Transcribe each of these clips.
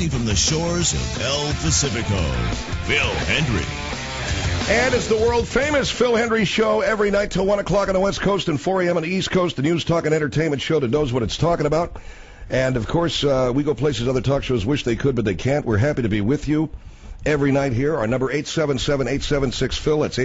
broadcasting from the shores of El Pacifico, Phil Hendry. And it's the world-famous Phil Hendry Show every night till 1 o'clock on the West Coast and 4 a.m. on the East Coast, the news, talk, and entertainment show that knows what it's talking about. And, of course, we go places other talk shows wish they could, but they can't. We're happy to be with you every night here. Our number, 877-876-PHIL. That's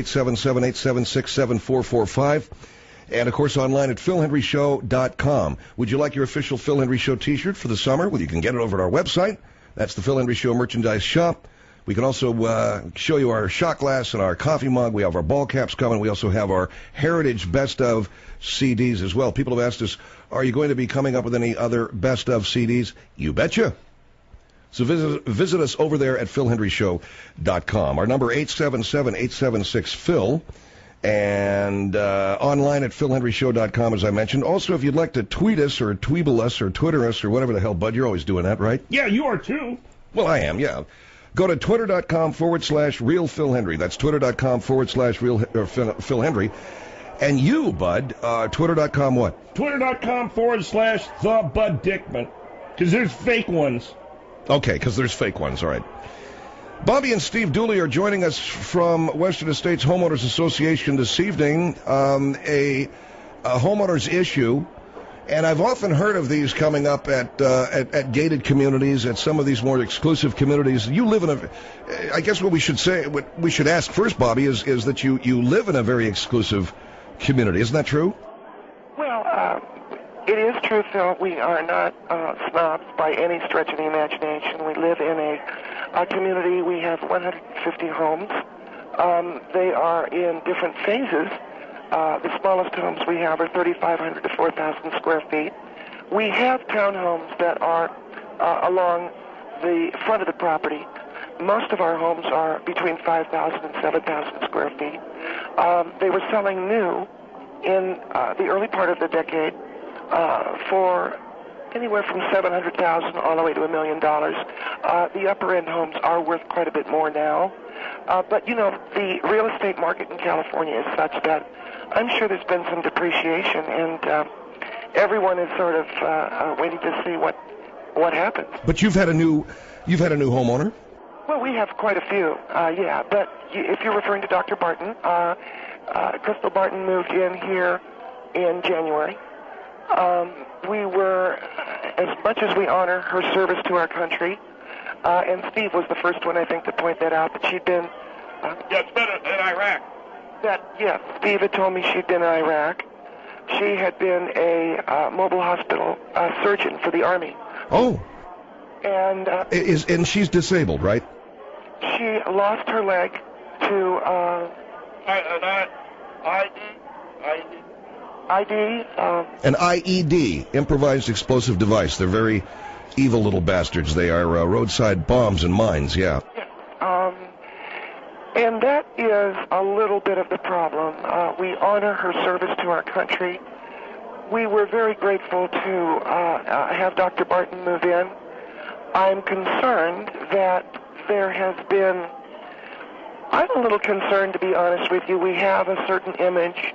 877-876-7445. And, of course, online at philhendryshow.com. Would you like your official Phil Hendry Show T-shirt for the summer? Well, you can get it over at our website. That's the Phil Hendry Show merchandise shop. We can also show you our shot glass and our coffee mug. We have our ball caps coming. We also have our Heritage Best Of CDs as well. People have asked us, are you going to be coming up with any other Best Of CDs? You betcha. So visit us over there at philhendryshow.com. Our number, 877-876-PHIL. And online at philhendryshow.com, as I mentioned. Also, if you'd like to tweet us or tweeble us or Twitter us or whatever the hell, Bud, you're always doing that, right? Yeah, you are too. Well, I am, yeah. Go to twitter.com/real Phil Hendry. That's twitter.com/real Phil Hendry. And you, Bud, twitter.com what? Twitter.com/the Bud Dickman. Because there's fake ones. Okay, because there's fake ones, all right. Bobby and Steve Dooley are joining us from Western Estates Homeowners Association this evening. A homeowners issue, and I've often heard of these coming up at gated communities, at some of these more exclusive communities. You live in a, I guess what we should say, what we should ask first, Bobby, is that you live in a very exclusive community. Isn't that true? Well, it is true, Phil. We are not snobs by any stretch of the imagination. We live in a community. We have 150 homes. They are in different phases. The smallest homes we have are 3,500 to 4,000 square feet. We have townhomes that are along the front of the property. Most of our homes are between 5,000 and 7,000 square feet. They were selling new in the early part of the decade for anywhere from $700,000 all the way to $1 million. The upper-end homes are worth quite a bit more now. But, you know, the real estate market in California is such that I'm sure there's been some depreciation, and everyone is sort of waiting to see what happens. But you've had a new homeowner? Well, we have quite a few, yeah. But if you're referring to Dr. Barton, Crystal Barton moved in here in January. We were, as much as we honor her service to our country, and Steve was the first one, I think, to point that out, that she'd been... it's been in Iraq. Yes, Steve had told me she'd been in Iraq. She had been a mobile hospital surgeon for the Army. Oh. And... and she's disabled, right? She lost her leg to... An IED, improvised explosive device. They're very evil little bastards. They are roadside bombs and mines, yeah. And that is a little bit of the problem. We honor her service to our country. We were very grateful to have Dr. Barton move in. I'm concerned that there has been... I'm a little concerned, to be honest with you. We have a certain image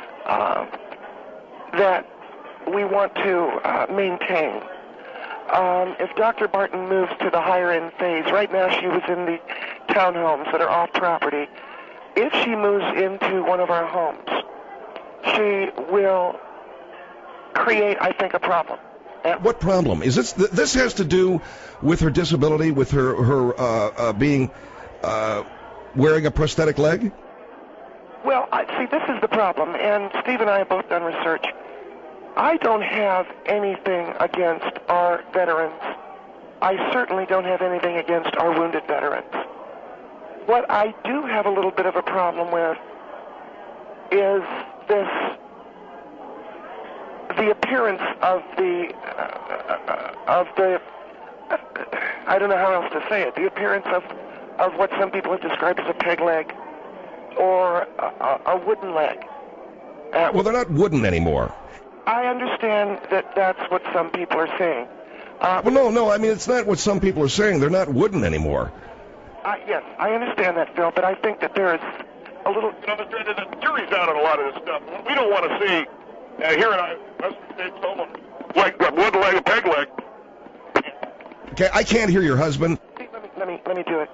that we want to maintain. If Dr. Barton moves to the higher end phase, right now she was in the townhomes that are off property. If she moves into one of our homes, she will create, I think, a problem. What problem? Is this has to do with her disability, with her being wearing a prosthetic leg? Well, see, this is the problem, and Steve and I have both done research. I don't have anything against our veterans. I certainly don't have anything against our wounded veterans. What I do have a little bit of a problem with is the appearance of the I don't know how else to say it, the appearance of what some people have described as a peg leg or a wooden leg. Well, they're not wooden anymore. I understand that that's what some people are saying. Well, no, I mean, it's not what some people are saying. They're not wooden anymore. Yes, I understand that, Phil, but I think that there is a little... The jury's out on a lot of this stuff. We don't want to see, here in Western States, like a wooden leg, a peg leg. Okay, I can't hear your husband. Let me do it.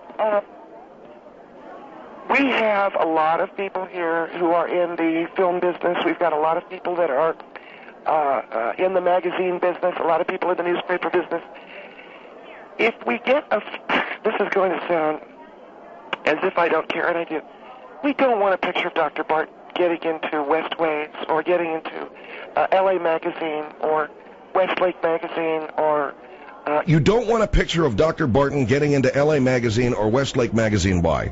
We have a lot of people here who are in the film business. We've got a lot of people that are in the magazine business, a lot of people in the newspaper business. If we get this is going to sound as if I don't care, and I do. We don't want a picture of Dr. Barton getting into Westways or getting into LA Magazine or Westlake Magazine or... You don't want a picture of Dr. Barton getting into LA Magazine or Westlake Magazine. Why?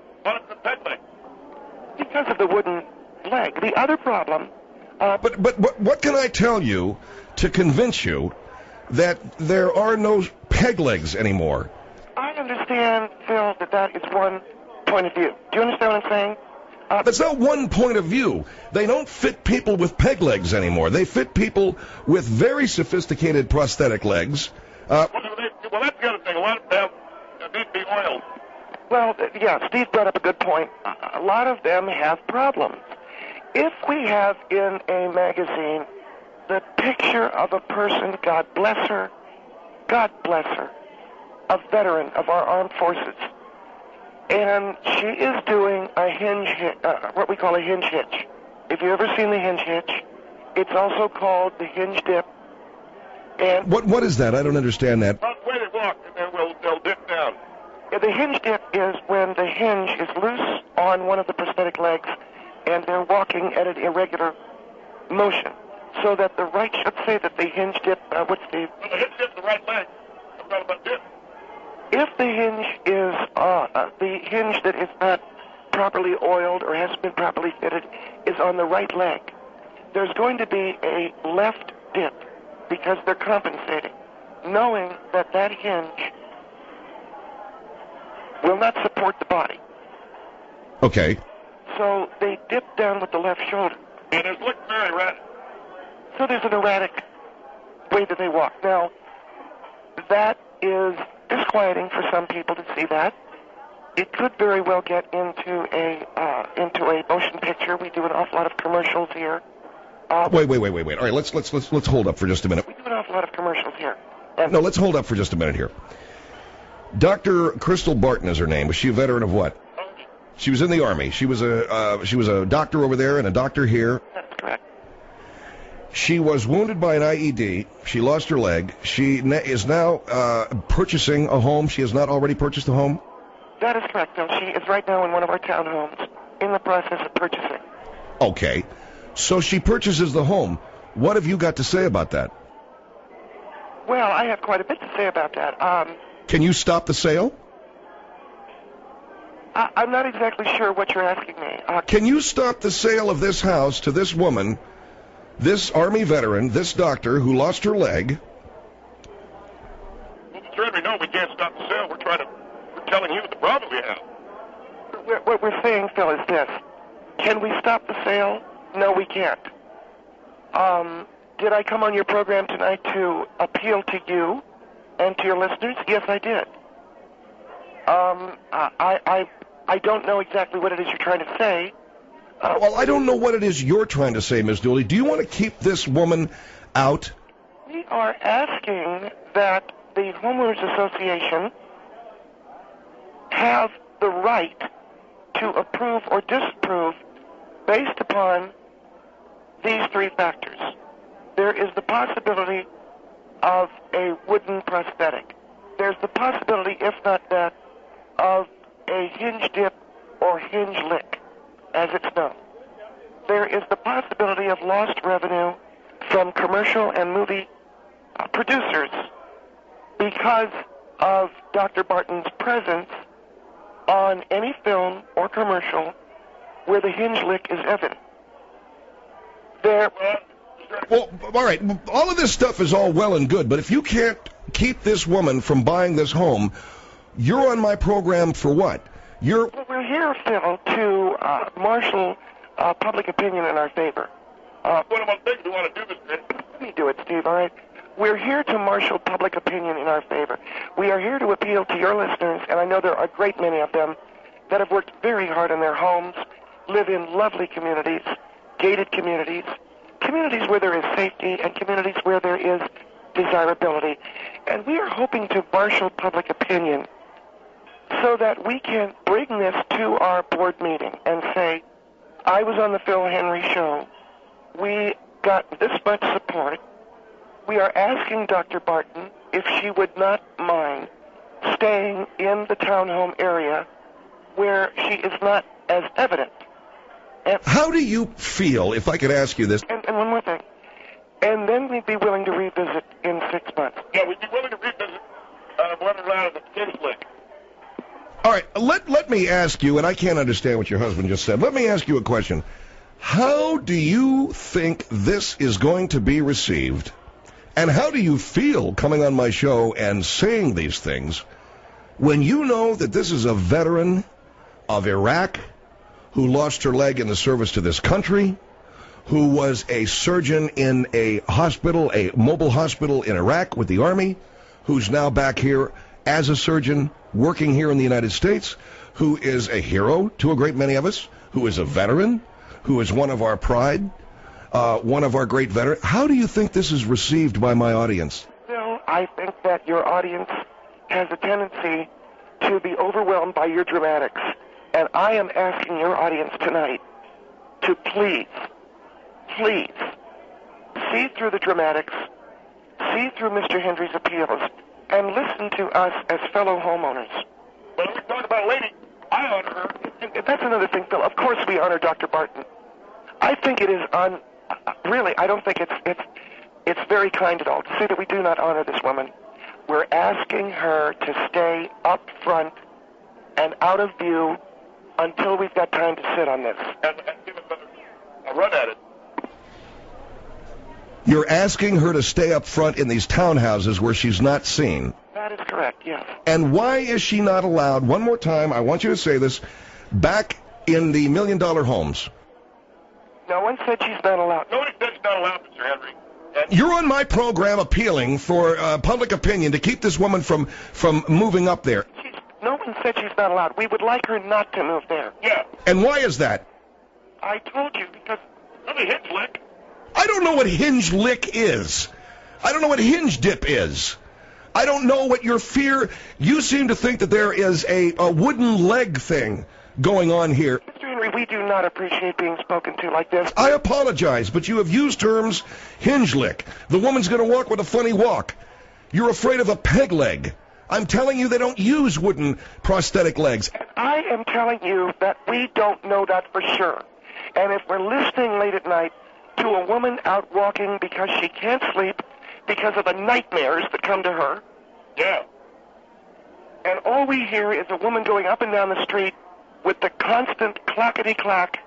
Because of the wooden leg. The other problem... But what can I tell you to convince you that there are no peg legs anymore? I understand, Phil, that is one point of view. Do you understand what I'm saying? That's not one point of view. They don't fit people with peg legs anymore. They fit people with very sophisticated prosthetic legs. Well, that's the other thing. A lot of them need to be oiled. Well, yeah, Steve brought up a good point. A lot of them have problems. If we have in a magazine the picture of a person, God bless her, a veteran of our armed forces, and she is doing a hinge, what we call a hinge hitch. If you've ever seen the hinge hitch, it's also called the hinge dip. And what is that? I don't understand that. That's the way they walk, and then they'll dip down. The hinge dip is when the hinge is loose on one of the prosthetic legs, and they're walking at an irregular motion, so that the right, let's say that the hinge dip, what's the... Well, the hinge dip, the right leg. I've got about dip. If the hinge is, the hinge that is not properly oiled or hasn't been properly fitted is on the right leg, there's going to be a left dip because they're compensating, knowing that that hinge will not support the body. Okay. So they dip down with the left shoulder. And it looks very erratic. So there's an erratic way that they walk. Now, that is disquieting for some people to see that. It could very well get into a motion picture. We do an awful lot of commercials here. Wait. All right, let's hold up for just a minute. We do an awful lot of commercials here. No, let's hold up for just a minute here. Dr. Crystal Barton is her name. Was she a veteran of what? She was in the Army. She was a doctor over there and a doctor here. That's correct. She was wounded by an IED. She lost her leg. She is now purchasing a home. She has not already purchased a home? That is correct, Bill. She is right now in one of our townhomes in the process of purchasing. Okay. So she purchases the home. What have you got to say about that? Well, I have quite a bit to say about that. Can you stop the sale? I'm not exactly sure what you're asking me. Can you stop the sale of this house to this woman, this Army veteran, this doctor who lost her leg? Well, certainly no, we can't stop the sale. We're telling you the problem we have. What we're saying, Phil, is this. Can we stop the sale? No, we can't. Did I come on your program tonight to appeal to you and to your listeners? Yes, I did. I don't know exactly what it is you're trying to say. Well, I don't know what it is you're trying to say, Ms. Dooley. Do you want to keep this woman out? We are asking that the Homeowners Association have the right to approve or disapprove based upon these three factors. There is the possibility of a wooden prosthetic. There's the possibility, if not that, of a hinge dip or hinge lick, as it's known. There is the possibility of lost revenue from commercial and movie producers because of Dr. Barton's presence on any film or commercial where the hinge lick is evident. Well, all right, all of this stuff is all well and good, but if you can't keep this woman from buying this home, you're on my program for what? Well, we're here, Phil, to marshal public opinion in our favor. What about things we want to do this day? Let me do it, Steve, all right? We're here to marshal public opinion in our favor. We are here to appeal to your listeners, and I know there are a great many of them that have worked very hard in their homes, live in lovely communities, gated communities, communities where there is safety, and communities where there is desirability. And we are hoping to marshal public opinion so that we can bring this to our board meeting and say, I was on the Phil Henry Show. We got this much support. We are asking Dr. Barton if she would not mind staying in the townhome area where she is not as evident. And How do you feel, if I could ask you this? And one more thing. And then we'd be willing to revisit in 6 months. Yeah, we'd be willing to revisit one round of the Hinge Lick. All right, let me ask you, and I can't understand what your husband just said. Let me ask you a question. How do you think this is going to be received? And how do you feel coming on my show and saying these things when you know that this is a veteran of Iraq who lost her leg in the service to this country, who was a surgeon in a hospital, a mobile hospital in Iraq with the Army, who's now back here as a surgeon working here in the United States, who is a hero to a great many of us, who is a veteran, who is one of our pride, one of our great veterans. How do you think this is received by my audience? Well, I think that your audience has a tendency to be overwhelmed by your dramatics. And I am asking your audience tonight to please see through the dramatics, see through Mr. Henry's appeals, and listen to us as fellow homeowners. When we talk about a lady, I honor her. And that's another thing, Phil. Of course we honor Dr. Barton. I think it is really, I don't think it's very kind at all to say that we do not honor this woman. We're asking her to stay up front and out of view until we've got time to sit on this. And give us a run at it. You're asking her to stay up front in these townhouses where she's not seen. That is correct, yes. And why is she not allowed, one more time, I want you to say this, back in the $1 million homes? No one said she's not allowed. Nobody said she's not allowed, Mr. Henry. And You're on my program appealing for public opinion to keep this woman from moving up there. No one said she's not allowed. We would like her not to move there. yeah, And why is that? I told you because let me Hinge Lick. I don't know what hinge lick is. I don't know what hinge dip is. I don't know what your fear... You seem to think that there is a wooden leg thing going on here. Mr. Henry, we do not appreciate being spoken to like this. I apologize, but you have used terms hinge lick. The woman's going to walk with a funny walk. You're afraid of a peg leg. I'm telling you they don't use wooden prosthetic legs. I am telling you that we don't know that for sure. And if we're listening late at night to a woman out walking because she can't sleep because of the nightmares that come to her, Yeah. and all we hear is a woman going up and down the street with the constant clackety-clack.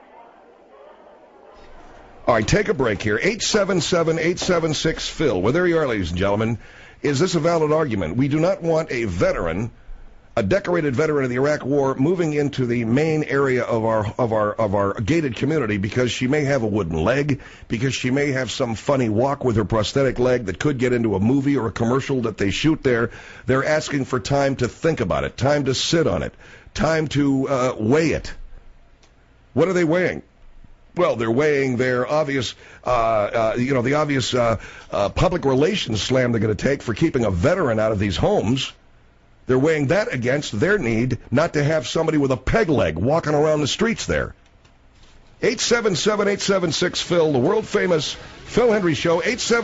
All right, take a break here. 877-876-PHIL. Well, there you are, ladies and gentlemen. Is this a valid argument? We do not want a veteran, a decorated veteran of the Iraq War, moving into the main area of our gated community because she may have a wooden leg, because she may have some funny walk with her prosthetic leg that could get into a movie or a commercial that they shoot there. They're asking for time to think about it, time to sit on it, time to weigh it. What are they weighing? Well, they're weighing their obvious, the obvious public relations slam they're going to take for keeping a veteran out of these homes. They're weighing that against their need not to have somebody with a peg leg walking around the streets there. 877-876-PHIL, the world-famous Phil Henry Show,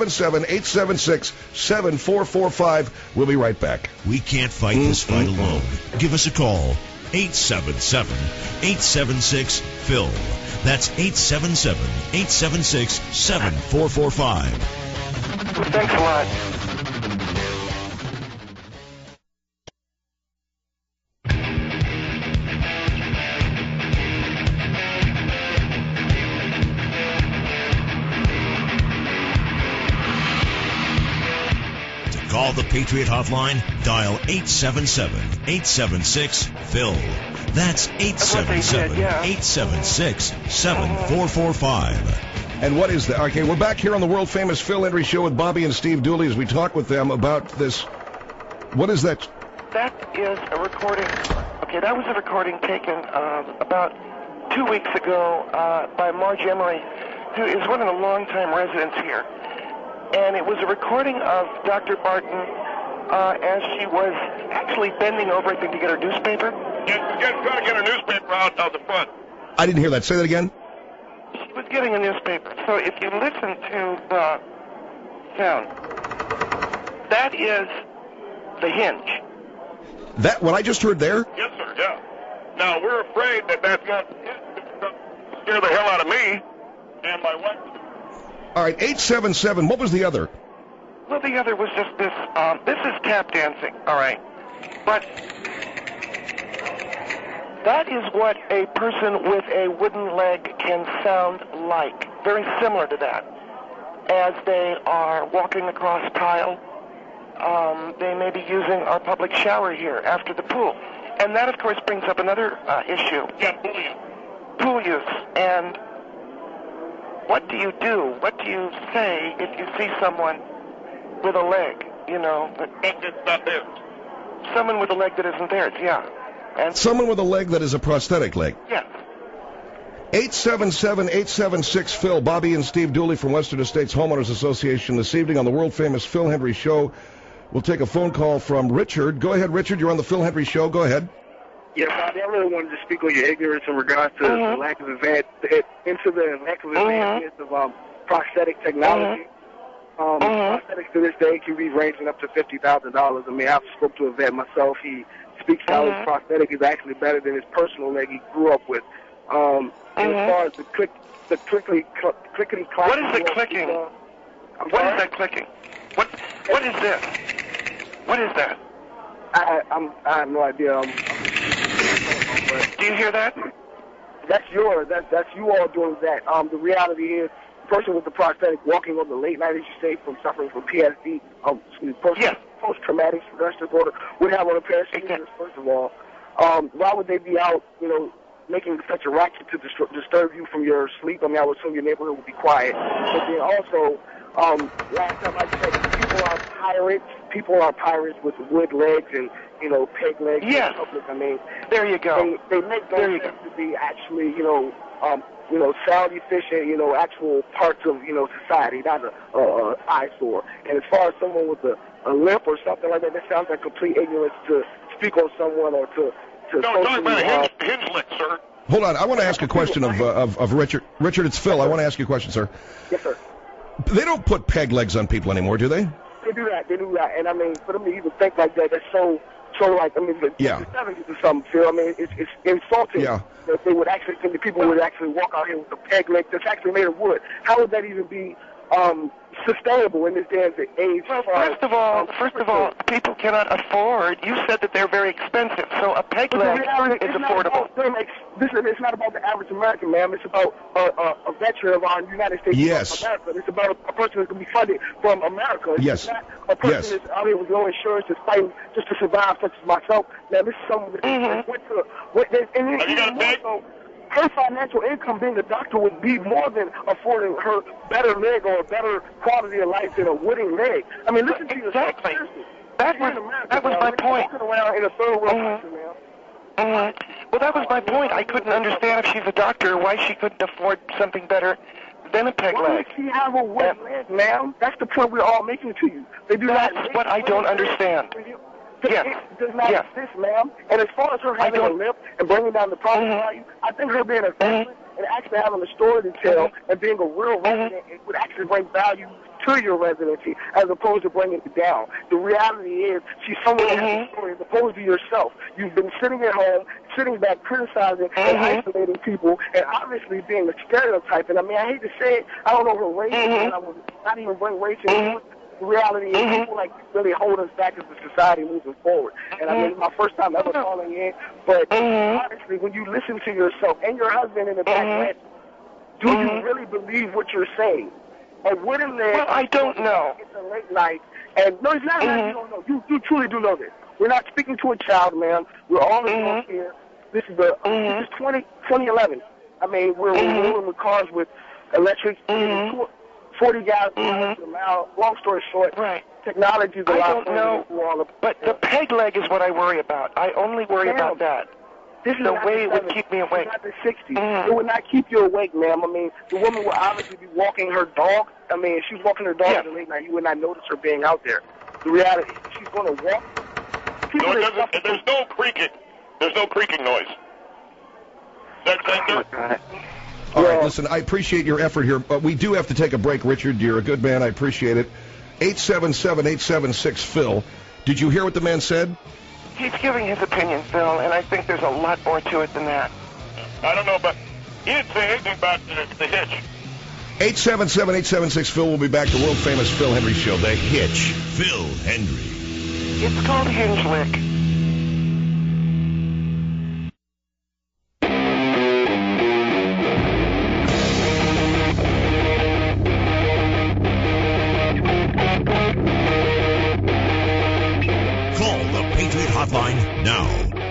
877-876-7445. We'll be right back. We can't fight this fight alone. Give us a call. 877-876-PHIL. That's 877-876-7445. Thanks a lot. Call the Patriot Hotline. Dial 877-876-PHIL. That's 877-876-7445. And what is that? Okay, we're back here on the world-famous Phil Henry Show with Bobby and Steve Dooley as we talk with them about this. What is that? That is a recording. Okay, that was a recording taken about 2 weeks ago by Marge Emery, who is one of the longtime residents here. and it was a recording of Dr. Barton as she was actually bending over, I think, to get her newspaper. Just trying to get her newspaper out of the front. I didn't hear that. Say that again. She was getting a newspaper. So if you listen to the sound, that is the hinge. That what I just heard there? Yes, sir, yeah. Now, we're afraid that that's going to scare the hell out of me and my wife. All right, 877. What was the other? Well, the other was just this. This is tap dancing, all right. But that is what a person with a wooden leg can sound like. Very similar to that. As they are walking across tile, they may be using our public shower here after the pool. And that, of course, brings up another issue. Yeah, pool use. Pool use. And what do you do? What do you say if you see someone with a leg, you know? It's not theirs. Someone with a leg that isn't theirs, yeah. And Someone with a leg that is a prosthetic leg. yes. 877-876-PHIL. Bobby and Steve Dooley from Western Estates Homeowners Association this evening on the world-famous Phil Hendry Show. We'll take a phone call from Richard. Go ahead, Richard. You're on the Phil Hendry Show. Go ahead. Yeah, Bobby, I really wanted to speak on your ignorance in regards to the lack of advancements of prosthetic technology. Prosthetics to this day can be ranging up to $50,000. I mean, I've spoke to a vet myself. He speaks how his prosthetic is actually better than his personal leg he grew up with. And as far as the clickety-clack... What is the clicking? What is that clicking? What is this? What is that? I have no idea. Do you hear that? That's yours. That's you all doing that. The reality is, person with the prosthetic walking on the late night, as you say, from suffering from PSD, post-traumatic stress disorder, would have on a pair of scissors, first of all. Why would they be out, making such a racket to disturb you from your sleep? I mean, I would assume your neighborhood would be quiet. But then also, last time I checked, people are pirates with wood legs and, peg legs. Yes. I mean, there you go. They make those things to be actually, sound efficient, actual parts of, society, not an eyesore. And as far as someone with a limp or something like that, that sounds like complete ignorance to speak on someone or to No, talk about a hinge lick, sir. Hold on. I want to ask a question of Richard. Richard, it's Phil. I want to ask you a question, sir. Yes, sir. They don't put peg legs on people anymore, do they? They do that. And I mean, for them to even think like that, that's so like, I mean, the 70s or something, Phil. I mean, it's insulting that they would actually think that people would actually walk out here with a peg leg that's actually made of wood. How would that even be sustainable in this day and age? Well, first of all, people cannot afford. You said that they're very expensive, so a peg leg is affordable. It's not about the average American, ma'am. It's about a veteran of our United States of America. It's about a person that's going to be funded from America. It's not a person that's out here with no insurance that's fighting just to survive, such as myself. Now, this is someone that went to... Have you got a peg? Her financial income being a doctor would be more than affording her better leg or a better quality of life than a wooden leg. I mean, listen to yourself. Exactly. That was my point. Walking around in a third world country, man. Well, that was my point. I couldn't understand if she's a doctor why she couldn't afford something better than a peg Why leg. does she have a wooden leg, ma'am? That's the point we're all making to you. They do That's not. what I don't understand. Yes. It does not exist, ma'am. And as far as her having a limp and bringing down the property value, I think her being a veteran and actually having a story to tell and being a real resident, it would actually bring value to your residency as opposed to bringing it down. The reality is she's someone that has a story as opposed to yourself. You've been sitting at home, sitting back, criticizing and isolating people and obviously being a stereotype. And I mean, I hate to say it, I don't know her race, and I would not even bring race into it. The reality is people like really hold us back as a society moving forward. And I mean, it's my first time ever calling in. But honestly, when you listen to yourself and your husband in the background, do you really believe what you're saying? A wooden leg. Well, I don't know. It's a late night. And no, it's not like you don't know. You truly do know this. We're not speaking to a child, man. We're all adults here. This is 2011. I mean, we're rolling with cars with electric 40 guys per mile. Long story short, technology is a lot. I don't know, but the peg leg is what I worry about. I only worry about that. This is the not way the it would 70s. keep me awake. It's not the 60s. Mhm. It would not keep you awake, ma'am. I mean, the woman would obviously be walking her dog. I mean, if she's walking her dog Yeah. at late night, you would not notice her being out there. The reality is she's going to walk. People No, it that doesn't. suffer There's no creaking. There's no creaking noise. That's that. All right, listen, I appreciate your effort here, but we do have to take a break, Richard. You're a good man. I appreciate it. 877-876-PHIL. Did you hear what the man said? He's giving his opinion, Phil, and I think there's a lot more to it than that. I don't know, but he didn't say anything about the hitch. 877-876-PHIL. We'll be back to world-famous Phil Hendry Show, The Hitch. Phil Hendry. It's called Hinge Lick. Call the Patriot Hotline now.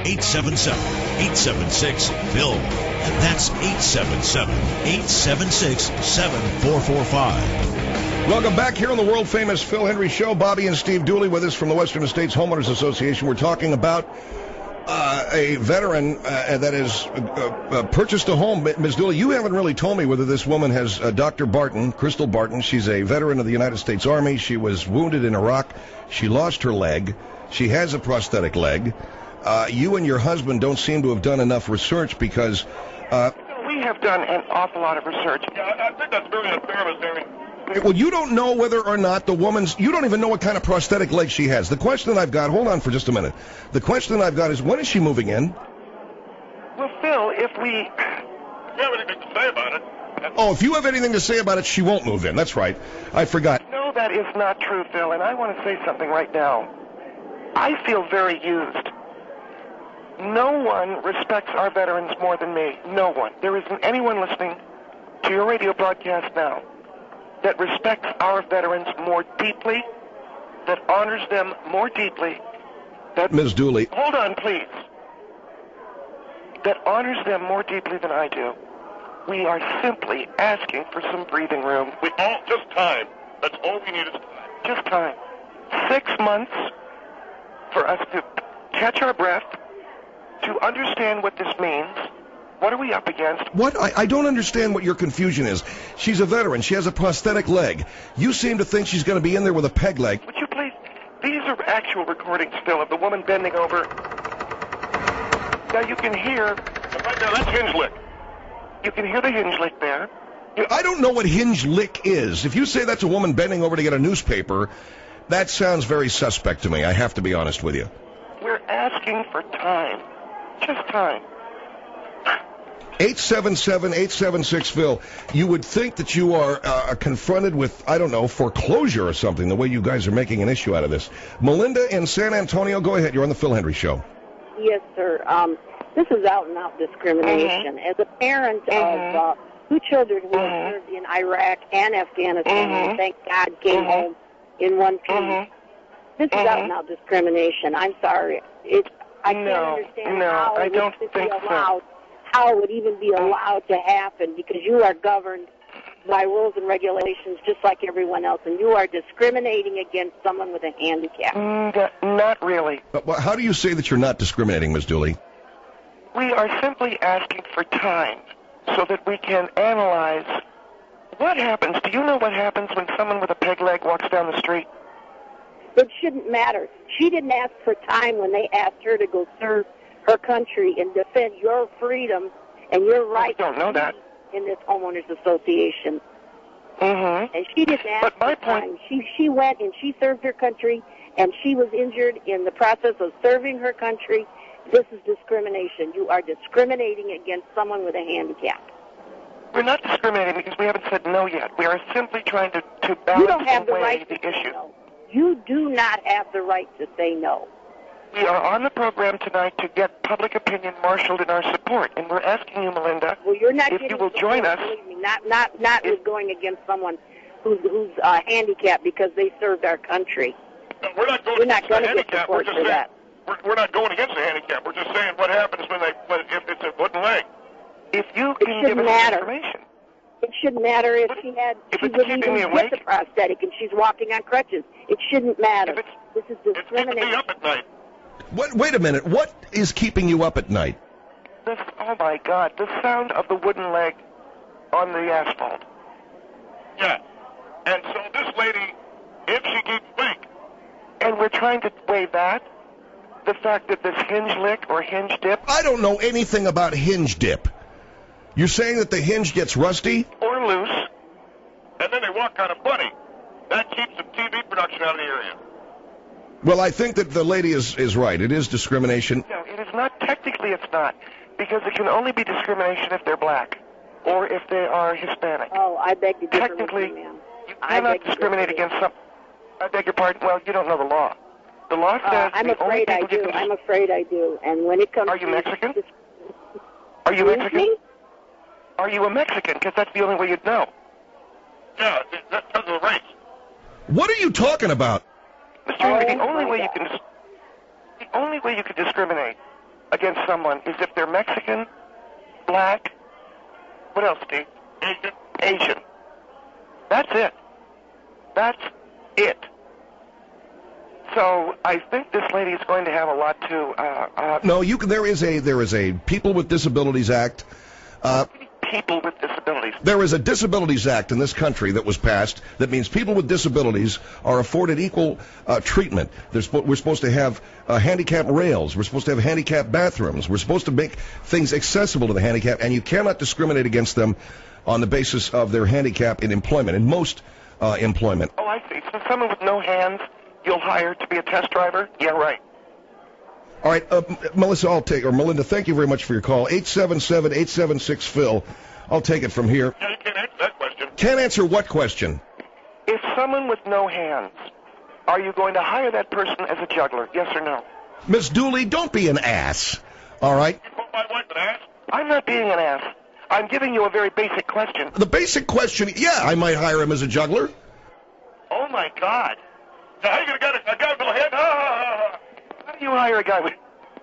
877-876-PHIL. That's 877-876-7445. Welcome back here on the world-famous Phil Hendry Show. Bobby and Steve Dooley with us from the Western States Homeowners Association. We're talking about a veteran that has purchased a home. Ms. Dooley, you haven't really told me whether this woman has Dr. Barton, Crystal Barton. She's a veteran of the United States Army. She was wounded in Iraq. She lost her leg. She has a prosthetic leg. You and your husband don't seem to have done enough research because... We have done an awful lot of research. Yeah, I think that's very unfair, Mr. Aaron. Well, you don't know whether or not the woman's... You don't even know what kind of prosthetic leg she has. The question I've got... Hold on for just a minute. The question I've got is, when is she moving in? Well, Phil, if we... You have anything to say about it? Oh, if you have anything to say about it, she won't move in. That's right. I forgot. No, that is not true, Phil, and I want to say something right now. I feel very used. No one respects our veterans more than me. No one. There isn't anyone listening to your radio broadcast now that respects our veterans more deeply, that honors them more deeply, that... Ms. Dooley. Hold on, please. That honors them more deeply than I do. We are simply asking for some breathing room. We all just time. That's all we need is time. Just time. 6 months for us to catch our breath, to understand what this means. What are we up against? What? I don't understand what your confusion is. She's a veteran. She has a prosthetic leg. You seem to think she's going to be in there with a peg leg. Would you please? These are actual recordings, Phil, of the woman bending over. Now you can hear... Right now, that's hinge lick. You can hear the hinge lick there. I don't know what hinge lick is. If you say that's a woman bending over to get a newspaper, that sounds very suspect to me. I have to be honest with you. We're asking for time. Just time. 877-876-PHIL. You would think that you are confronted with, I don't know, foreclosure or something, the way you guys are making an issue out of this. Melinda in San Antonio, go ahead. You're on the Phil Hendry Show. Yes, sir. This is out-and-out discrimination. As a parent of two children who have served in Iraq and Afghanistan, and thank God came home in one piece, this is out-and-out discrimination. I'm sorry. I can't understand how it would be allowed. How it would even be allowed to happen, because you are governed by rules and regulations just like everyone else, and you are discriminating against someone with a handicap. Not really. But how do you say that you're not discriminating, Ms. Dooley? We are simply asking for time so that we can analyze what happens. Do you know what happens when someone with a peg leg walks down the street? It shouldn't matter. She didn't ask for time when they asked her to go serve her country and defend your freedom and your rights. I don't know that. In this homeowners association. And she didn't ask but my for time. point... She went and she served her country, and she was injured in the process of serving her country. This is discrimination. You are discriminating against someone with a handicap. We're not discriminating because we haven't said no yet. We are simply trying to balance away the issue. No. You do not have the right to say no. We are on the program tonight to get public opinion marshaled in our support, and we're asking you, Melinda, well, you're not if you will support, join us. Believe me, not with going against someone who's handicapped because they served our country. No, we're not going against the handicap. We're just saying that. We're not going against the handicap. We're just saying what happens if it's a wooden leg. If you can give us information. It shouldn't matter if she wouldn't even get the prosthetic and she's walking on crutches. It shouldn't matter. This is discrimination. It's keeping me up at night. Wait a minute. What is keeping you up at night? oh my God, the sound of the wooden leg on the asphalt. Yeah. And so this lady, if she keeps awake, And we're trying to weigh that, the fact that this hinge lick or hinge dip I don't know anything about hinge dip. You're saying that the hinge gets rusty? or loose, and then they walk kind of funny, that keeps the TV production out of the area. Well, I think that the lady is right. It is discrimination. no, it is not. Technically, it's not, because it can only be discrimination if they're black or if they are Hispanic. Oh, I beg to differ with Technically, you, ma'am. you I cannot beg to discriminate differ. against some. I beg your pardon. Well, you don't know the law. The law says I'm the only afraid I people you do. can. I'm afraid I do. And when it comes Are you to Mexican? Are you Excuse Mexican? me? Are you a Mexican? Because that's the only way you'd know. Yeah, that's because of the race. What are you talking about? Mr. Oh, Henry, the only my way you God. can the only way you can discriminate against someone is if they're Mexican, black, what else, Steve? Asian. That's it. That's it. So I think this lady is going to have a lot to. No, you can. There is a People with Disabilities Act. People with disabilities. There is a Disabilities Act in this country that was passed that means people with disabilities are afforded equal treatment. We're supposed to have handicap rails. We're supposed to have handicap bathrooms. We're supposed to make things accessible to the handicapped, and you cannot discriminate against them on the basis of their handicap in employment, in most employment. Oh, I see. So someone with no hands you'll hire to be a test driver? Yeah, right. All right, Melissa, Melinda, thank you very much for your call. 877-876-PHIL. I'll take it from here. Yeah, you can't answer that question. Can't answer what question? If someone with no hands, are you going to hire that person as a juggler? Yes or no? Miss Dooley, don't be an ass. All right? You call my wife an ass? I'm not being an ass. I'm giving you a very basic question. The basic question, yeah, I might hire him as a juggler. Oh, my God. Now, how you going to get a guy with a head? How do you hire a guy with...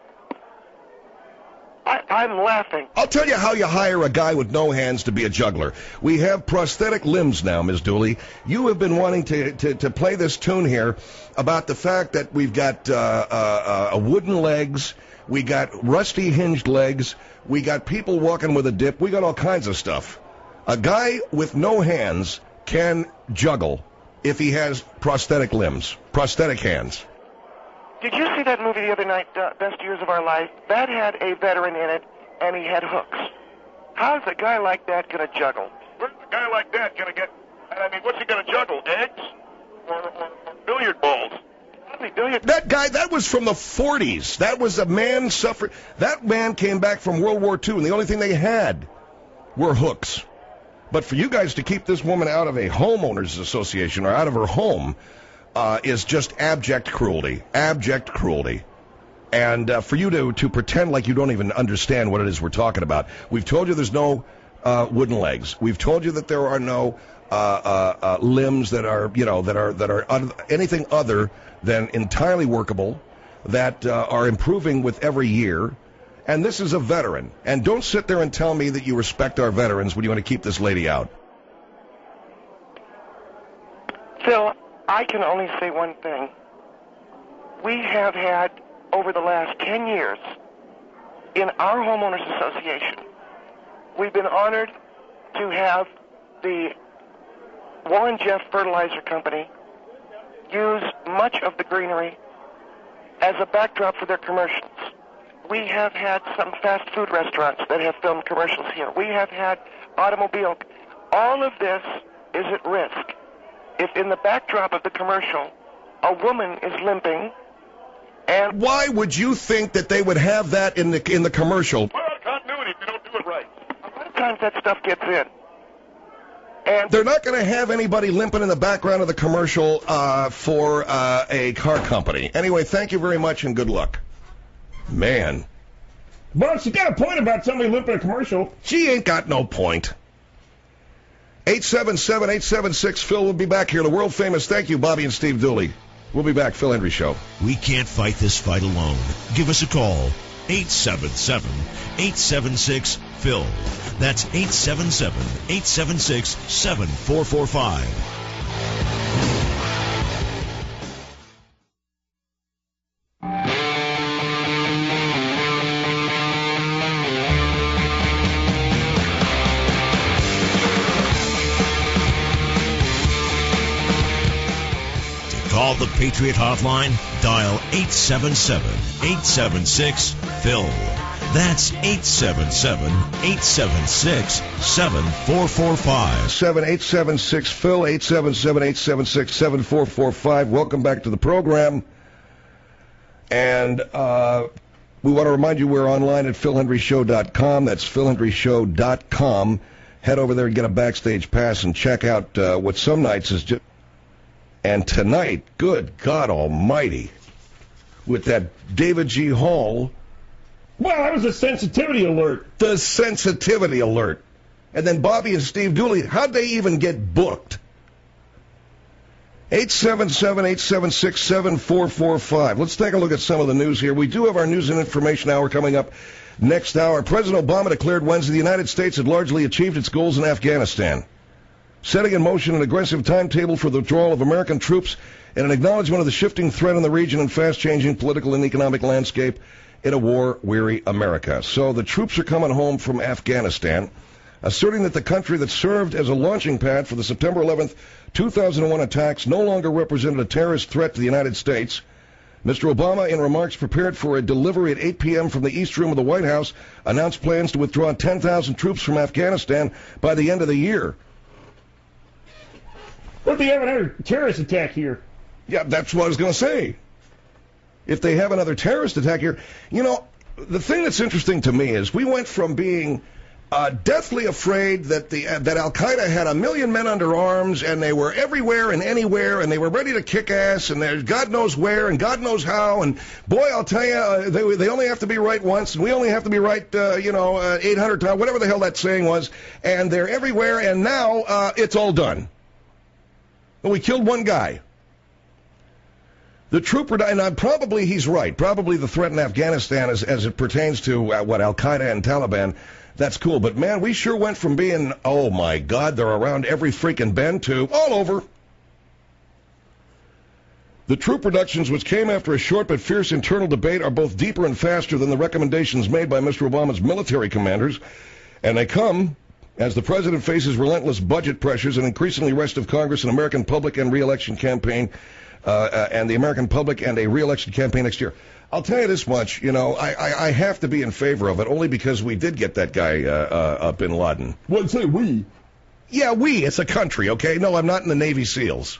I'm laughing. I'll tell you how you hire a guy with no hands to be a juggler. We have prosthetic limbs now, Ms. Dooley. You have been wanting to play this tune here about the fact that we've got wooden legs, we got rusty hinged legs, we got people walking with a dip, we got all kinds of stuff. A guy with no hands can juggle if he has prosthetic limbs, prosthetic hands. Did you see that movie the other night, Best Years of Our Life? That had a veteran in it, and he had hooks. How's a guy like that going to juggle? Where's a guy like that going to get... I mean, what's he going to juggle? Eggs? Or billiard balls? That guy, that was from the 40s. That was a man suffering. That man came back from World War II, and the only thing they had were hooks. But for you guys to keep this woman out of a homeowners association or out of her home is just abject cruelty. Abject cruelty. And for you to pretend like you don't even understand what it is we're talking about. We've told you there's no wooden legs. We've told you that there are no limbs that are anything other than entirely workable, that are improving with every year. And this is a veteran. And don't sit there and tell me that you respect our veterans when you want to keep this lady out. Phil, I can only say one thing. We have had, over the last 10 years, in our homeowners association, we've been honored to have the Warren Jeff Fertilizer Company use much of the greenery as a backdrop for their commercials. We have had some fast food restaurants that have filmed commercials here. We have had automobile. All of this is at risk if in the backdrop of the commercial a woman is limping. And why would you think that they would have that in the commercial? Well, continuity if you don't do it right. A lot of times that stuff gets in. And they're not going to have anybody limping in the background of the commercial for a car company. Anyway, thank you very much and good luck. Man. Boss, you got a point about somebody limping a commercial. She ain't got no point. 877-876-PHIL. We'll be back here. The world famous thank you, Bobby and Steve Dooley. We'll be back. Phil Hendry Show. We can't fight this fight alone. Give us a call. 877-876-PHIL. That's 877-876-7445. Call the Patriot Hotline. Dial 877-876-PHIL. That's 877-876-7445. 7876-PHIL, 877-876-7445. Welcome back to the program. And we want to remind you we're online at PhilHenryShow.com. That's PhilHenryShow.com. Head over there and get a backstage pass and check out what some nights is just... And tonight, good God almighty, with that David G. Hall... Well, that was a sensitivity alert. The sensitivity alert. And then Bobby and Steve Dooley, how'd they even get booked? 877-876-7445. Let's take a look at some of the news here. We do have our news and information hour coming up next hour. President Obama declared Wednesday the United States had largely achieved its goals in Afghanistan, setting in motion an aggressive timetable for the withdrawal of American troops and an acknowledgement of the shifting threat in the region and fast-changing political and economic landscape in a war-weary America. So the troops are coming home from Afghanistan, asserting that the country that served as a launching pad for the September 11th, 2001 attacks no longer represented a terrorist threat to the United States. Mr. Obama, in remarks prepared for a delivery at 8 p.m. from the East Room of the White House, announced plans to withdraw 10,000 troops from Afghanistan by the end of the year. What if they have another terrorist attack here? Yeah, that's what I was going to say. If they have another terrorist attack here, you know, the thing that's interesting to me is we went from being deathly afraid that that Al-Qaeda had 1 million men under arms and they were everywhere and anywhere and they were ready to kick ass and there's God knows where and God knows how, and boy, I'll tell you, they only have to be right once and we only have to be right 800 times, whatever the hell that saying was, and they're everywhere, and now it's all done. And we killed one guy. The trooper, and probably he's right. Probably the threat in Afghanistan, as it pertains to Al-Qaeda and Taliban, that's cool. But man, we sure went from being, oh my God, they're around every freaking bend to all over. The troop reductions, which came after a short but fierce internal debate, are both deeper and faster than the recommendations made by Mr. Obama's military commanders, and they come as the president faces relentless budget pressures and increasingly restive Congress and American public and re-election campaign. And the American public and a re-election campaign next year. I'll tell you this much, I have to be in favor of it only because we did get that guy, Bin Laden. Well, say we. Yeah, we. It's a country, okay? No, I'm not in the Navy SEALs.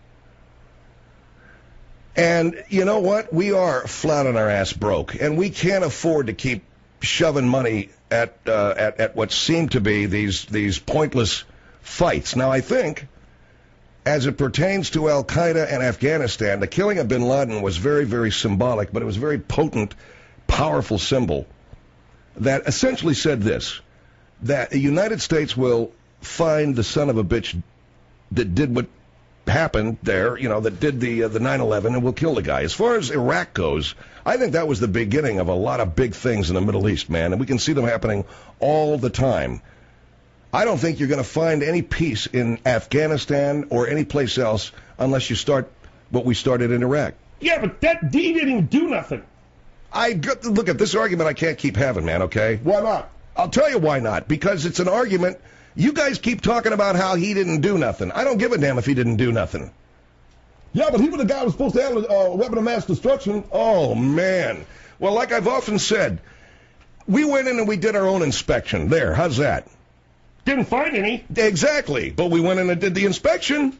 And you know what? We are flat on our ass broke, and we can't afford to keep shoving money at what seem to be these pointless fights. Now, I think, as it pertains to Al-Qaeda and Afghanistan, the killing of Bin Laden was very, very symbolic, but it was a very potent, powerful symbol that essentially said this, that the United States will find the son of a bitch that did what happened there, that did the 9/11, and will kill the guy. As far as Iraq goes, I think that was the beginning of a lot of big things in the Middle East, man, and we can see them happening all the time. I don't think you're going to find any peace in Afghanistan or any place else unless you start what we started in Iraq. Yeah, but that D didn't even do nothing. Look at this argument I can't keep having, man, okay? Why not? I'll tell you why not. Because it's an argument. You guys keep talking about how he didn't do nothing. I don't give a damn if he didn't do nothing. Yeah, but he was the guy who was supposed to have a weapon of mass destruction. Oh, man. Well, like I've often said, we went in and we did our own inspection. There, how's that? Didn't find any. Exactly, but we went in and did the inspection.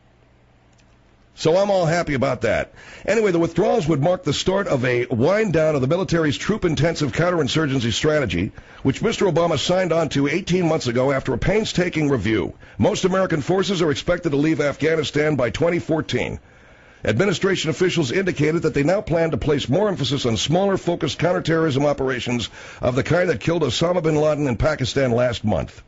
So I'm all happy about that. Anyway, the withdrawals would mark the start of a wind down of the military's troop-intensive counterinsurgency strategy, which Mr. Obama signed on to 18 months ago after a painstaking review. Most American forces are expected to leave Afghanistan by 2014. Administration officials indicated that they now plan to place more emphasis on smaller, focused counterterrorism operations of the kind that killed Osama bin Laden in Pakistan last month.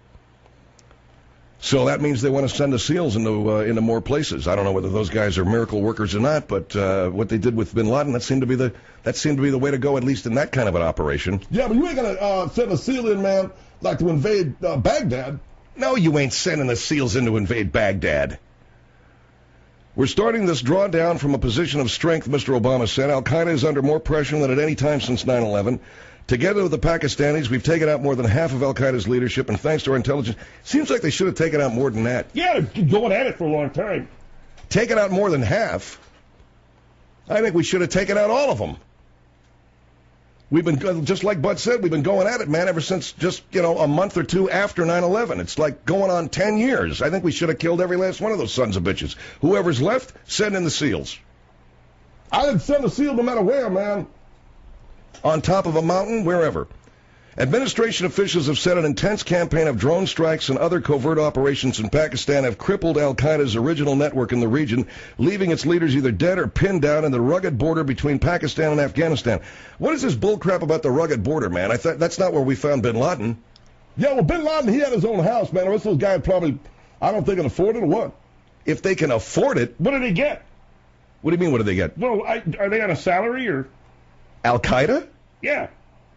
So that means they want to send the SEALs into more places. I don't know whether those guys are miracle workers or not, but what they did with Bin Laden, that seemed to be the way to go, at least in that kind of an operation. Yeah, but you ain't gonna send a SEAL in, man, like to invade Baghdad. No, you ain't sending the SEALs in to invade Baghdad. We're starting this drawdown from a position of strength, Mr. Obama said. Al-Qaeda is under more pressure than at any time since 9/11. Together with the Pakistanis, we've taken out more than half of Al-Qaeda's leadership, and thanks to our intelligence, seems like they should have taken out more than that. Yeah, they're going at it for a long time. taken out more than half. I think we should have taken out all of them. We've been, just like Bud said, we've been going at it, man, ever since just, a month or two after 9/11. It's like going on 10 years. I think we should have killed every last one of those sons of bitches. Whoever's left, send in the SEALs. I'd send a SEAL no matter where, man. On top of a mountain, wherever. Administration officials have said an intense campaign of drone strikes and other covert operations in Pakistan have crippled al-Qaeda's original network in the region, leaving its leaders either dead or pinned down in the rugged border between Pakistan and Afghanistan. What is this bullcrap about the rugged border, man? I thought that's not where we found bin Laden. Yeah, well, bin Laden, he had his own house, man. The rest of those guys probably, I don't think, can afford it or what. If they can afford it. What do they get? What do you mean, what do they get? Well, are they on a salary or? Al-Qaeda? Yeah.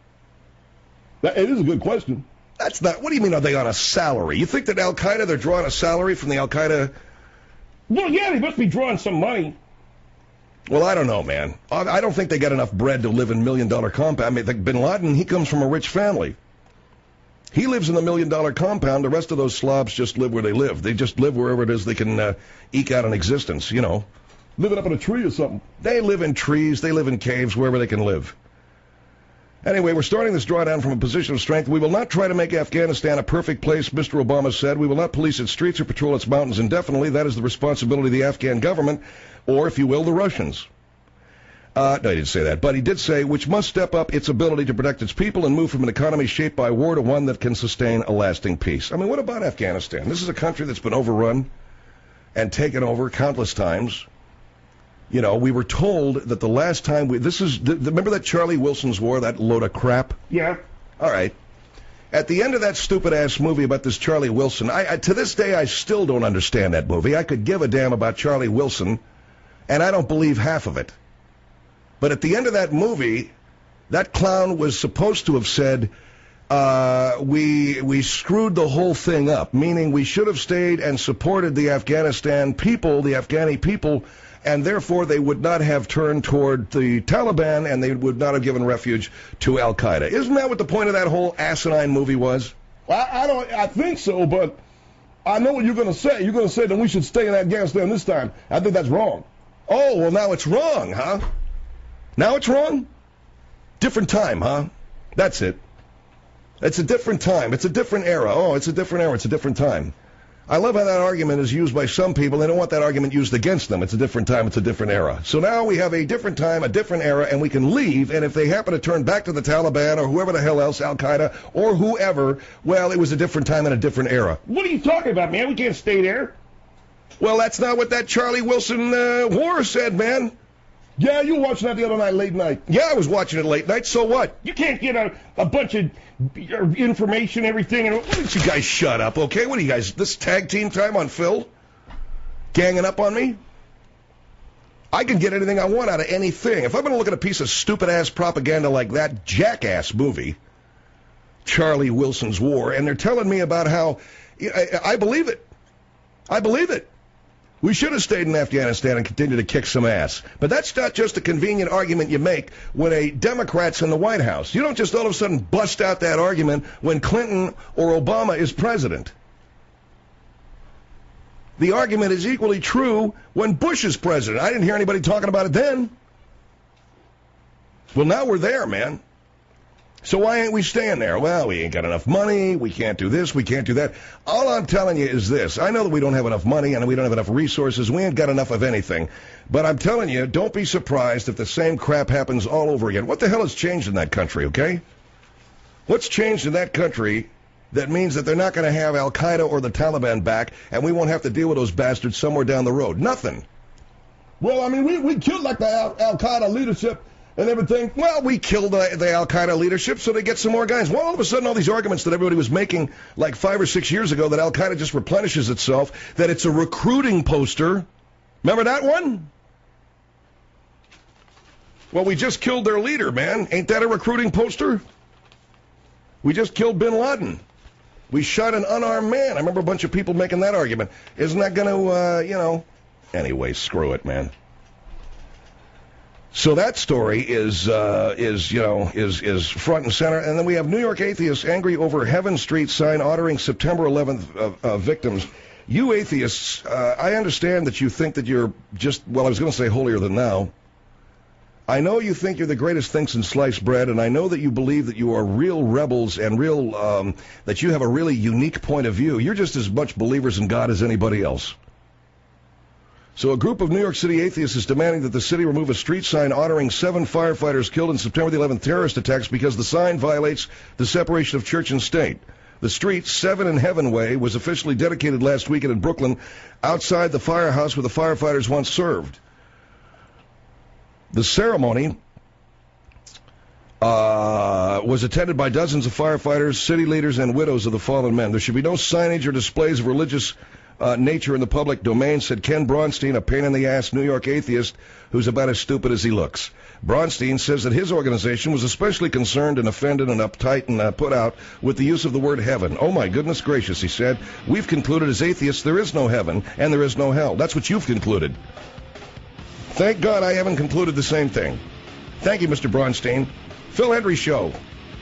It is a good question. That's not. What do you mean, are they on a salary? You think that Al-Qaeda, they're drawing a salary from the Al-Qaeda? Well, yeah, they must be drawing some money. Well, I don't know, man. I don't think they got enough bread to live in $1 million compound. I mean, like bin Laden, he comes from a rich family. He lives in the $1 million compound. The rest of those slobs just live where they live. They just live wherever it is they can eke out an existence, Living up in a tree or something. They live in trees. They live in caves, wherever they can live. Anyway, we're starting this drawdown from a position of strength. We will not try to make Afghanistan a perfect place, Mr. Obama said. We will not police its streets or patrol its mountains indefinitely. That is the responsibility of the Afghan government, or, if you will, the Russians. No, he didn't say that, but he did say, which must step up its ability to protect its people and move from an economy shaped by war to one that can sustain a lasting peace. I mean, what about Afghanistan? This is a country that's been overrun and taken over countless times. We were told that the last time remember that Charlie Wilson's War, that load of crap? Yeah. All right. At the end of that stupid-ass movie about this Charlie Wilson, to this day, I still don't understand that movie. I could give a damn about Charlie Wilson, and I don't believe half of it. But at the end of that movie, that clown was supposed to have said, we screwed the whole thing up, meaning we should have stayed and supported the Afghanistan people, the Afghani people, and therefore they would not have turned toward the Taliban and they would not have given refuge to Al-Qaeda. Isn't that what the point of that whole asinine movie was? Well, I think so, but I know what you're going to say. You're going to say that we should stay in Afghanistan this time. I think that's wrong. Oh, well, now it's wrong, huh? Now it's wrong? Different time, huh? That's it. It's a different time. It's a different era. Oh, it's a different era. It's a different time. I love how that argument is used by some people. They don't want that argument used against them. It's a different time. It's a different era. So now we have a different time, a different era, and we can leave. And if they happen to turn back to the Taliban or whoever the hell else, Al-Qaeda or whoever, well, it was a different time and a different era. What are you talking about, man? We can't stay there. Well, that's not what that Charlie Wilson war said, man. Yeah, you were watching that the other night, late night. Yeah, I was watching it late night. So what? You can't get a bunch of information, everything. Why don't you guys shut up, okay? What are you guys, this tag team time on Phil? Ganging up on me? I can get anything I want out of anything. If I'm going to look at a piece of stupid-ass propaganda like that jackass movie, Charlie Wilson's War, and they're telling me about how, I believe it. I believe it. We should have stayed in Afghanistan and continued to kick some ass. But that's not just a convenient argument you make when a Democrat's in the White House. You don't just all of a sudden bust out that argument when Clinton or Obama is president. The argument is equally true when Bush is president. I didn't hear anybody talking about it then. Well, now we're there, man. So why ain't we staying there? Well, we ain't got enough money. We can't do this. We can't do that. All I'm telling you is this. I know that we don't have enough money and we don't have enough resources. We ain't got enough of anything. But I'm telling you, don't be surprised if the same crap happens all over again. What the hell has changed in that country, okay? What's changed in that country that means that they're not going to have Al-Qaeda or the Taliban back and we won't have to deal with those bastards somewhere down the road? Nothing. Well, I mean, we killed like the Al-Qaeda leadership and everything. Well, we killed the Al-Qaeda leadership so they get some more guys. Well, all of a sudden, all these arguments that everybody was making like 5 or 6 years ago that Al-Qaeda just replenishes itself, that it's a recruiting poster. Remember that one? Well, we just killed their leader, man. Ain't that a recruiting poster? We just killed bin Laden. We shot an unarmed man. I remember a bunch of people making that argument. Isn't that going to, Anyway, screw it, man. So that story is front and center. And then we have New York atheists angry over Heaven Street sign ordering September 11th victims. You atheists, I understand that you think that you're just, well, I was going to say holier than thou. I know you think you're the greatest thing since sliced bread, and I know that you believe that you are real rebels and real, that you have a really unique point of view. You're just as much believers in God as anybody else. So a group of New York City atheists is demanding that the city remove a street sign honoring 7 firefighters killed in September the 11th terrorist attacks because the sign violates the separation of church and state. The street, 7 in Heaven Way, was officially dedicated last weekend in Brooklyn outside the firehouse where the firefighters once served. The ceremony was attended by dozens of firefighters, city leaders, and widows of the fallen men. There should be no signage or displays of religious nature in the public domain, said Ken Braunstein, a pain-in-the-ass New York atheist who's about as stupid as he looks. Braunstein says that his organization was especially concerned and offended and uptight and put out with the use of the word heaven. Oh, my goodness gracious, he said. We've concluded as atheists there is no heaven and there is no hell. That's what you've concluded. Thank God I haven't concluded the same thing. Thank you, Mr. Braunstein. Phil Hendrie Show.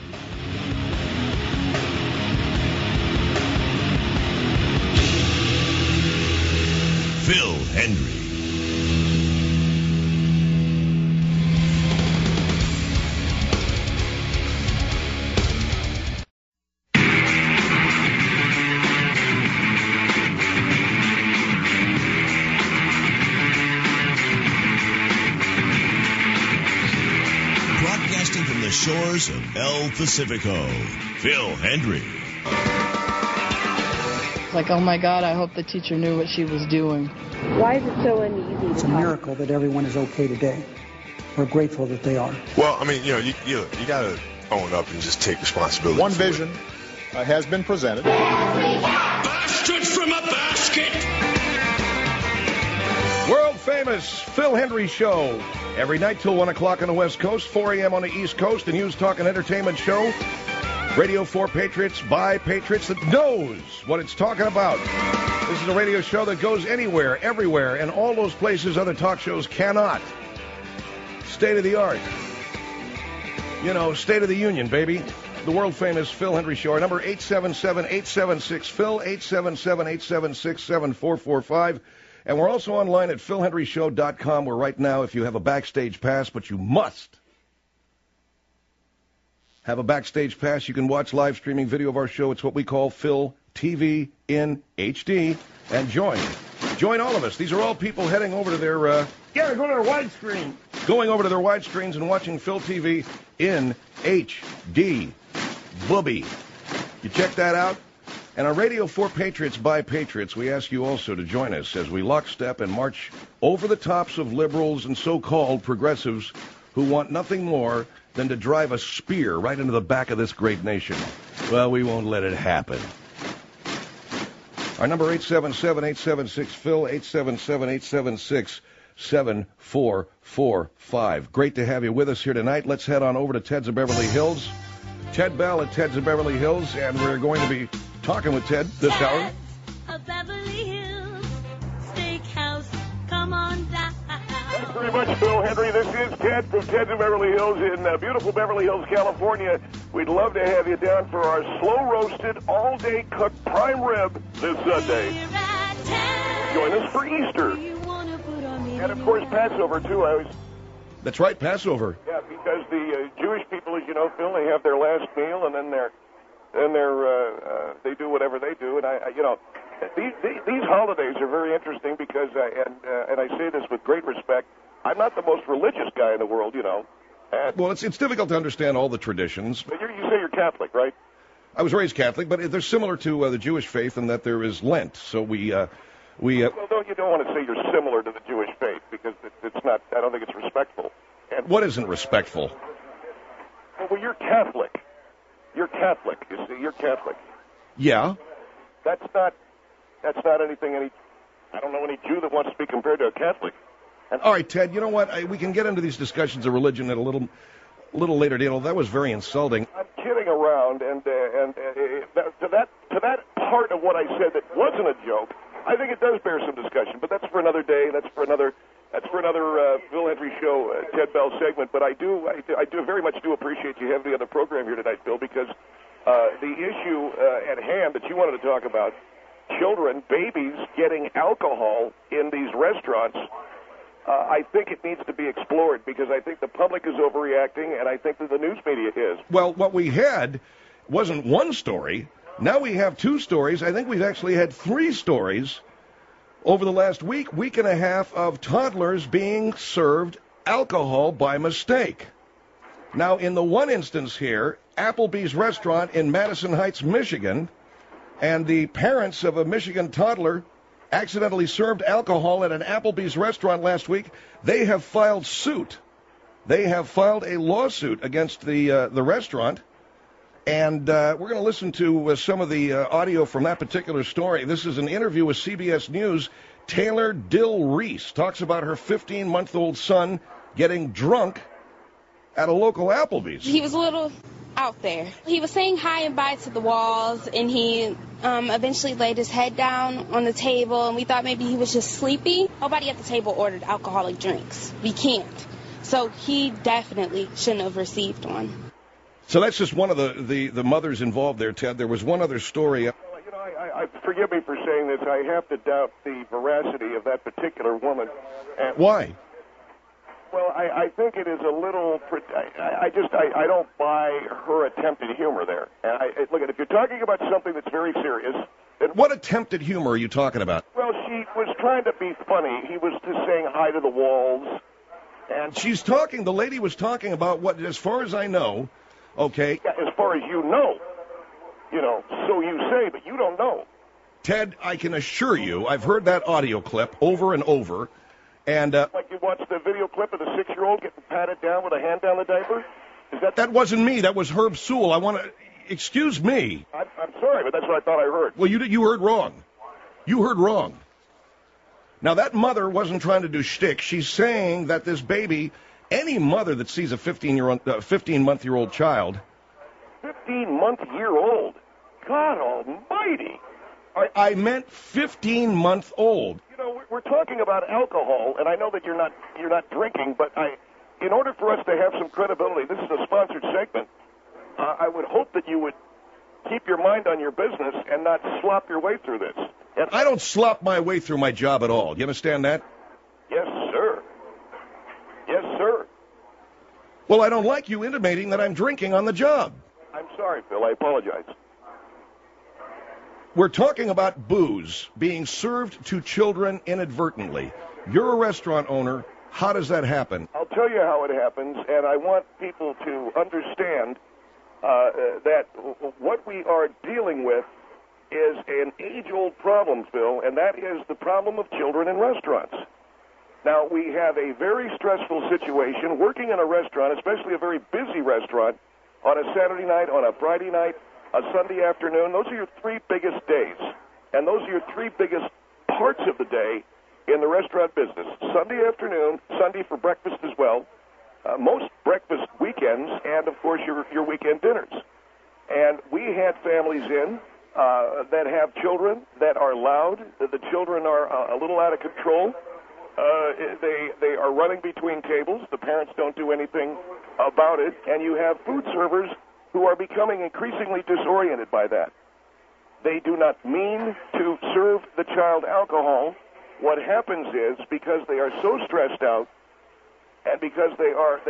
Phil Hendrie. Broadcasting from the shores of El Pacifico, Phil Hendrie. Like, oh my God, I hope the teacher knew what she was doing. Why is it so uneasy? It's a miracle that everyone is okay today. We're grateful that they are. Well, I mean, you got to own up and just take responsibility. One vision has been presented. Bastards from a basket! World famous Phil Hendrie Show. Every night till 1 o'clock on the West Coast, 4 a.m. on the East Coast, the News Talk and Entertainment Show. Radio for Patriots, by Patriots, that knows what it's talking about. This is a radio show that goes anywhere, everywhere, and all those places other talk shows cannot. State of the art. You know, State of the Union, baby. The world-famous Phil Hendrie Show. Our number 877-876-PHIL, 877-876-7445. And we're also online at philhendrieshow.com, where right now, if you have a backstage pass, but you must have a backstage pass, you can watch live streaming video of our show. It's what we call Phil TV in HD. And join all of us. These are all people heading over to their, go to their widescreen. Going over to their widescreens and watching Phil TV in HD. Booby. You check that out? And on Radio for Patriots, by Patriots, we ask you also to join us as we lockstep and march over the tops of liberals and so-called progressives who want nothing more than to drive a spear right into the back of this great nation. Well, we won't let it happen. Our number 877-876-PHIL, 877-876-7445. Great to have you with us here tonight. Let's head on over to Ted's of Beverly Hills. Ted Bell at Ted's of Beverly Hills, and we're going to be talking with Ted this hour. Of Beverly Hills Steakhouse, come on down. Thanks very much, Phil Hendrie. This is Ted from Ted's of Beverly Hills in beautiful Beverly Hills, California. We'd love to have you down for our slow-roasted, all-day cooked prime rib this Sunday. Join us for Easter. And, of course, Passover, too. That's right, Passover. Yeah, because the Jewish people, as you know, Phil, they have their last meal, and then they do whatever they do. And these holidays are very interesting because, and I say this with great respect, I'm not the most religious guy in the world, you know. Well, it's difficult to understand all the traditions. But you say you're Catholic, right? I was raised Catholic, but they're similar to the Jewish faith in that there is Lent. So well, no, you don't want to say you're similar to the Jewish faith because it's not. I don't think it's respectful. And what isn't respectful? Well, you're Catholic. You're Catholic. You see, you're Catholic. Yeah. That's not anything. I don't know any Jew that wants to be compared to a Catholic. All right, Ted. You know what? We can get into these discussions of religion at a little later date. That was very insulting. I'm kidding around, and to that part of what I said that wasn't a joke, I think it does bear some discussion. But that's for another day. That's for another Phil Hendrie Show, Ted Bell segment. But I do very much appreciate you having the other program here tonight, Phil, because the issue at hand that you wanted to talk about children, babies, getting alcohol in these restaurants, I think it needs to be explored because I think the public is overreacting, and I think that the news media is. Well, what we had wasn't one story. Now we have two stories. I think we've actually had three stories over the last week and a half of toddlers being served alcohol by mistake. Now, in the one instance here, Applebee's restaurant in Madison Heights, Michigan, and the parents of a Michigan toddler accidentally served alcohol at an Applebee's restaurant last week. They have filed suit. They have filed a lawsuit against the restaurant. And we're going to listen to some of the audio from that particular story. This is an interview with CBS News. Taylor Dill Reese talks about her 15-month-old son getting drunk at a local Applebee's. He was a little out there. He was saying hi and bye to the walls, and he eventually laid his head down on the table, and we thought maybe he was just sleepy. Nobody at the table ordered alcoholic drinks. We can't. So he definitely shouldn't have received one. So that's just one of the mothers involved there, Ted. There was one other story. You know, I forgive me for saying this. I have to doubt the veracity of that particular woman. And why? Well, I think it is a little. I don't buy her attempt at humor there. And look, if you're talking about something that's very serious. What attempt at humor are you talking about? Well, she was trying to be funny. He was just saying hi to the walls. And the lady was talking about what, as far as I know, okay. Yeah, as far as you know, so you say, but you don't know. Ted, I can assure you, I've heard that audio clip over and over. And like you watched the video clip of the 6-year-old getting patted down with a hand down the diaper? Is that wasn't me. That was Herb Sewell. I want to... Excuse me. I'm sorry, but that's what I thought I heard. Well, you heard wrong. You heard wrong. Now, that mother wasn't trying to do shtick. She's saying that this baby, any mother that sees a 15-month-year-old child... 15-month-year-old? God almighty! I meant 15-month-old. You know, we're talking about alcohol, and I know that you're not drinking, but in order for us to have some credibility, this is a sponsored segment. I would hope that you would keep your mind on your business and not slop your way through this. And I don't slop my way through my job at all. You understand that? Yes, sir. Yes, sir. Well, I don't like you intimating that I'm drinking on the job. I'm sorry, Phil. I apologize. We're talking about booze being served to children inadvertently. You're a restaurant owner. How does that happen? I'll tell you how it happens, and I want people to understand that what we are dealing with is an age-old problem, Phil, and that is the problem of children in restaurants. Now, we have a very stressful situation working in a restaurant, especially a very busy restaurant, on a Saturday night, on a Friday night, a Sunday afternoon. Those are your three biggest days, and those are your three biggest parts of the day in the restaurant business. Sunday afternoon, Sunday for breakfast as well, most breakfast weekends, and, of course, your weekend dinners. And we had families in that have children that are loud. The children are a little out of control. They are running between tables. The parents don't do anything about it. And you have food servers who are becoming increasingly disoriented by that. They do not mean to serve the child alcohol. What happens is, because they are so stressed out and because they are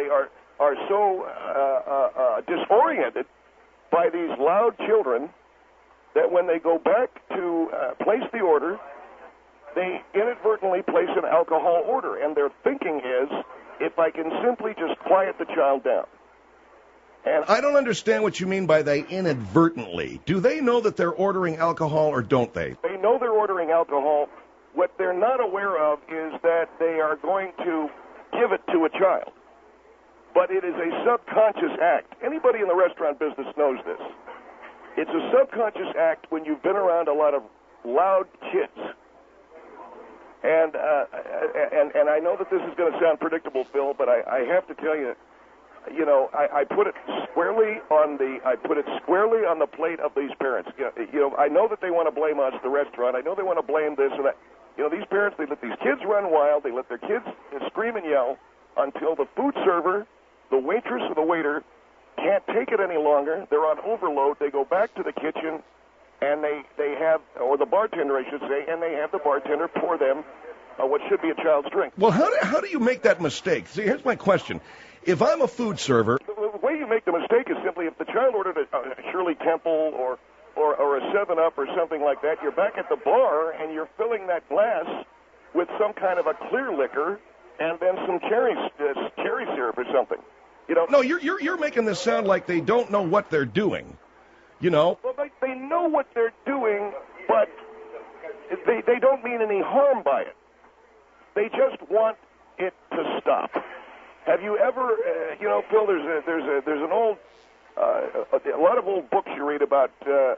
so disoriented by these loud children, that when they go back to place the order, they inadvertently place an alcohol order, and their thinking is, if I can simply just quiet the child down. And I don't understand what you mean by they inadvertently. Do they know that they're ordering alcohol, or don't they? They know they're ordering alcohol. What they're not aware of is that they are going to give it to a child. But it is a subconscious act. Anybody in the restaurant business knows this. It's a subconscious act when you've been around a lot of loud kids. And I know that this is going to sound predictable, Phil, but I have to tell you, I put it squarely on the plate of these parents. I know that they want to blame us, the restaurant. I know they want to blame this and that. These parents, they let these kids run wild. They let their kids scream and yell until the food server, the waitress, or the waiter can't take it any longer. They're on overload. They go back to the kitchen, and they have, or the bartender, I should say, and they have the bartender pour them what should be a child's drink. Well, how do you make that mistake? See, here's my question. If I'm a food server... The way you make the mistake is simply if the child ordered a Shirley Temple or a 7-Up or something like that, you're back at the bar and you're filling that glass with some kind of a clear liquor and then some cherry syrup or something. You know? No, you're making this sound like they don't know what they're doing. You know? Well, they know what they're doing, but they don't mean any harm by it. They just want it to stop. Have you ever, Phil? There's an old, a lot of old books you read about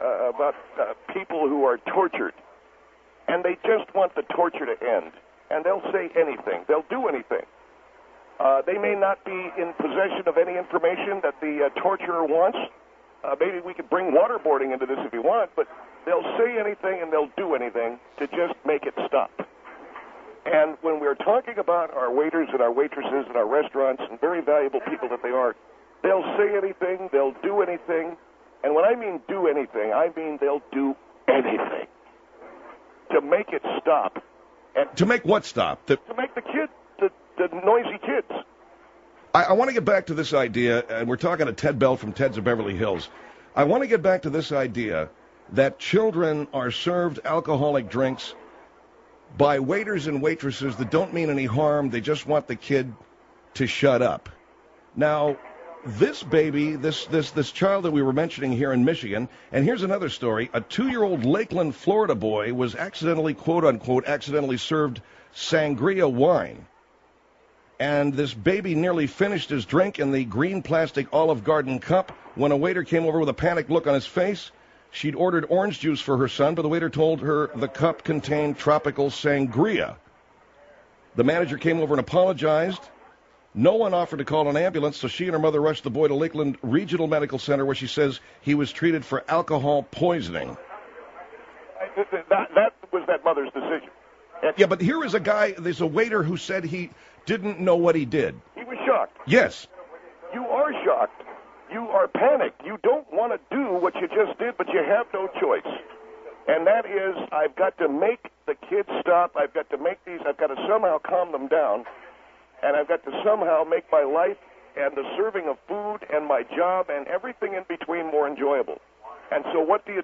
people who are tortured, and they just want the torture to end, and they'll say anything, they'll do anything. They may not be in possession of any information that the torturer wants. Maybe we could bring waterboarding into this if you want, but they'll say anything and they'll do anything to just make it stop. And when we're talking about our waiters and our waitresses and our restaurants and very valuable people that they are, they'll say anything, they'll do anything. And when I mean do anything, I mean they'll do anything to make it stop. And to make what stop? To make the kids, the noisy kids. I want to get back to this idea, and we're talking to Ted Bell from Ted's of Beverly Hills. I want to get back to this idea that children are served alcoholic drinks by waiters and waitresses that don't mean any harm. They just want the kid to shut up. Now, this baby, this child that we were mentioning here in Michigan, and here's another story. A 2-year-old Lakeland, Florida boy was accidentally, quote-unquote, accidentally served sangria wine. And this baby nearly finished his drink in the green plastic Olive Garden cup when a waiter came over with a panicked look on his face. She'd ordered orange juice for her son, but the waiter told her the cup contained tropical sangria. The manager came over and apologized. No one offered to call an ambulance, so she and her mother rushed the boy to Lakeland Regional Medical Center, where she says he was treated for alcohol poisoning. That was that mother's decision. Yeah, but here is a guy, there's a waiter who said he didn't know what he did. He was shocked. Yes. You are shocked. You are panicked. You don't want to do what you just did, but you have no choice. And that is, I've got to make the kids stop. I've got to somehow calm them down. And I've got to somehow make my life and the serving of food and my job and everything in between more enjoyable. And so what do?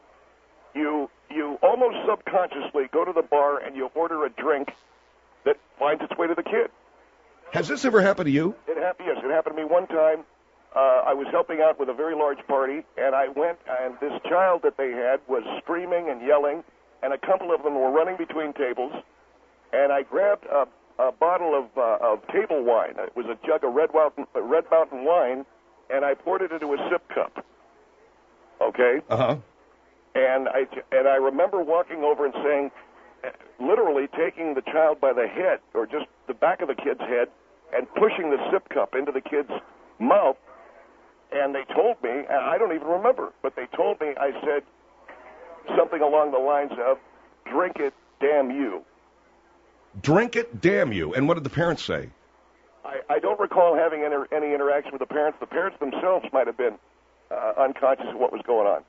You almost subconsciously go to the bar and you order a drink that finds its way to the kid. Has this ever happened to you? Yes, it happened to me one time. I was helping out with a very large party, and I went, and this child that they had was screaming and yelling, and a couple of them were running between tables, and I grabbed a bottle of table wine. It was a jug of Red Mountain wine, and I poured it into a sip cup. Okay? Uh-huh. And I remember walking over and saying, literally taking the child by the head, or just the back of the kid's head, and pushing the sip cup into the kid's mouth. And they told me, and I don't even remember, but they told me, I said something along the lines of, drink it, damn you. Drink it, damn you. And what did the parents say? I don't recall having any interaction with the parents. The parents themselves might have been unconscious of what was going on.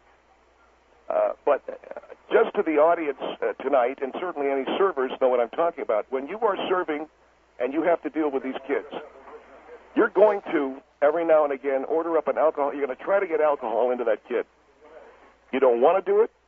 But just to the audience tonight, and certainly any servers know what I'm talking about, when you are serving and you have to deal with these kids, you're going to, every now and again, order up an alcohol. You're going to try to get alcohol into that kid. You don't want to do it.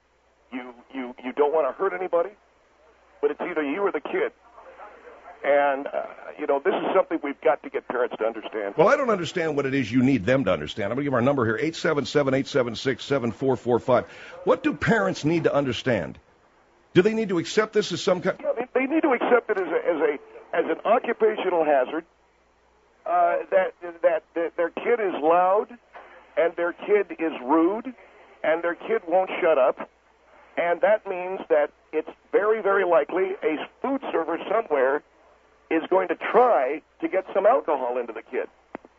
You don't want to hurt anybody. But it's either you or the kid. And, this is something we've got to get parents to understand. Well, I don't understand what it is you need them to understand. I'm going to give our number here, 877-876-7445. What do parents need to understand? Do they need to accept this as some kind... They need to accept it as an occupational hazard, that their kid is loud, and their kid is rude, and their kid won't shut up. And that means that it's very, very likely a food server somewhere is going to try to get some alcohol into the kid.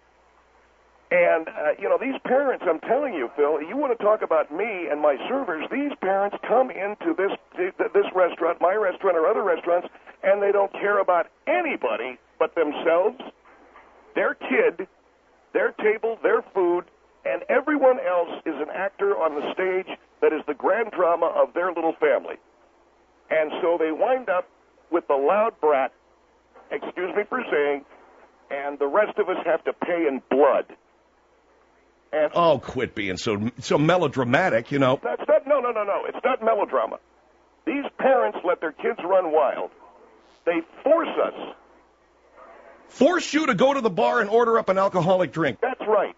And, these parents, I'm telling you, Phil, you want to talk about me and my servers, these parents come into this restaurant, my restaurant, or other restaurants, and they don't care about anybody but themselves, their kid, their table, their food, and everyone else is an actor on the stage that is the grand drama of their little family. And so they wind up with the loud brat, excuse me for saying, and the rest of us have to pay in blood. And oh, quit being so melodramatic, you know. That's not, no. It's not melodrama. These parents let their kids run wild. They force us. Force you to go to the bar and order up an alcoholic drink. That's right.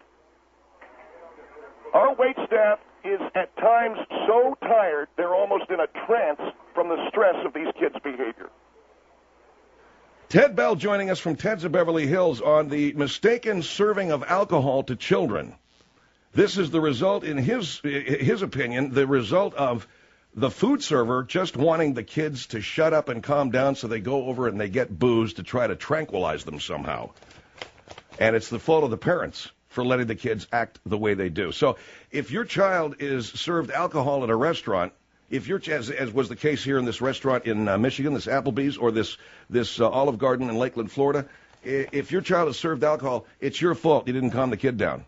Our wait staff is at times so tired they're almost in a trance from the stress of these kids' behavior. Ted Bell joining us from Ted's of Beverly Hills on the mistaken serving of alcohol to children. This is the result, in his opinion, the result of the food server just wanting the kids to shut up and calm down, so they go over and they get booze to try to tranquilize them somehow. And it's the fault of the parents for letting the kids act the way they do. So if your child is served alcohol at a restaurant, if you're, as was the case here in this restaurant in Michigan, this Applebee's, or this Olive Garden in Lakeland, Florida, if your child is served alcohol, it's your fault you didn't calm the kid down.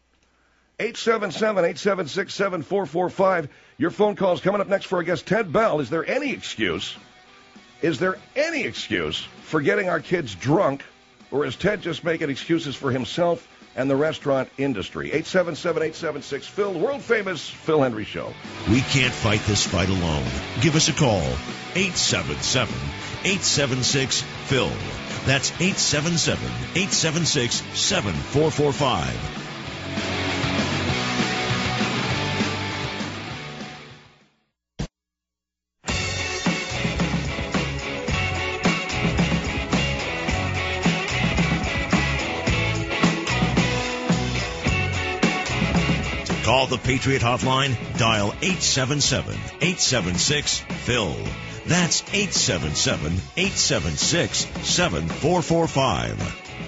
877-876-7445. Your phone call is coming up next for our guest, Ted Bell. Is there any excuse for getting our kids drunk, or is Ted just making excuses for himself and the restaurant industry? 877-876-PHIL, the world-famous Phil Hendrie Show. We can't fight this fight alone. Give us a call, 877-876-PHIL. That's 877-876-7445. Call the Patriot Hotline, dial 877-876-PHIL. That's 877-876-7445.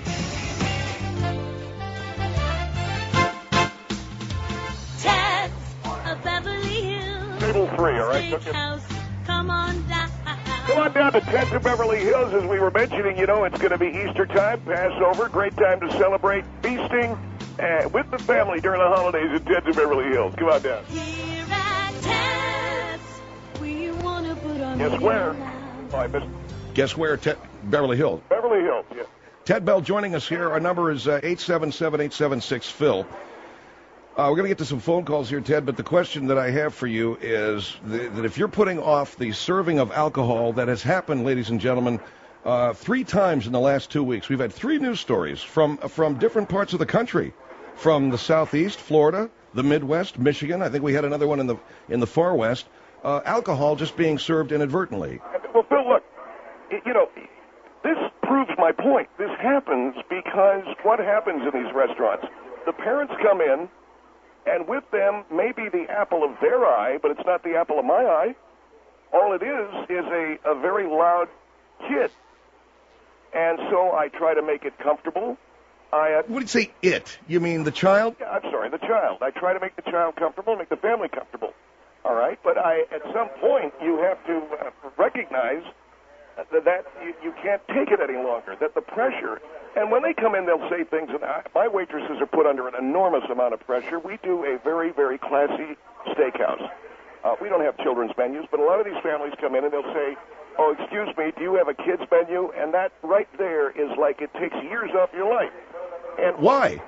Ted's of Beverly Hills. Table 3, all right? Steakhouse, come on down. Come on down to Ted's of Beverly Hills. As we were mentioning, you know, it's going to be Easter time, Passover, great time to celebrate feasting with the family during the holidays at Ted's of Beverly Hills. Come on down. Here at Ted's, we want to put on Guess where? Oh, I missed. Guess where? Beverly Hills. Beverly Hills, yeah. Ted Bell joining us here. Our number is 877-876-PHIL. We're going to get to some phone calls here, Ted, but the question that I have for you is that if you're putting off the serving of alcohol that has happened, ladies and gentlemen, 3 times in the last 2 weeks. We've had 3 news stories from different parts of the country, from the Southeast, Florida, the Midwest, Michigan. I think we had another one in the far West. Alcohol just being served inadvertently. Well, Phil, look, you know, this proves my point. This happens because what happens in these restaurants? The parents come in, and with them may be the apple of their eye, but it's not the apple of my eye. All it is a very loud kid. And so I try to make it comfortable. What do you say, it? You mean the child? Yeah, I'm sorry, the child. I try to make the child comfortable, make the family comfortable. All right? But at some point, you have to recognize that you can't take it any longer, that the pressure. And when they come in, they'll say things, and my waitresses are put under an enormous amount of pressure. We do a very, very classy steakhouse. We don't have children's menus, but a lot of these families come in and they'll say, oh, excuse me, do you have a kid's menu? And that right there is like it takes years off your life. And why?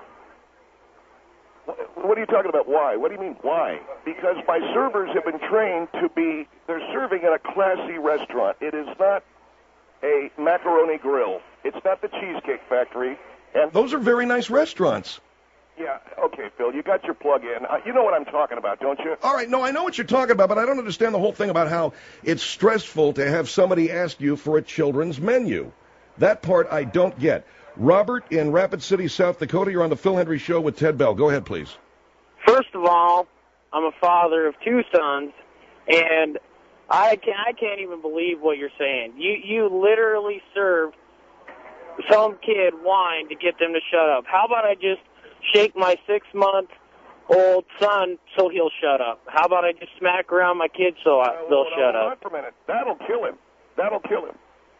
What are you talking about, why? What do you mean, why? Because my servers have been trained to be, they're serving in a classy restaurant. It is not a macaroni grill. It's not the Cheesecake Factory. And those are very nice restaurants. Yeah, okay, Phil, you got your plug in. You know what I'm talking about, don't you? All right, no, I know what you're talking about, but I don't understand the whole thing about how it's stressful to have somebody ask you for a children's menu. That part I don't get. Robert in Rapid City, South Dakota, you're on the Phil Hendrie Show with Ted Bell. Go ahead, please. First of all, I'm a father of 2 sons, and I can't even believe what you're saying. You literally served some kid wine to get them to shut up. How about I just shake my 6-month-old son so he'll shut up? How about I just smack around my kid so they'll shut up? Hold on for a minute. That'll kill him.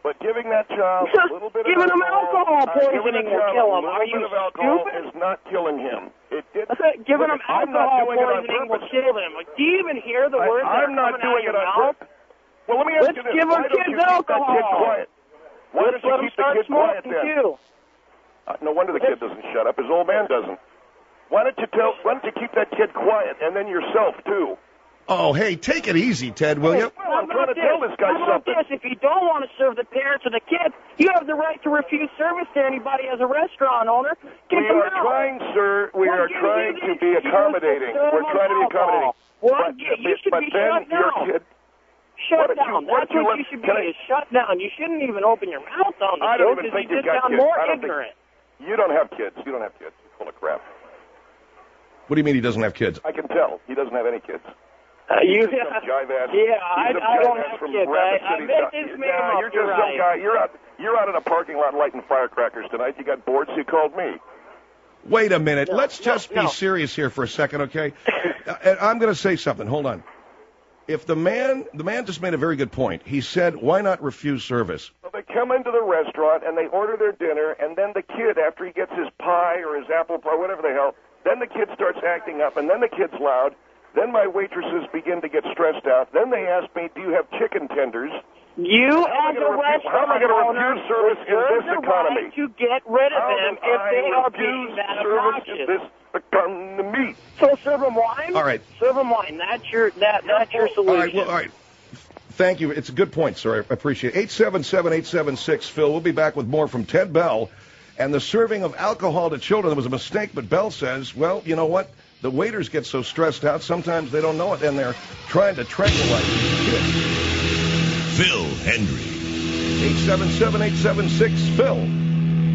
But giving that child a little bit Giving of him alcohol poisoning will kill him. Are you A little bit of alcohol stupid? is not killing him. Giving him I'm not alcohol doing it on poisoning will purpose. kill him. Do you even hear the words that are I'm not coming out of doing your it on mouth? purpose. Well, let me ask Let's you this. give Why him don't you kids keep that kid alcohol. quiet? Why Let's don't you let him keep the start kid quiet smoking, then? too. No wonder the kid doesn't shut up. His old man doesn't. Why don't you keep that kid quiet, and then yourself, too? Oh, hey, take it easy, Ted, will you? Well, I'm trying to tell this guy something. If you don't want to serve the parents of the kid, you have the right to refuse service to anybody as a restaurant owner. Kick We them are out. trying, sir. We are trying to be accommodating. We're trying to be accommodating. Well, you should be shut down. Shut down. That's what you should be. Is shut down. You shouldn't even open your mouth on the I show don't even because think you you've just got sound kids. more I don't think- ignorant. You don't have kids. You don't have kids. You're full of crap. What do you mean he doesn't have kids? I can tell. He doesn't have any kids. You, He's some jive-ass. I don't jive-ass have from kids. Rapid I City. bet this made him up. You're just some guy. You're out in a parking lot lighting firecrackers tonight. You got bored, so you called me. Wait a minute. Let's just be serious here for a second, okay? And I'm going to say something. Hold on. If the man just made a very good point. He said, why not refuse service? Well, they come into the restaurant and they order their dinner, and then the kid, after he gets his pie or his apple pie, whatever the hell, then the kid starts acting up, and then the kid's loud. Then my waitresses begin to get stressed out. Then they ask me, do you have chicken tenders? You as a restaurant how am I going to owner refuse service in this economy? Right to get rid of them if they are being refuse that service obnoxious. in this economy? So serve them wine. All right. Serve them wine. That's your solution. All right, well, all right. Thank you. It's a good point, sir. I appreciate it. 877-876-PHIL. We'll be back with more from Ted Bell. And the serving of alcohol to children was a mistake, but Bell says, well, you know what? The waiters get so stressed out, sometimes they don't know it, and they're trying to tranquilize these kids. Phil Hendry. 877-876-PHIL.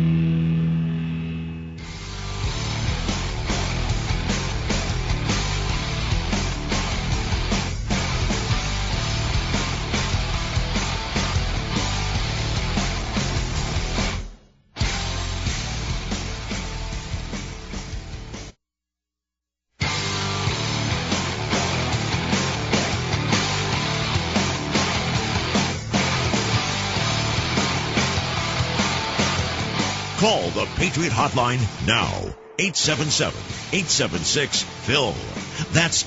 Call the Patriot Hotline now. 877-876-PHIL. That's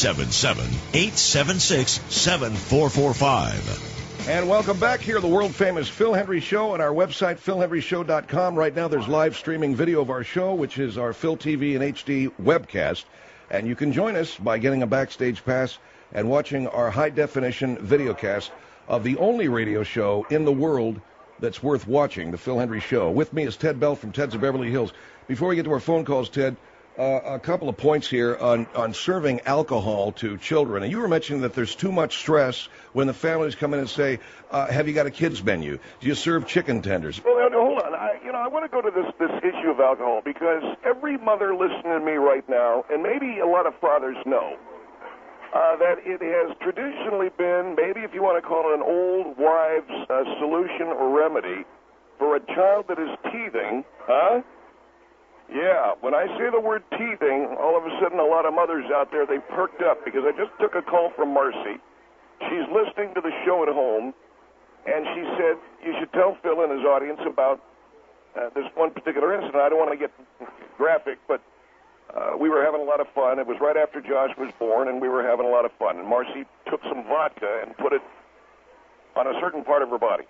877-876-7445. And welcome back here to the world-famous Phil Hendry Show on our website, philhendryshow.com. Right now there's live streaming video of our show, which is our Phil TV and HD webcast. And you can join us by getting a backstage pass and watching our high-definition videocast of the only radio show in the world that's worth watching, the Phil Hendry Show. With me is Ted Bell from Ted's of Beverly Hills. Before we get to our phone calls, Ted, a couple of points here on serving alcohol to children. And you were mentioning that there's too much stress when the families come in and say, have you got a kids menu? Do you serve chicken tenders? Well, hold on. I want to go to this issue of alcohol because every mother listening to me right now, and maybe a lot of fathers know, that it has traditionally been, maybe if you want to call it an old wives' solution or remedy, for a child that is teething, Yeah, when I say the word teething, all of a sudden a lot of mothers out there, they perked up because I just took a call from Marcy. She's listening to the show at home, and she said, you should tell Phil and his audience about this one particular incident. I don't want to get graphic, but we were having a lot of fun. It was right after Josh was born, and we were having a lot of fun. And Marcy took some vodka and put it on a certain part of her body.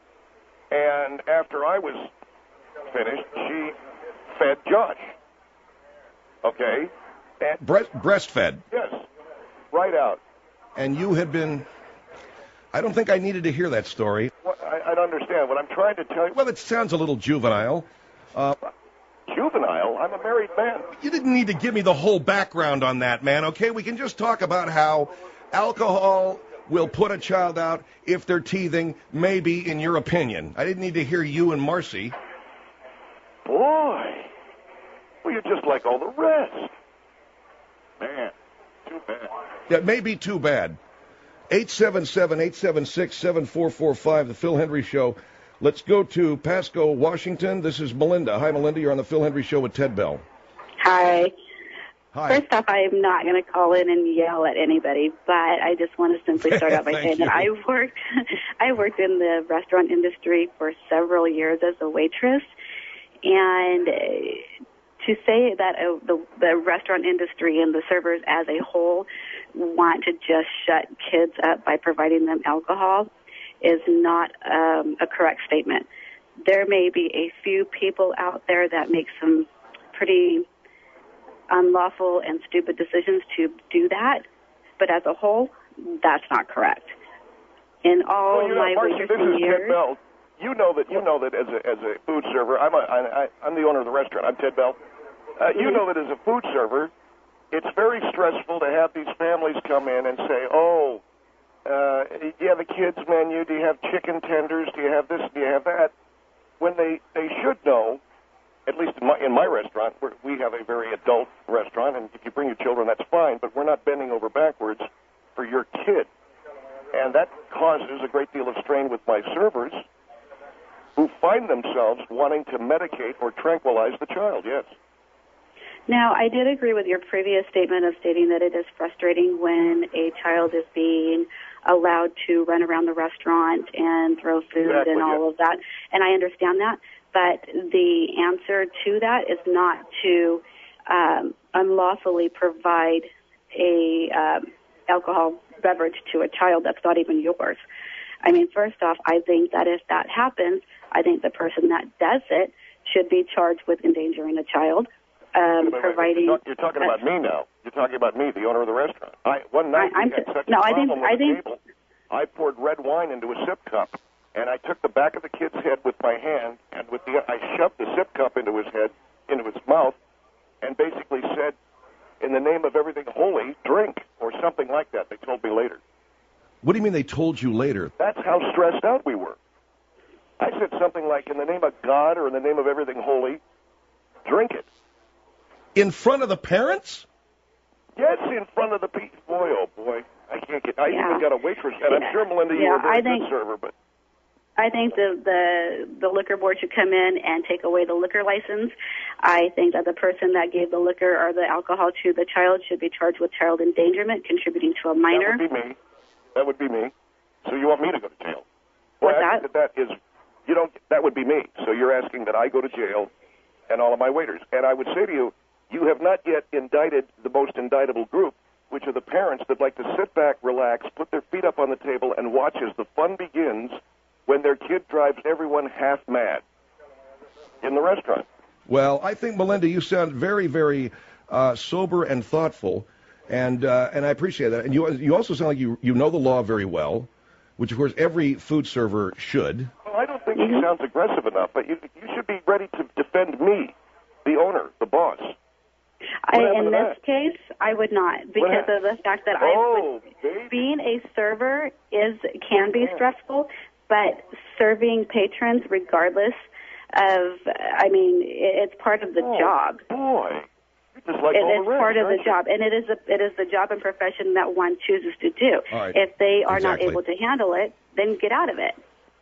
And after I was finished, she fed Josh. Okay? And breastfed? Yes. Right out. And you had been... I don't think I needed to hear that story. Well, I don't understand. What I'm trying to tell you... Well, it sounds a little juvenile. Juvenile? I'm a married man. You didn't need to give me the whole background on that, man, okay? We can just talk about how alcohol will put a child out if they're teething, maybe, in your opinion. I didn't need to hear you and Marcy. Boy. Well, you're just like all the rest. Man, too bad. Yeah, it may be too bad. 877-876-7445, the Phil Hendry Show. Let's go to Pasco, Washington. This is Melinda. Hi, Melinda. You're on the Phil Hendry Show with Ted Bell. Hi. Hi. First off, I'm not going to call in and yell at anybody, but I just want to simply start out by saying that I worked in the restaurant industry for several years as a waitress, and to say that the restaurant industry and the servers as a whole want to just shut kids up by providing them alcohol is not a correct statement. There may be a few people out there that make some pretty unlawful and stupid decisions to do that, but as a whole, that's not correct. In all my waitressing years, Ted Bell. You know that as a food server, I'm the owner of the restaurant. I'm Ted Bell. You know that as a food server, it's very stressful to have these families come in and say, "Oh, do you have a kids menu? Do you have chicken tenders? Do you have this? Do you have that?" When they should know. At least in my restaurant, we have a very adult restaurant, and if you bring your children, that's fine, but we're not bending over backwards for your kid. And that causes a great deal of strain with my servers, who find themselves wanting to medicate or tranquilize the child, yes. Now, I did agree with your previous statement of stating that it is frustrating when a child is being allowed to run around the restaurant and throw food and all of that, and I understand that. But the answer to that is not to unlawfully provide a alcohol beverage to a child that's not even yours. I mean, first off, I think that if that happens, I think the person that does it should be charged with endangering a child. Providing. You're talking about me now. You're talking about me, the owner of the restaurant. One night we had such a problem with the table. I poured red wine into a sip cup. And I took the back of the kid's head with my hand, and I shoved the sip cup into his head, into his mouth, and basically said, "In the name of everything holy, drink," or something like that. They told me later. What do you mean they told you later? That's how stressed out we were. I said something like, "In the name of God or in the name of everything holy, drink it." In front of the parents? Yes, in front of the people. Boy, oh boy, I can't get. I even got a waitress, and I'm sure, Melinda, you were a very good server, but. I think the liquor board should come in and take away the liquor license. I think that the person that gave the liquor or the alcohol to the child should be charged with child endangerment, contributing to a minor. That would be me. So you want me to go to jail? What's I think that is, that would be me. So you're asking that I go to jail and all of my waiters. And I would say to you, you have not yet indicted the most indictable group, which are the parents that like to sit back, relax, put their feet up on the table, and watch as the fun begins when their kid drives everyone half mad in the restaurant. Well, I think, Melinda, you sound very, very sober and thoughtful, and I appreciate that. And you also sound like you know the law very well, which, of course, every food server should. Well, I don't think he sounds aggressive enough, but you should be ready to defend me, the owner, the boss. In this case, I would not, because of the fact that being a server can be stressful. But serving patrons, regardless of, it's part of the job. Boy, just like it's part of the job, and it is the job and profession that one chooses to do. Right. If they are not able to handle it, then get out of it.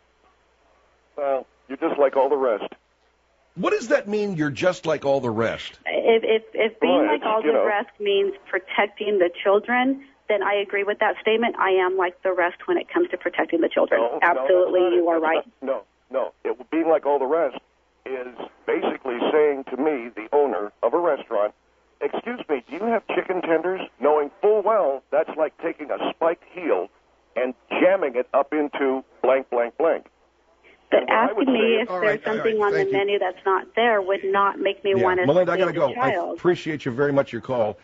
Well, you're just like all the rest. What does that mean? You're just like all the rest. If being like all the rest means protecting the children, then I agree with that statement. I am like the rest when it comes to protecting the children. Absolutely, you are right. No. Being like all the rest is basically saying to me, the owner of a restaurant, "Excuse me, do you have chicken tenders?" Knowing full well that's like taking a spiked heel and jamming it up into blank, blank, blank. But asking me if there's something on the menu that's not there would not make me want to Melinda, I got to go. Child. I appreciate you very much, your call.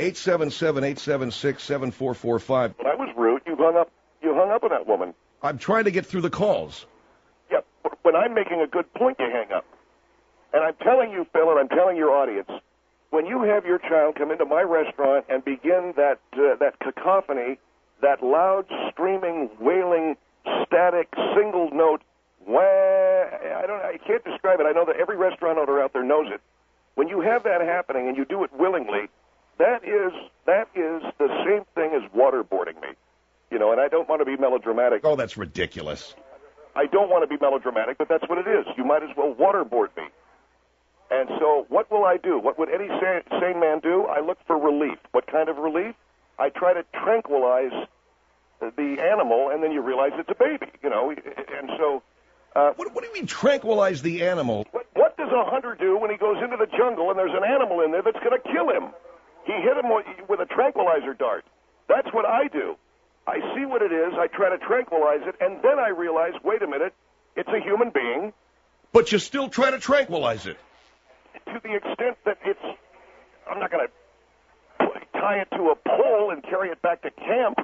877-876-7445. That was rude. You hung up on that woman. I'm trying to get through the calls. Yeah, when I'm making a good point, you hang up. And I'm telling you, Phil, and I'm telling your audience, when you have your child come into my restaurant and begin that cacophony, that loud, screaming, wailing, static, single note, I can't describe it. I know that every restaurant owner out there knows it. When you have that happening and you do it willingly, that is the same thing as waterboarding me. And I don't want to be melodramatic. Oh, that's ridiculous. I don't want to be melodramatic, but that's what it is. You might as well waterboard me. And so what will I do? What would any sane man do? I look for relief. What kind of relief? I try to tranquilize the animal, and then you realize it's a baby, you know. And so... what do you mean tranquilize the animal? What does a hunter do when he goes into the jungle and there's an animal in there that's going to kill him? He hit him with a tranquilizer dart. That's what I do. I see what it is, I try to tranquilize it, and then I realize, wait a minute, it's a human being. But you still try to tranquilize it. To the extent that I'm not going to tie it to a pole and carry it back to camp.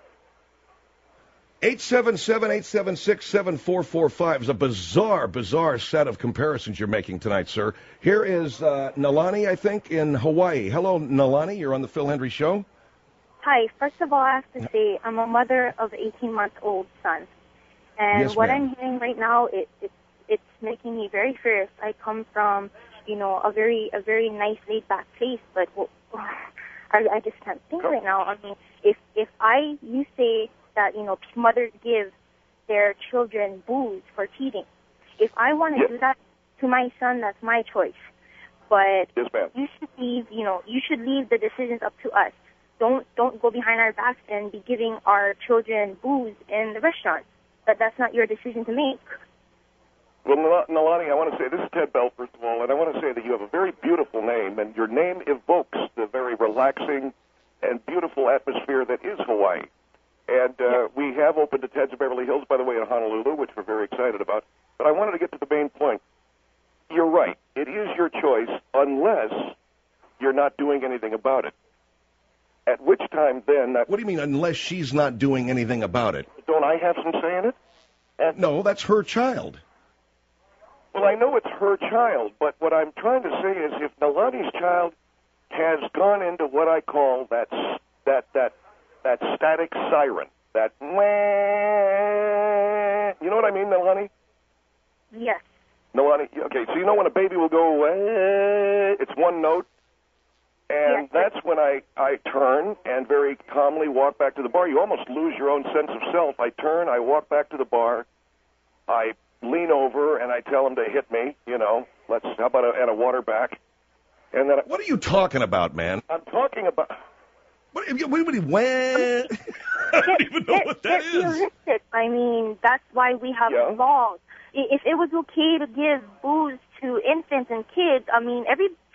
877-876-7445 is a bizarre set of comparisons you're making tonight, sir. Here is Nalani, I think, in Hawaii. Hello, Nalani. You're on the Phil Hendry Show. Hi. First of all, I have to say I'm a mother of an 18-month-old son. And yes, what ma'am. I'm hearing right now, it's making me very fierce. I come from, a very nice, laid-back place, but I just can't think right now. I mean, if you say that, mothers give their children booze for teething. If I want to do that to my son, that's my choice. But yes, ma'am. you should leave the decisions up to us. Don't go behind our backs and be giving our children booze in the restaurant. That's not your decision to make. Well, Nalani, I want to say, this is Ted Bell, first of all, and I want to say that you have a very beautiful name, and your name evokes the very relaxing and beautiful atmosphere that is Hawaii. And we have opened a Ted's of Beverly Hills, by the way, in Honolulu, which we're very excited about. But I wanted to get to the main point. You're right. It is your choice unless you're not doing anything about it. At which time then... What do you mean, unless she's not doing anything about it? Don't I have some say in it? No, that's her child. Well, I know it's her child, but what I'm trying to say is if Nalani's child has gone into what I call that static siren, that wah, you know what I mean, Nalani? Yes. Nalani, okay, so you know when a baby will go wah, it's one note, and that's when I turn and very calmly walk back to the bar. You almost lose your own sense of self. I turn, I walk back to the bar, I lean over, and I tell him to hit me, how about a water back? And then what are you talking about, man? I'm talking about... What do you mean, I don't even know what that is. Realistic. I mean, that's why we have laws. If it was okay to give booze to infants and kids, I mean,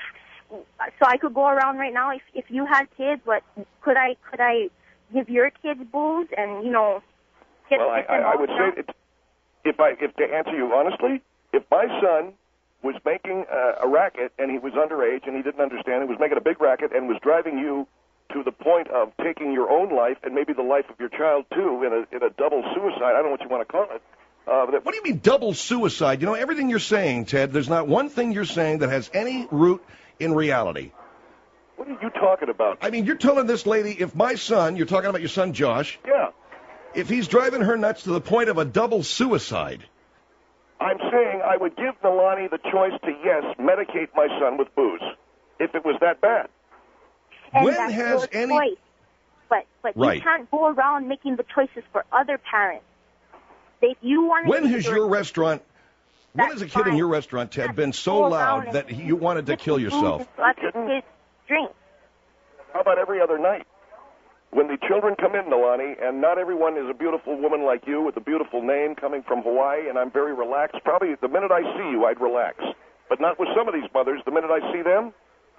so I could go around right now. If you had kids, but could I give your kids booze and get? Well, I would say if to answer you honestly, if my son was making a racket and he was underage and he didn't understand, he was making a big racket and was driving you to the point of taking your own life and maybe the life of your child too in a double suicide. I don't know what you want to call it. What do you mean double suicide? Everything you're saying, Ted, there's not one thing you're saying that has any root in reality. What are you talking about? I mean, you're telling this lady, if my son, you're talking about your son Josh. Yeah. If he's driving her nuts to the point of a double suicide. I'm saying I would give Nalani the choice to, yes, medicate my son with booze, if it was that bad. And when that's has your any... choice. But right. You can't go around making the choices for other parents. If you want to when has your restaurant... When has a kid in your restaurant, Ted, been so loud that you wanted to kill yourself? Drink. How about every other night? When the children come in, Nalani, and not everyone is a beautiful woman like you with a beautiful name coming from Hawaii, and I'm very relaxed. Probably the minute I see you, I'd relax. But not with some of these mothers. The minute I see them,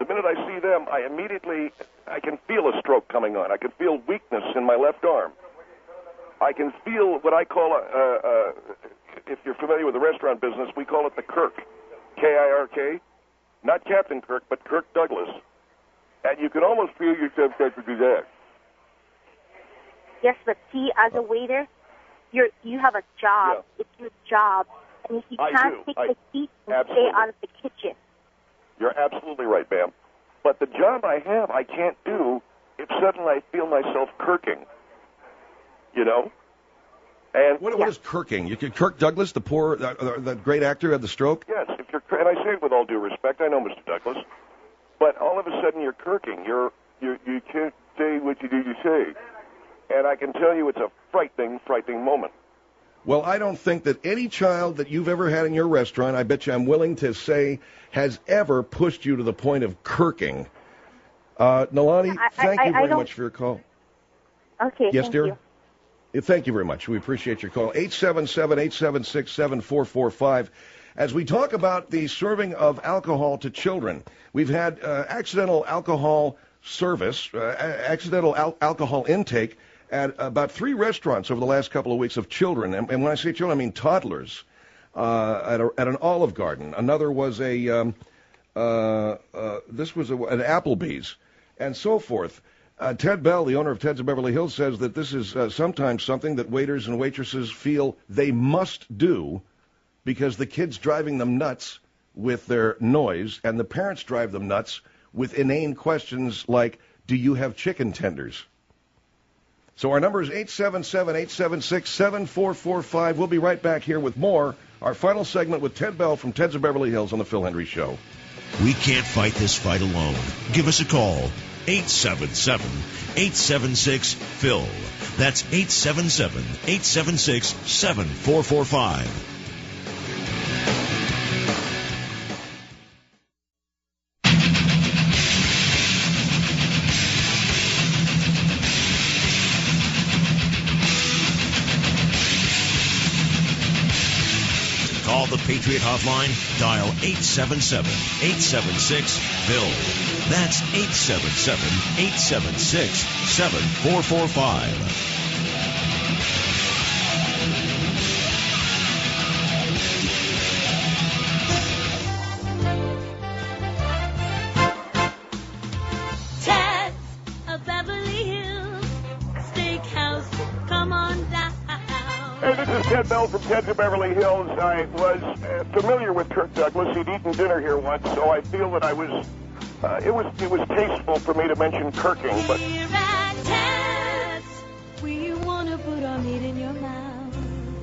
I can feel a stroke coming on. I can feel weakness in my left arm. I can feel what I call if you're familiar with the restaurant business, we call it the Kirk, K-I-R-K. Not Captain Kirk, but Kirk Douglas. And you can almost feel yourself start to do that. Yes, but see, as a waiter, you have a job. Yeah. It's your job. And if you can't take the seat and stay out of the kitchen. You're absolutely right, ma'am. But the job I have, I can't do if suddenly I feel myself kirking. And what is kirking? Kirk Douglas, the great actor who had the stroke? Yes, and I say it with all due respect. I know Mr. Douglas. But all of a sudden you're kirking. You can't say what you need to say. And I can tell you it's a frightening moment. Well, I don't think that any child that you've ever had in your restaurant, I bet you I'm willing to say, has ever pushed you to the point of kirking. Nalani, thank you very much for your call. Okay, yes, thank dear? you. Thank you very much. We appreciate your call. 877-876-7445. As we talk about the serving of alcohol to children, we've had accidental alcohol service, accidental alcohol intake at about 3 restaurants over the last couple of weeks of children. And when I say children, I mean toddlers at an Olive Garden. Another was this was an Applebee's, and so forth. Ted Bell, the owner of Ted's of Beverly Hills, says that this is sometimes something that waiters and waitresses feel they must do because the kids driving them nuts with their noise, and the parents drive them nuts with inane questions like, do you have chicken tenders? So our number is 877-876-7445. We'll be right back here with more. Our final segment with Ted Bell from Ted's of Beverly Hills on the Phil Hendry Show. We can't fight this fight alone. Give us a call. 877-876-PHIL. That's 877-876-7445. Call the Patriot Hotline. Dial 877-876-PHIL. That's 877-876-7445. Ted's of Beverly Hills Steakhouse. Come on down. Hey, this is Ted Bell from Ted's of Beverly Hills. I was familiar with Kirk Douglas. He'd eaten dinner here once, so I feel that I was. It was tasteful for me to mention kirking, but. Here at Ted's, we want to put our meat in your mouth.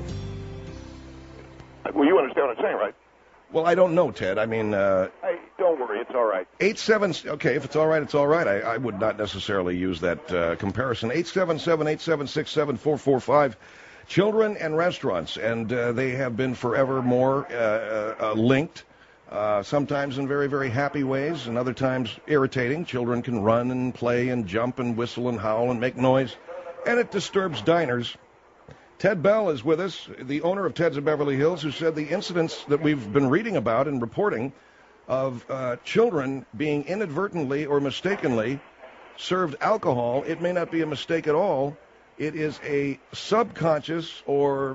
Well, you understand what I'm saying, right? Well, I don't know, Ted. I mean, Hey, don't worry, it's all right. 87. Okay, if it's all right, it's all right. I would not necessarily use that comparison. 877-876-7445. Children and restaurants, and they have been forevermore linked. Sometimes in very, very happy ways, and other times irritating. Children can run and play and jump and whistle and howl and make noise, and it disturbs diners. Ted Bell is with us, the owner of Ted's of Beverly Hills, who said the incidents that we've been reading about and reporting of children being inadvertently or mistakenly served alcohol, it may not be a mistake at all. It is a subconscious or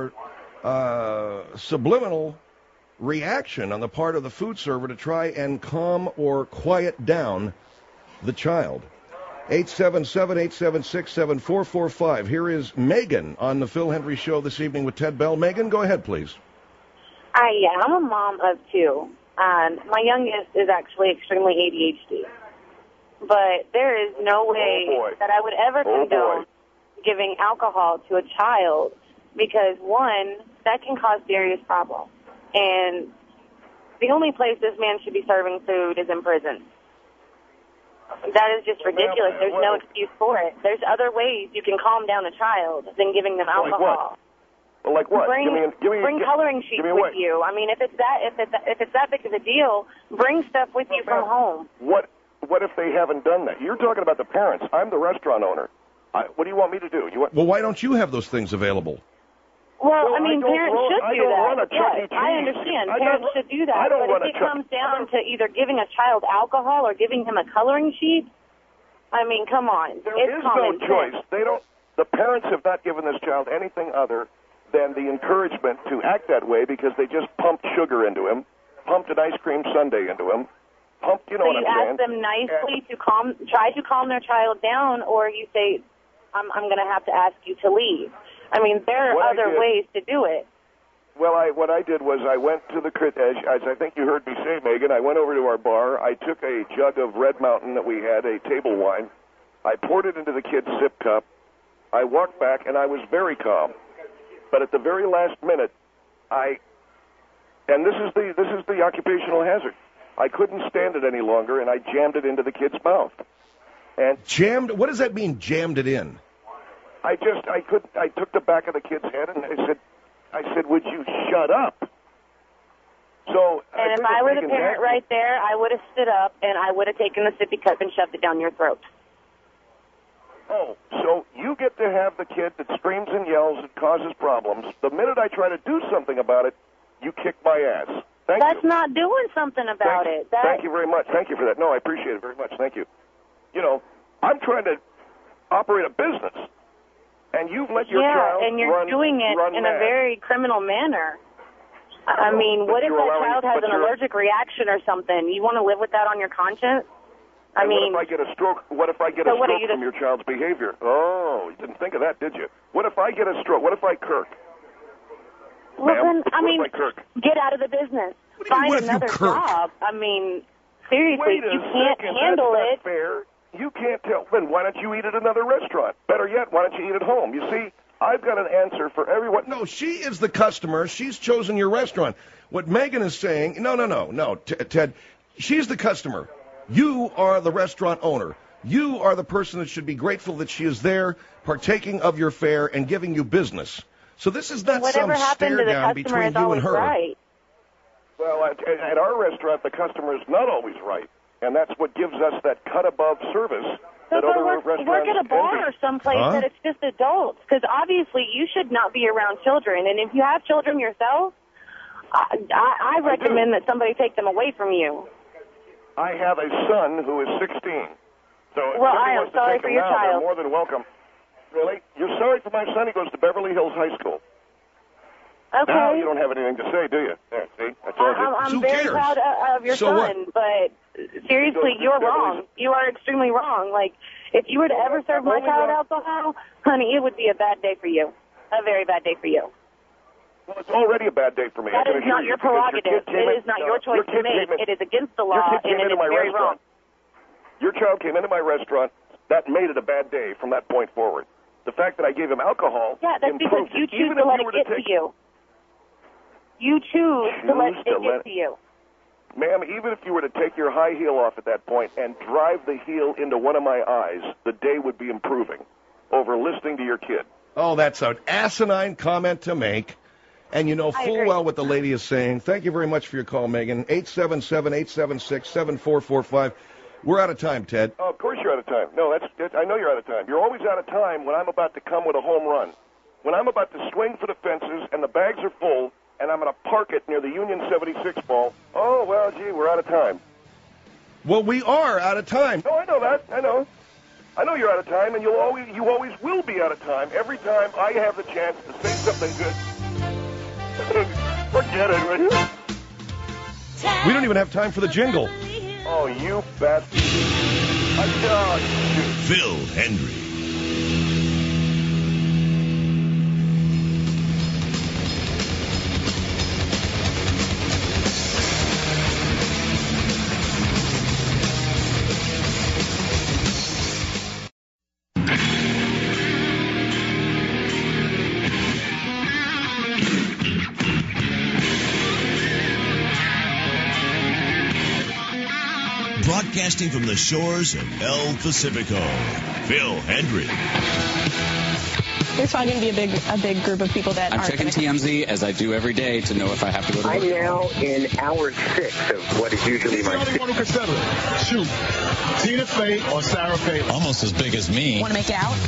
subliminal reaction on the part of the food server to try and calm or quiet down the child. 877-876-7445. Here is Megan on the Phil Hendry Show this evening with Ted Bell. Megan, go ahead, please. Yeah, I'm a mom of 2. My youngest is actually extremely ADHD. But there is no way that I would ever condone giving alcohol to a child because, one, that can cause serious problems. And the only place this man should be serving food is in prison. That is just ridiculous. There's no excuse for it. There's other ways you can calm down a child than giving them alcohol. Well, like what? Bring coloring sheets with you. I mean, if it's that big of a deal, bring stuff with you from home. What if they haven't done that? You're talking about the parents. I'm the restaurant owner. What do you want me to do? Well, why don't you have those things available? Well, I mean, parents should do that. Yes, I understand. Parents should do that. But if it comes down to either giving a child alcohol or giving him a coloring sheet, I mean, come on. There is no choice. The parents have not given this child anything other than the encouragement to act that way because they just pumped sugar into him, pumped an ice cream sundae into him, pumped, you know what I'm saying? So you ask them nicely to try to calm their child down, or you say, I'm going to have to ask you to leave. I mean, there are other ways to do it. Well, what I did was I went to the, as I think you heard me say, Megan, I went over to our bar. I took a jug of Red Mountain that we had, a table wine. I poured it into the kid's sip cup. I walked back, and I was very calm. But at the very last minute, and this is the occupational hazard. I couldn't stand it any longer, and I jammed it into the kid's mouth. And jammed? What does that mean, jammed it in? I took the back of the kid's head and I said, I said, would you shut up? So, and if I were the parent right there, I would have stood up and I would have taken the sippy cup and shoved it down your throat. Oh, so you get to have the kid that screams and yells and causes problems. The minute I try to do something about it, you kick my ass. That's not doing something about it. Thank you very much. Thank you for that. No, I appreciate it very much. Thank you. You know, I'm trying to operate a business, and you've let your child and you're doing it in a very criminal manner. I mean, what if that child has an allergic reaction or something? You want to live with that on your conscience? I mean, what if I get a stroke? What if I get a stroke from your child's behavior? Oh, you didn't think of that, did you? What if I get a stroke? What if I kirk? Well, then, I mean, get out of the business. Find another job. I mean, seriously, you can't handle it. That's not fair. You can't tell. Then why don't you eat at another restaurant? Better yet, why don't you eat at home? You see, I've got an answer for everyone. No, she is the customer. She's chosen your restaurant. What Megan is saying, no, Ted, she's the customer. You are the restaurant owner. You are the person that should be grateful that she is there, partaking of your fare and giving you business. So this is not some stare down between you and her. Right. Well, at our restaurant, the customer is not always right, and that's what gives us that cut above service. So work at a bar or someplace that it's just adults, because obviously you should not be around children. And if you have children yourself, I recommend that somebody take them away from you. I have a son who is 16. So if I am sorry for your child. They're more than welcome. Really? You're sorry for my son? He goes to Beverly Hills High School. Okay. Now you don't have anything to say, do you? There, see? I told you. I'm very proud of your son, but seriously, you're wrong. You are extremely wrong. Like, if you were to ever serve my child alcohol, honey, it would be a bad day for you. A very bad day for you. Well, it's already a bad day for me. That is not your prerogative. It is not your choice to make. It is against the law, and it is very wrong. Your child came into my restaurant. That made it a bad day from that point forward. The fact that I gave him alcohol. Yeah, that's because you choose to let it get to you. You choose to let it get to you. Ma'am, even if you were to take your high heel off at that point and drive the heel into one of my eyes, the day would be improving over listening to your kid. Oh, that's an asinine comment to make. And you know full well what the lady is saying. Thank you very much for your call, Megan. 877-876-7445. We're out of time, Ted. Oh, of course you're out of time. No, I know you're out of time. You're always out of time when I'm about to come with a home run. When I'm about to swing for the fences and the bags are full and I'm going to park it near the Union 76 ball. Oh, well, gee, we're out of time. Well, we are out of time. No, I know that. I know you're out of time, and you always will be out of time every time I have the chance to say something good. Forget it, will you? We don't even have time for the jingle. Oh, you bastard. Phil Hendrie. Broadcasting from the shores of El Pacifico, Phil Hendrie. There's probably going to be a big group of people that I'm checking TMZ as I do every day to know if I have to go to work. I'm now in hour 6 of what is usually my... He's the only one who can settle it. Shoot. Tina Fey or Sarah Palin. Almost as big as me. Want to make out?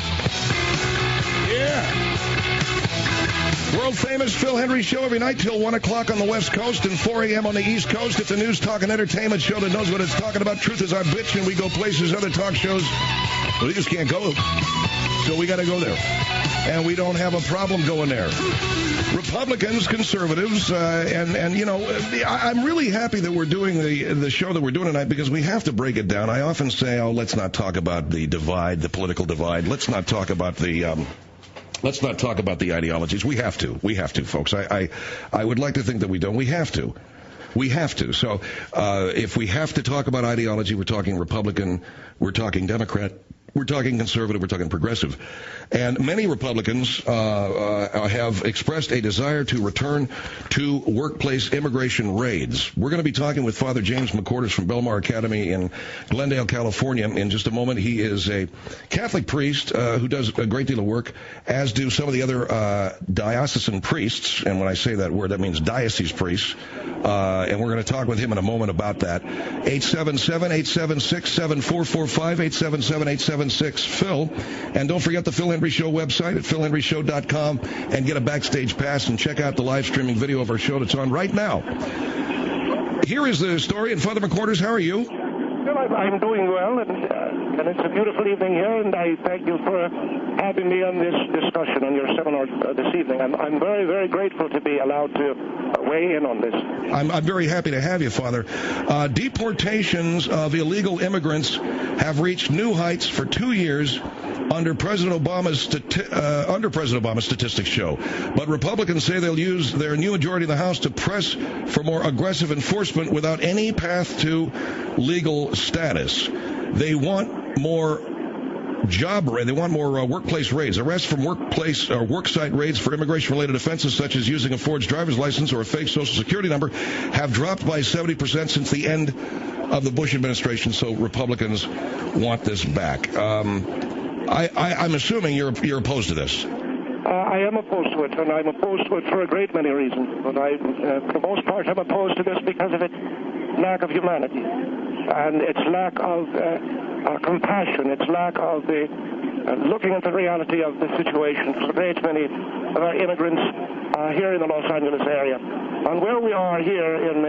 Yeah. World famous Phil Hendrie Show every night till 1 o'clock on the West Coast and 4 a.m. on the East Coast. It's a news, talk, and entertainment show that knows what it's talking about. Truth is our bitch, and we go places other talk shows, well, we just can't go. So we got to go there. And we don't have a problem going there. Republicans, conservatives, and you know, I'm really happy that we're doing the show that we're doing tonight because we have to break it down. I often say, oh, let's not talk about the divide, the political divide. Let's not talk about the... Let's not talk about the ideologies. We have to. We have to, folks. I would like to think that we don't. We have to. We have to. So if we have to talk about ideology, we're talking Republican, we're talking Democrat, We're talking conservative, we're talking progressive. And many Republicans have expressed a desire to return to workplace immigration raids. We're going to be talking with Father James McCorders from Belmar Academy in Glendale, California in just a moment. He is a Catholic priest who does a great deal of work, as do some of the other diocesan priests. And when I say that word, that means diocese priests. And we're going to talk with him in a moment about that. 877-876-7445, 877-876-PHIL. And don't forget the Phil Hendry Show website at philhendryshow.com and get a backstage pass and check out the live streaming video of our show that's on right now. Here is the story. And Father McCorders, how are you? Well, I'm doing well, and it's a beautiful evening here, and I thank you for having me on this discussion on your seminar this evening. I'm very, very grateful to be allowed to weigh in on this. I'm very happy to have you, Father. Deportations of illegal immigrants have reached new heights for 2 years under President Obama's statistics show. But Republicans say they'll use their new majority in the House to press for more aggressive enforcement without any path to legal status. They want more they want more workplace raids. Arrests from workplace or worksite raids for immigration-related offenses such as using a forged driver's license or a fake Social Security number have dropped by 70% since the end of the Bush administration, so Republicans want this back. I'm assuming you're opposed to this. I am opposed to it, and I'm opposed to it for a great many reasons. But for the most part, I'm opposed to this because of its lack of humanity and its lack of compassion, its lack of looking at the reality of the situation for a great many of our immigrants here in the Los Angeles area. And where we are here in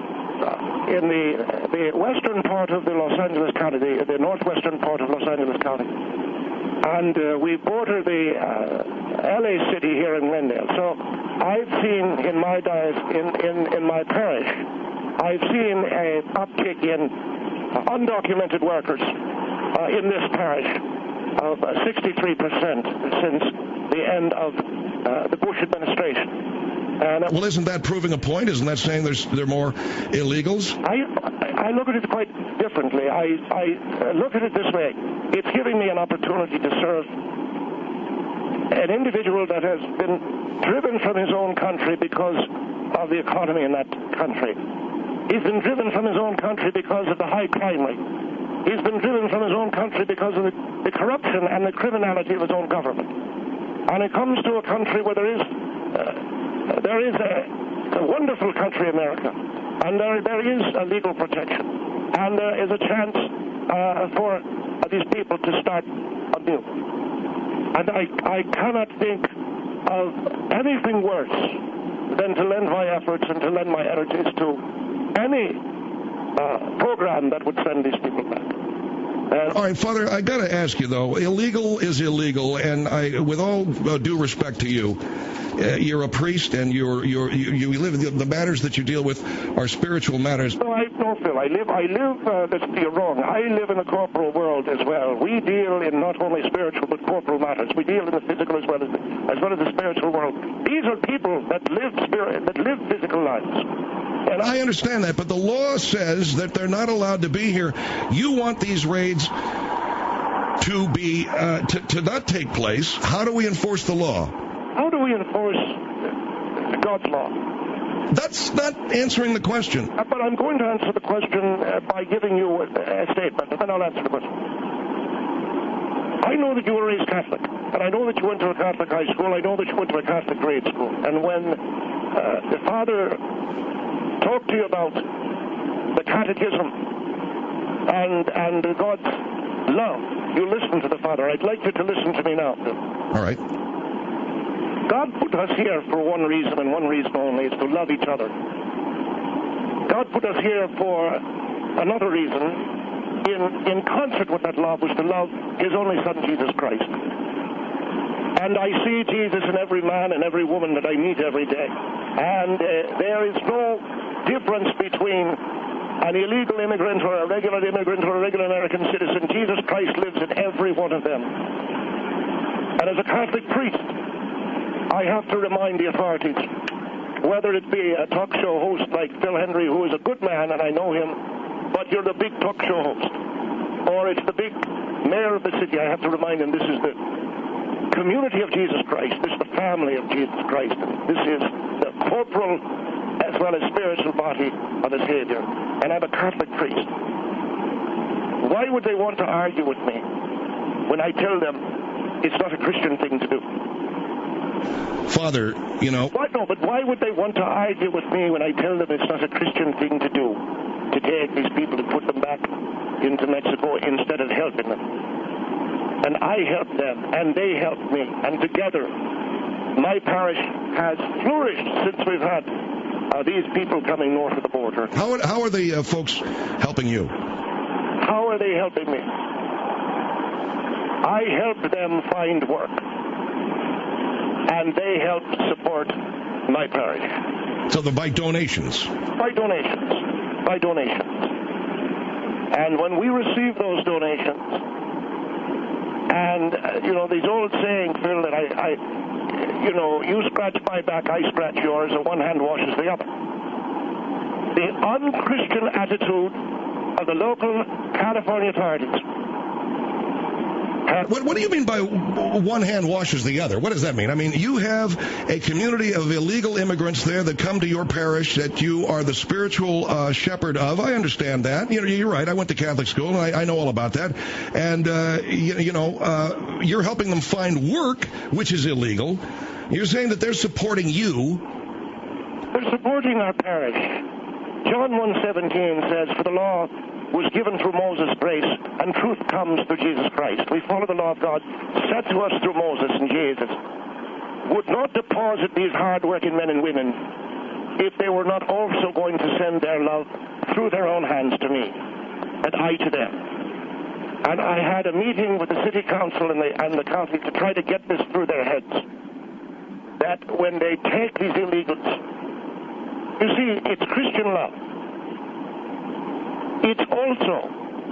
the western part of the Los Angeles County, the northwestern part of Los Angeles County, and we border the L.A. city here in Glendale. So I've seen in my in my parish, I've seen an uptick in undocumented workers in this parish of 63% since the end of the Bush administration. And, well, isn't that proving a point? Isn't that saying there are more illegals? I look at it quite differently. I look at it this way. It's giving me an opportunity to serve an individual that has been driven from his own country because of the economy in that country. He's been driven from his own country because of the high crime rate. He's been driven from his own country because of the corruption and the criminality of his own government. And it comes to a country where there is a wonderful country, America, and there is a legal protection, and there is a chance for these people to start anew. And I cannot think of anything worse than to lend my efforts and to lend my energies to any program that would send these people back. All right, Father, I got to ask you, though, illegal is illegal, and with all due respect to you, you're a priest, and you live. The matters that you deal with are spiritual matters. No, Phil. I live. You're wrong. I live in the corporal world as well. We deal in not only spiritual but corporal matters. We deal in the physical as well as the spiritual world. These are people that live physical lives. And I understand that, but the law says that they're not allowed to be here. You want these raids to be to not take place. How do we enforce the law? How do we enforce God's law? That's not answering the question. But I'm going to answer the question by giving you a statement, and then I'll answer the question. I know that you were raised Catholic, and I know that you went to a Catholic high school. I know that you went to a Catholic grade school. And when the Father talked to you about the Catechism and God's love, you listened to the Father. I'd like you to listen to me now. All right. God put us here for one reason and one reason only, is to love each other. God put us here for another reason, in concert with that love, was to love His only Son, Jesus Christ. And I see Jesus in every man and every woman that I meet every day. And there is no difference between an illegal immigrant or a regular immigrant or a regular American citizen. Jesus Christ lives in every one of them. And as a Catholic priest, I have to remind the authorities, whether it be a talk show host like Phil Hendry, who is a good man, and I know him, but you're the big talk show host, or it's the big mayor of the city, I have to remind him this is the community of Jesus Christ. This is the family of Jesus Christ. This is the corporal as well as spiritual body of the Savior. And I'm a Catholic priest. Why would they want to argue with me when I tell them it's not a Christian thing to do? Father, you know... But why would they want to argue with me when I tell them it's not a Christian thing to do, to take these people and put them back into Mexico instead of helping them? And I helped them, and they helped me, and together my parish has flourished since we've had these people coming north of the border. How are the folks helping you? How are they helping me? I helped them find work, and they helped support my parish. So by donations? By donations. And when we receive those donations, and, these old saying, Phil, that you scratch my back, I scratch yours, and one hand washes the other. The unchristian attitude of the local California authorities. What do you mean by one hand washes the other? What does that mean? I mean, you have a community of illegal immigrants there that come to your parish that you are the spiritual shepherd of. I understand that. You're right. I went to Catholic school, and I know all about that. And, you're helping them find work, which is illegal. You're saying that they're supporting you. They're supporting our parish. John 1:17 says, "For the law was given through Moses' grace, and truth comes through Jesus Christ." We follow the law of God set to us through Moses and Jesus. Would not deposit these hard-working men and women if they were not also going to send their love through their own hands to me, and I to them. And I had a meeting with the city council and the county to try to get this through their heads, that when they take these illegals, you see, it's Christian love. It's also,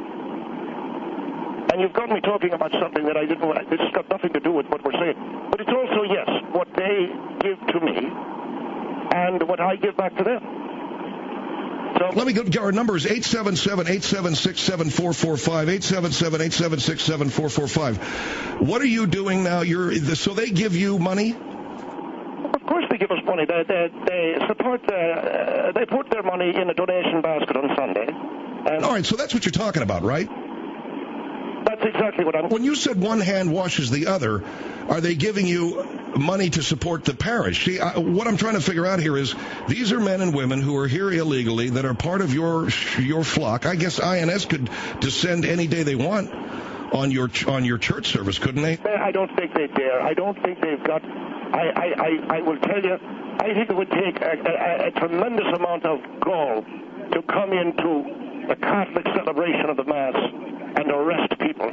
and you've got me talking about something that I didn't want, it's got nothing to do with what we're saying, but it's also, yes, what they give to me and what I give back to them. So, let me go. Our number is 877-876-7445, 877-876-7445. What are you doing now? So they give you money? Of course they give us money. They support, they put their money in a donation basket on Sunday. All right, so that's what you're talking about, right? That's exactly what I'm... When you said one hand washes the other, are they giving you money to support the parish? See, what I'm trying to figure out here is these are men and women who are here illegally that are part of your flock. I guess INS could descend any day they want on your church service, couldn't they? I don't think they dare. I don't think they've got... I will tell you, I think it would take a tremendous amount of gall to come into the Catholic celebration of the Mass and arrest people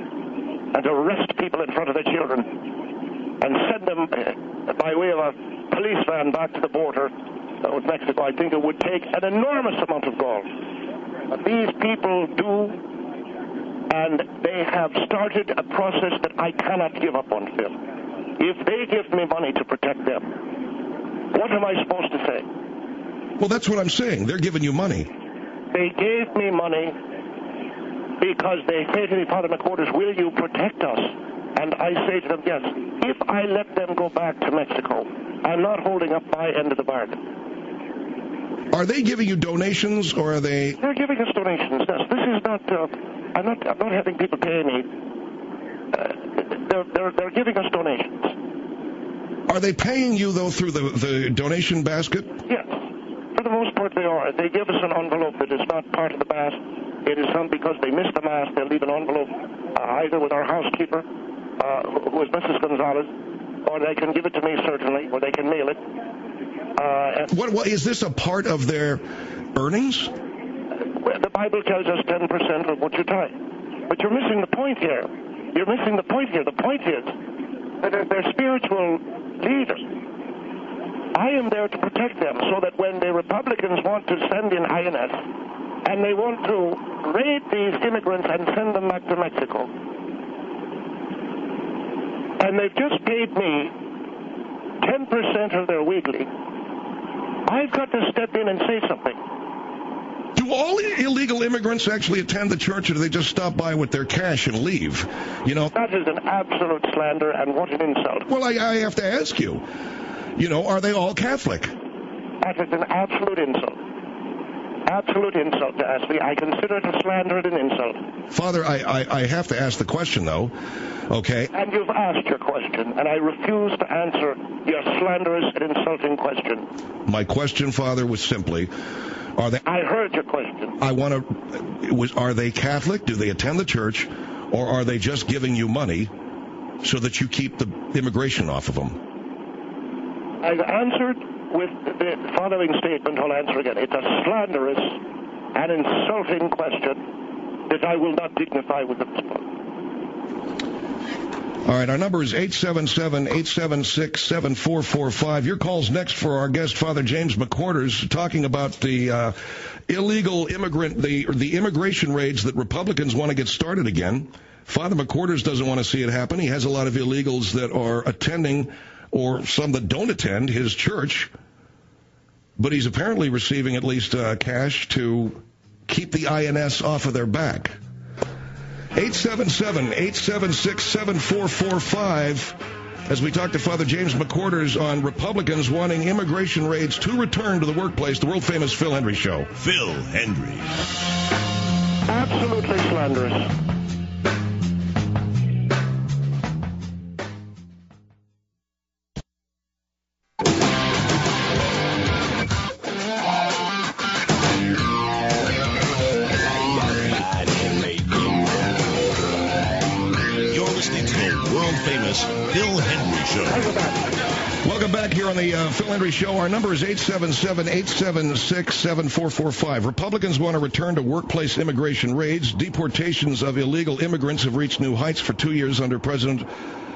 in front of their children and send them by way of a police van back to the border with Mexico. I think it would take an enormous amount of gall. These people do, and they have started a process that I cannot give up on, Phil. If they give me money to protect them, what am I supposed to say? Well, that's what I'm saying. They're giving you money. They gave me money because they say to me, Father McWhorters, will you protect us? And I say to them, yes. If I let them go back to Mexico, I'm not holding up my end of the bargain. Are they giving you donations, or are they... They're giving us donations, yes. This is not... I'm not having people pay me. They're giving us donations. Are they paying you, though, through the donation basket? Yes. For the most part, they are. They give us an envelope that is not part of the Mass. It is some because they missed the Mass. They'll leave an envelope either with our housekeeper, who is Mrs. Gonzalez, or they can give it to me, certainly, or they can mail it. What is this a part of their earnings? Well, the Bible tells us 10% of what you tithe. But you're missing the point here. You're missing the point here. The point is that they're spiritual leaders. I am there to protect them so that when the Republicans want to send in INS and they want to raid these immigrants and send them back to Mexico, and they've just paid me 10% of their weekly, I've got to step in and say something. Do all illegal immigrants actually attend the church, or do they just stop by with their cash and leave? You know, that is an absolute slander, and what an insult. Well, I have to ask you. You know, are they all Catholic? That is an absolute insult. Absolute insult to ask me. I consider it a slander and an insult. Father, I have to ask the question, though. Okay. And you've asked your question, and I refuse to answer your slanderous and insulting question. My question, Father, was simply, are they... I heard your question. Are they Catholic? Do they attend the church? Or are they just giving you money so that you keep the immigration off of them? I've answered with the following statement. I'll answer again. It's a slanderous and insulting question that I will not dignify with a response. All right, our number is 877-876-7445. Your call's next for our guest, Father James McQuarters, talking about the illegal immigrant, the immigration raids that Republicans want to get started again. Father McQuarters doesn't want to see it happen. He has a lot of illegals that are attending, or some that don't attend, his church, but he's apparently receiving at least cash to keep the INS off of their back. 877-876-7445 as we talk to Father James McQuarters on Republicans wanting immigration raids to return to the workplace, the world-famous Phil Hendry Show. Phil Hendry. Absolutely slanderous. Phil Hendry Show. Welcome back here on the Phil Hendry Show. Our number is 877-876-7445. Republicans want to return to workplace immigration raids. Deportations of illegal immigrants have reached new heights for 2 years under President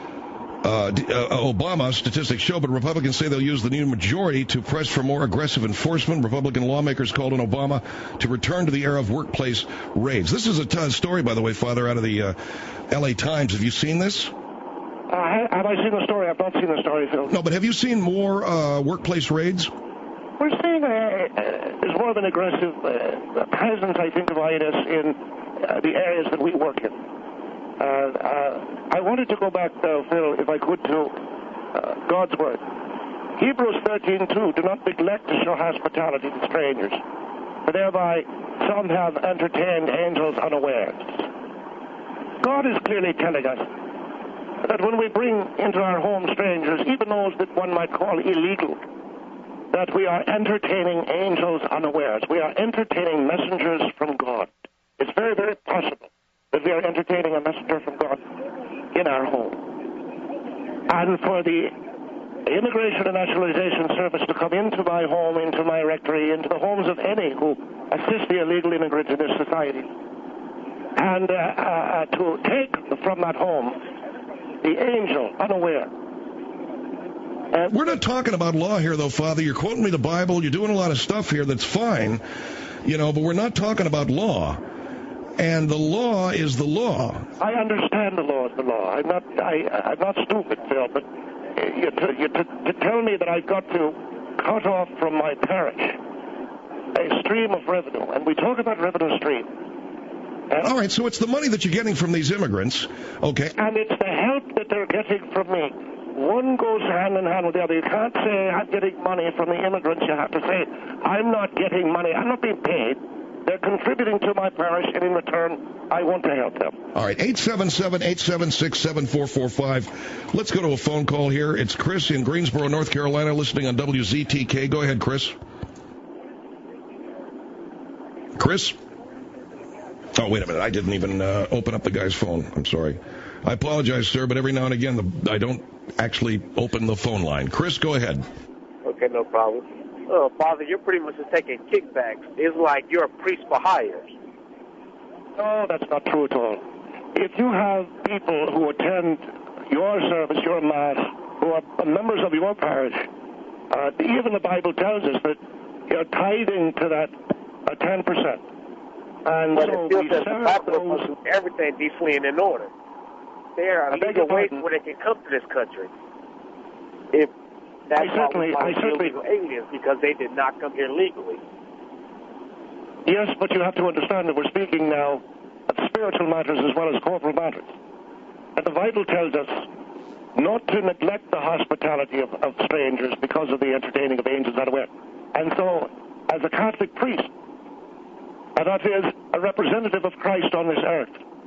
Obama. Statistics show, but Republicans say they'll use the new majority to press for more aggressive enforcement. Republican lawmakers called on Obama to return to the era of workplace raids. This is a story, by the way, Father, out of the L.A. Times. Have you seen this? Have I seen the story? I've not seen the story, Phil. No, but have you seen more workplace raids? We're seeing there's more of an aggressive presence, I think, of INS in the areas that we work in. I wanted to go back, Phil, if I could, to God's Word. Hebrews 13:2, do not neglect to show hospitality to strangers, for thereby some have entertained angels unawares. God is clearly telling us that when we bring into our home strangers, even those that one might call illegal, that we are entertaining angels unawares. We are entertaining messengers from God. It's very, very possible that we are entertaining a messenger from God in our home. And for the Immigration and Naturalization Service to come into my home, into my rectory, into the homes of any who assist the illegal immigrant in this society, and to take from that home the angel unaware. We're not talking about law here, though, Father. You're quoting me the Bible. You're doing a lot of stuff here that's fine, but we're not talking about law. And the law is the law. I understand the law is the law. I'm not stupid, Phil, but to tell me that I've got to cut off from my parish a stream of revenue, and we talk about revenue stream. All right, so it's the money that you're getting from these immigrants, okay? And it's the help that they're getting from me. One goes hand in hand with the other. You can't say I'm getting money from the immigrants. You have to say I'm not getting money. I'm not being paid. They're contributing to my parish, and in return, I want to help them. All right, 877-876-7445. Let's go to a phone call here. It's Chris in Greensboro, North Carolina, listening on WZTK. Go ahead, Chris. Chris? Oh, wait a minute. I didn't even open up the guy's phone. I'm sorry. I apologize, sir, but every now and again, I don't actually open the phone line. Chris, go ahead. Okay, no problem. Oh, Father, you're pretty much just taking kickbacks. It's like you're a priest for hire. No, that's not true at all. If you have people who attend your service, your mass, who are members of your parish, even the Bible tells us that you're tithing to that 10%. And but so it still says everything decently and in order. There are legal ways where they can come to this country. If that's why we illegal aliens, because they did not come here legally. Yes, but you have to understand that we're speaking now of spiritual matters as well as corporal matters. And the Bible tells us not to neglect the hospitality of strangers because of the entertaining of angels unaware. And so, as a Catholic priest, and that is a representative of Christ on this earth,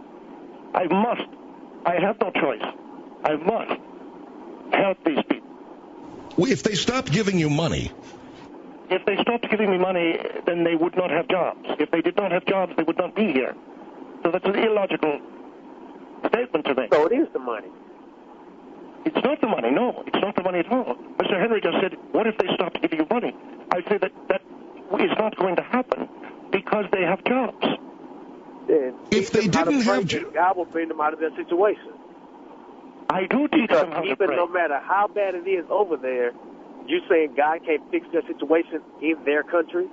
I have no choice, I must help these people. Well, if they stopped giving you money... If they stopped giving me money, then they would not have jobs. If they did not have jobs, they would not be here. So that's an illogical statement to make. So it is the money. It's not the money, no. It's not the money at all. Mr. Henry just said, what if they stopped giving you money? I say that is not going to happen because they have jobs. If they didn't have jobs, God will bring them out of their situation. I do teach them how to pray. Even no matter how bad it is over there, you saying God can't fix their situation in their country?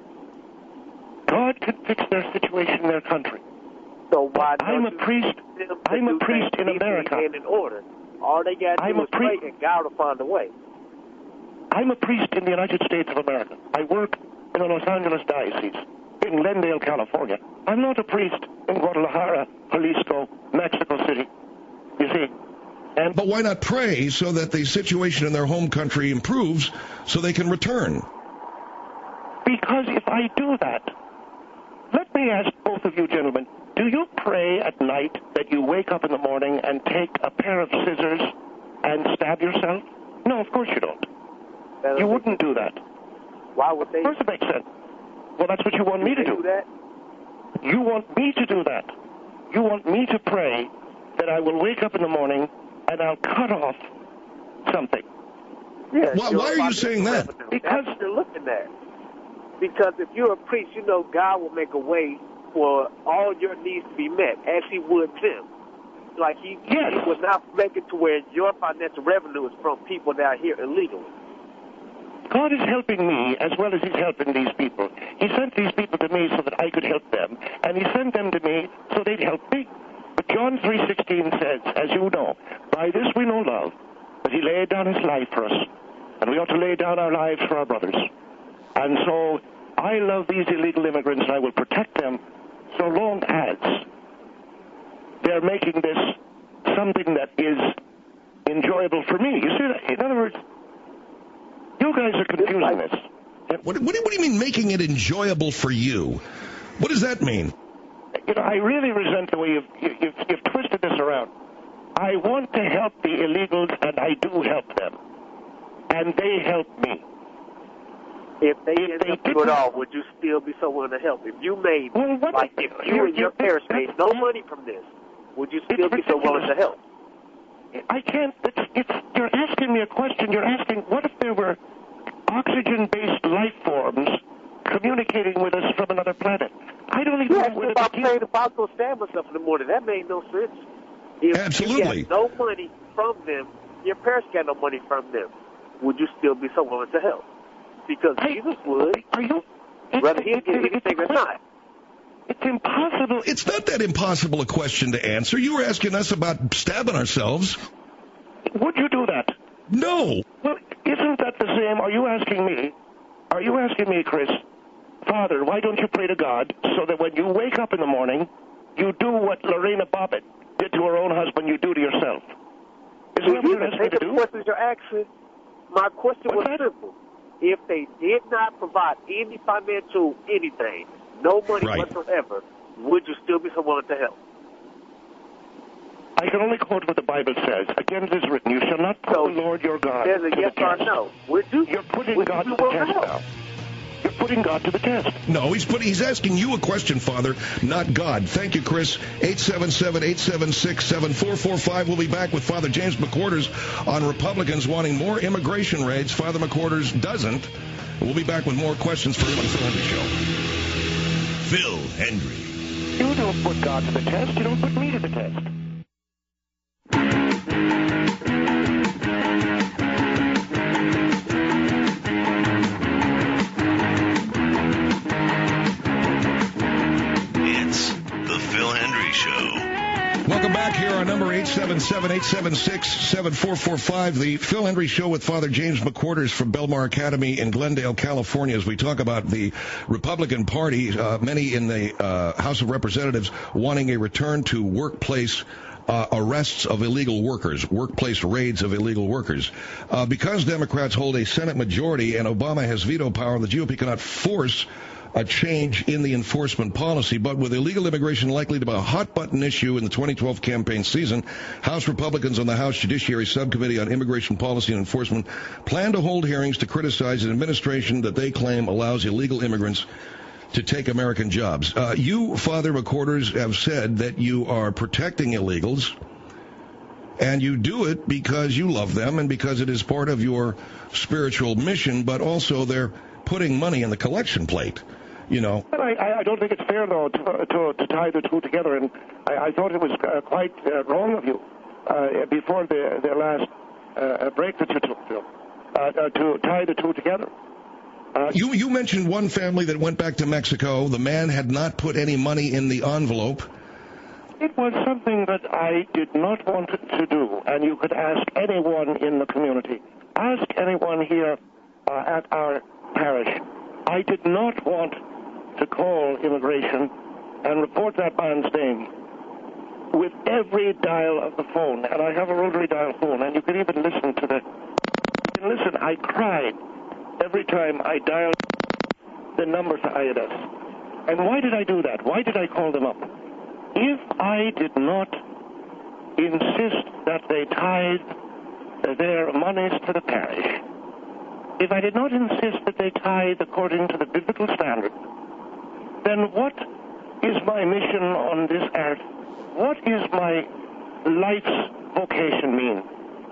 God can fix their situation in their country. So why I'm a priest. I'm a priest in America. And in order. All they got to do is pray and God will find a way. I'm a priest in the United States of America. I work in the Los Angeles Diocese, in Glendale, California. I'm not a priest in Guadalajara, Jalisco, Mexico City. You see? But why not pray so that the situation in their home country improves so they can return? Because if I do that, let me ask both of you gentlemen, do you pray at night that you wake up in the morning and take a pair of scissors and stab yourself? No, of course you don't. You wouldn't do that. Why would they? Of course it makes sense. Well, that's what you want me to do. That? You want me to do that. You want me to pray that I will wake up in the morning and I'll cut off something. Yeah, why are you saying that? Because you're looking at. Because if you're a priest, you know God will make a way for all your needs to be met, as He would them. Like He would not make it to where your financial revenue is from people that are here illegally. God is helping me as well as He's helping these people. He sent these people to me so that I could help them, and He sent them to me so they'd help me. But John 3:16 says, as you know, by this we know love, that He laid down His life for us, and we ought to lay down our lives for our brothers. And so I love these illegal immigrants, and I will protect them so long as they're making this something that is enjoyable for me. You see, in other words, you guys are confusing this. What do you mean making it enjoyable for you? What does that mean? You know, I really resent the way you've twisted this around. I want to help the illegals, and I do help them. And they help me. If they didn't help you at all, would you still be so willing to help? If you made, if you and your parish made no money from this, would you still be so willing to help? I can't. You're asking me a question. You're asking, what if there were oxygen-based life forms communicating with us from another planet? I don't even know where to begin. If I go stab myself in the morning, that made no sense. If Absolutely. you got no money from them, your parish got no money from them, would you still be so willing to help? Because Jesus would, whether he get anything or not. It's impossible. It's not that impossible a question to answer. You were asking us about stabbing ourselves. Would you do that? No. Well, isn't that the same? Are you asking me, Chris, Father, why don't you pray to God so that when you wake up in the morning, you do what Lorena Bobbitt did to her own husband, you do to yourself? Isn't that what you're asking me to do? Questions you're asking, my question was simple. If they did not provide any financial anything, no money whatsoever, would you still be so willing to help? I can only quote what the Bible says. Again, it is written, you shall not put the Lord your God to the yes test. Or no. You're putting God to the test now. You're putting God to the test. No, he's asking you a question, Father, not God. Thank you, Chris. 877-876-7445. We'll be back with Father James McQuarters on Republicans wanting more immigration raids. Father McQuarters doesn't. We'll be back with more questions for him on the Phil Hendry Show. Phil Hendry. You don't put God to the test. You don't put me to the test. It's the Phil Hendry Show. Welcome back here our number, 877-876-7445. The Phil Hendry Show with Father James McQuarters from Belmar Academy in Glendale, California, as we talk about the Republican Party, many in the House of Representatives wanting a return to workplace arrests of illegal workers, workplace raids of illegal workers. Because Democrats hold a Senate majority and Obama has veto power, the GOP cannot force a change in the enforcement policy. But with illegal immigration likely to be a hot-button issue in the 2012 campaign season, House Republicans on the House Judiciary Subcommittee on Immigration Policy and Enforcement plan to hold hearings to criticize an administration that they claim allows illegal immigrants to take American jobs. You, Father McQuarters, have said that you are protecting illegals, and you do it because you love them and because it is part of your spiritual mission, but also they're putting money in the collection plate, you know. But I don't think it's fair, though, to tie the two together, and I thought it was quite wrong of you before the last break that you took, Phil, to tie the two together. You mentioned one family that went back to Mexico. The man had not put any money in the envelope. It was something that I did not want to do, and you could ask anyone in the community. Ask anyone here at our parish. I did not want to call immigration and report that man's name with every dial of the phone, and I have a rotary dial phone, and you can even listen to the... You can listen, I cried every time I dialed the number to INS. And why did I do that? Why did I call them up? If I did not insist that they tithe their monies to the parish, if I did not insist that they tithe according to the biblical standard, then what is my mission on this earth? What is my life's vocation mean?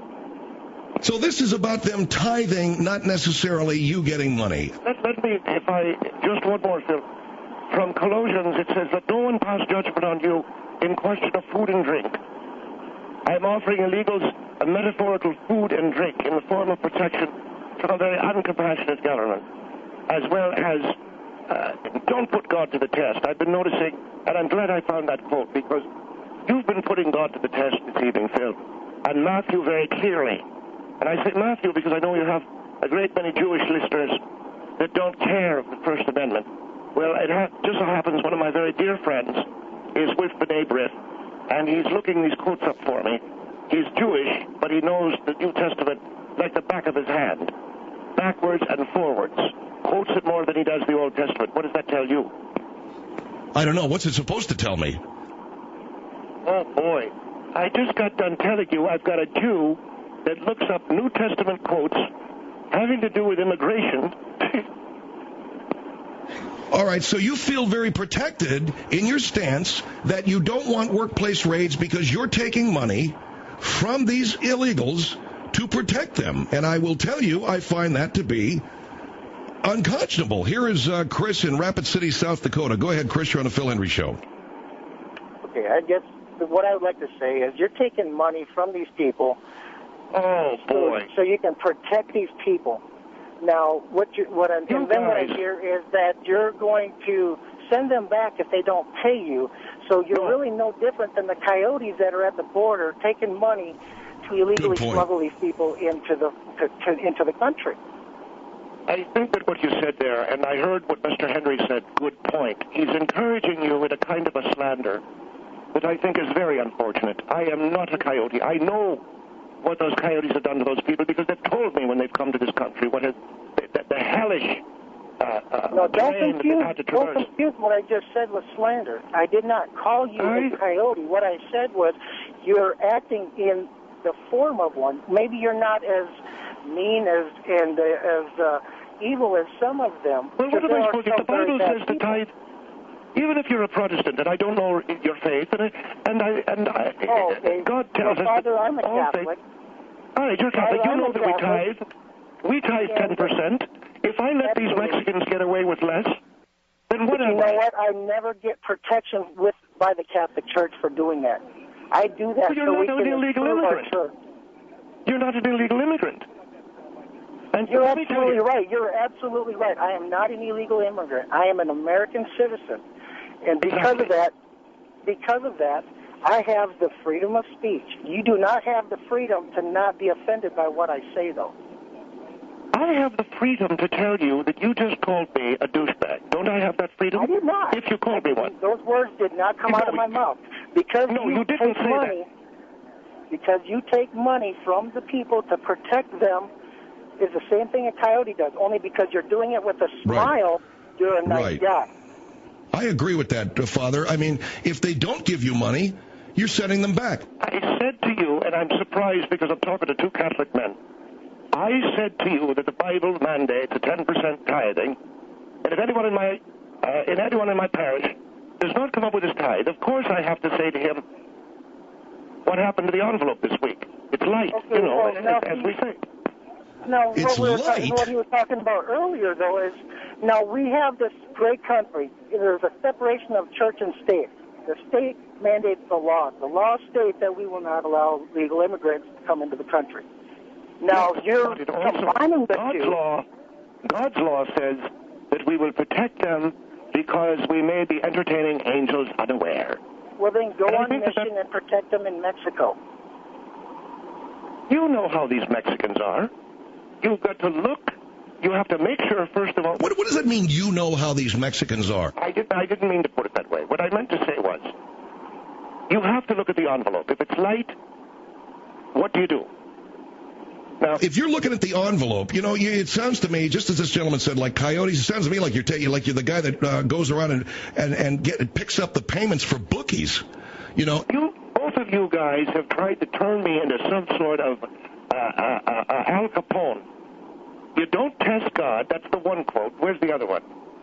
So this is about them tithing, not necessarily you getting money. Let me, just one more, Phil. From Colossians, it says that no one pass judgment on you in question of food and drink. I am offering illegals a metaphorical food and drink in the form of protection from a very uncompassionate government, as well as don't put God to the test. I've been noticing, and I'm glad I found that quote, because you've been putting God to the test this evening, Phil, and Matthew very clearly. And I say Matthew because I know you have a great many Jewish listeners that don't care of the First Amendment. Well, it just so happens one of my very dear friends is with B'nai B'rith, and he's looking these quotes up for me. He's Jewish, but he knows the New Testament like the back of his hand, backwards and forwards. Quotes it more than he does the Old Testament. What does that tell you? I don't know. What's it supposed to tell me? Oh, boy. I just got done telling you I've got a Jew that looks up New Testament quotes having to do with immigration. All right, so you feel very protected in your stance that you don't want workplace raids because you're taking money from these illegals to protect them. And I will tell you, I find that to be unconscionable. Here is Chris in Rapid City, South Dakota. Go ahead, Chris. You're on the Phil Hendry Show. Okay, I guess what I would like to say is you're taking money from these people. Oh, boy. So you can protect these people. Now, what I hear is that you're going to send them back if they don't pay you. So you're really no different than the coyotes that are at the border taking money to illegally smuggle these people into the country. I think that what you said there, and I heard what Mr. Henry said, good point. He's encouraging you with a kind of a slander that I think is very unfortunate. I am not a coyote. I know what those coyotes have done to those people because they've told me when they've come to this country what the hellish no, don't confuse what I just said with slander. I did not call you a coyote. What I said was you're acting in the form of one. Maybe you're not as mean as evil as some of them. Well, what am I supposed to do? The Bible says to tithe. Even if you're a Protestant, and I don't know your faith, God tells us Father, that I'm a Catholic. All right, you're Catholic. You know that we tithe. We tithe 10%. If I let these Mexicans get away with less, then what am I? You know what? I never get protection by the Catholic Church for doing that. I do that so we can improve our church. You're not an illegal immigrant. And you're absolutely right. You're absolutely right. I am not an illegal immigrant. I am an American citizen. And because of that, I have the freedom of speech. You do not have the freedom to not be offended by what I say, though. I have the freedom to tell you that you just called me a douchebag. Don't I have that freedom? I did not. If you called me one. Those words did not come out of my mouth. Because you didn't say money, that. Because you take money from the people to protect them is the same thing a coyote does, only because you're doing it with a smile, you're a nice guy. I agree with that, Father. I mean, if they don't give you money, you're sending them back. I said to you, and I'm surprised because I'm talking to two Catholic men, I said to you that the Bible mandates a 10% tithing, and if anyone in my parish does not come up with his tithe, of course I have to say to him, what happened to the envelope this week? It's light, as we say. Now, what he was talking about earlier, though, is now we have this great country. There's a separation of church and state. The state mandates the law. The laws state that we will not allow legal immigrants to come into the country. Now, you're combining the two. God's law says that we will protect them because we may be entertaining angels unaware. Well, then go on mission and protect them in Mexico. You know how these Mexicans are. You've got to look. You have to make sure, first of all... What does that mean, you know how these Mexicans are? I didn't mean to put it that way. What I meant to say was, you have to look at the envelope. If it's light, what do you do? Now, if you're looking at the envelope, it sounds to me, just as this gentleman said, like coyotes, it sounds to me like you're the guy that goes around and picks up the payments for bookies. Both of you guys have tried to turn me into some sort of Al Capone. You don't test God. That's the one quote. Where's the other one?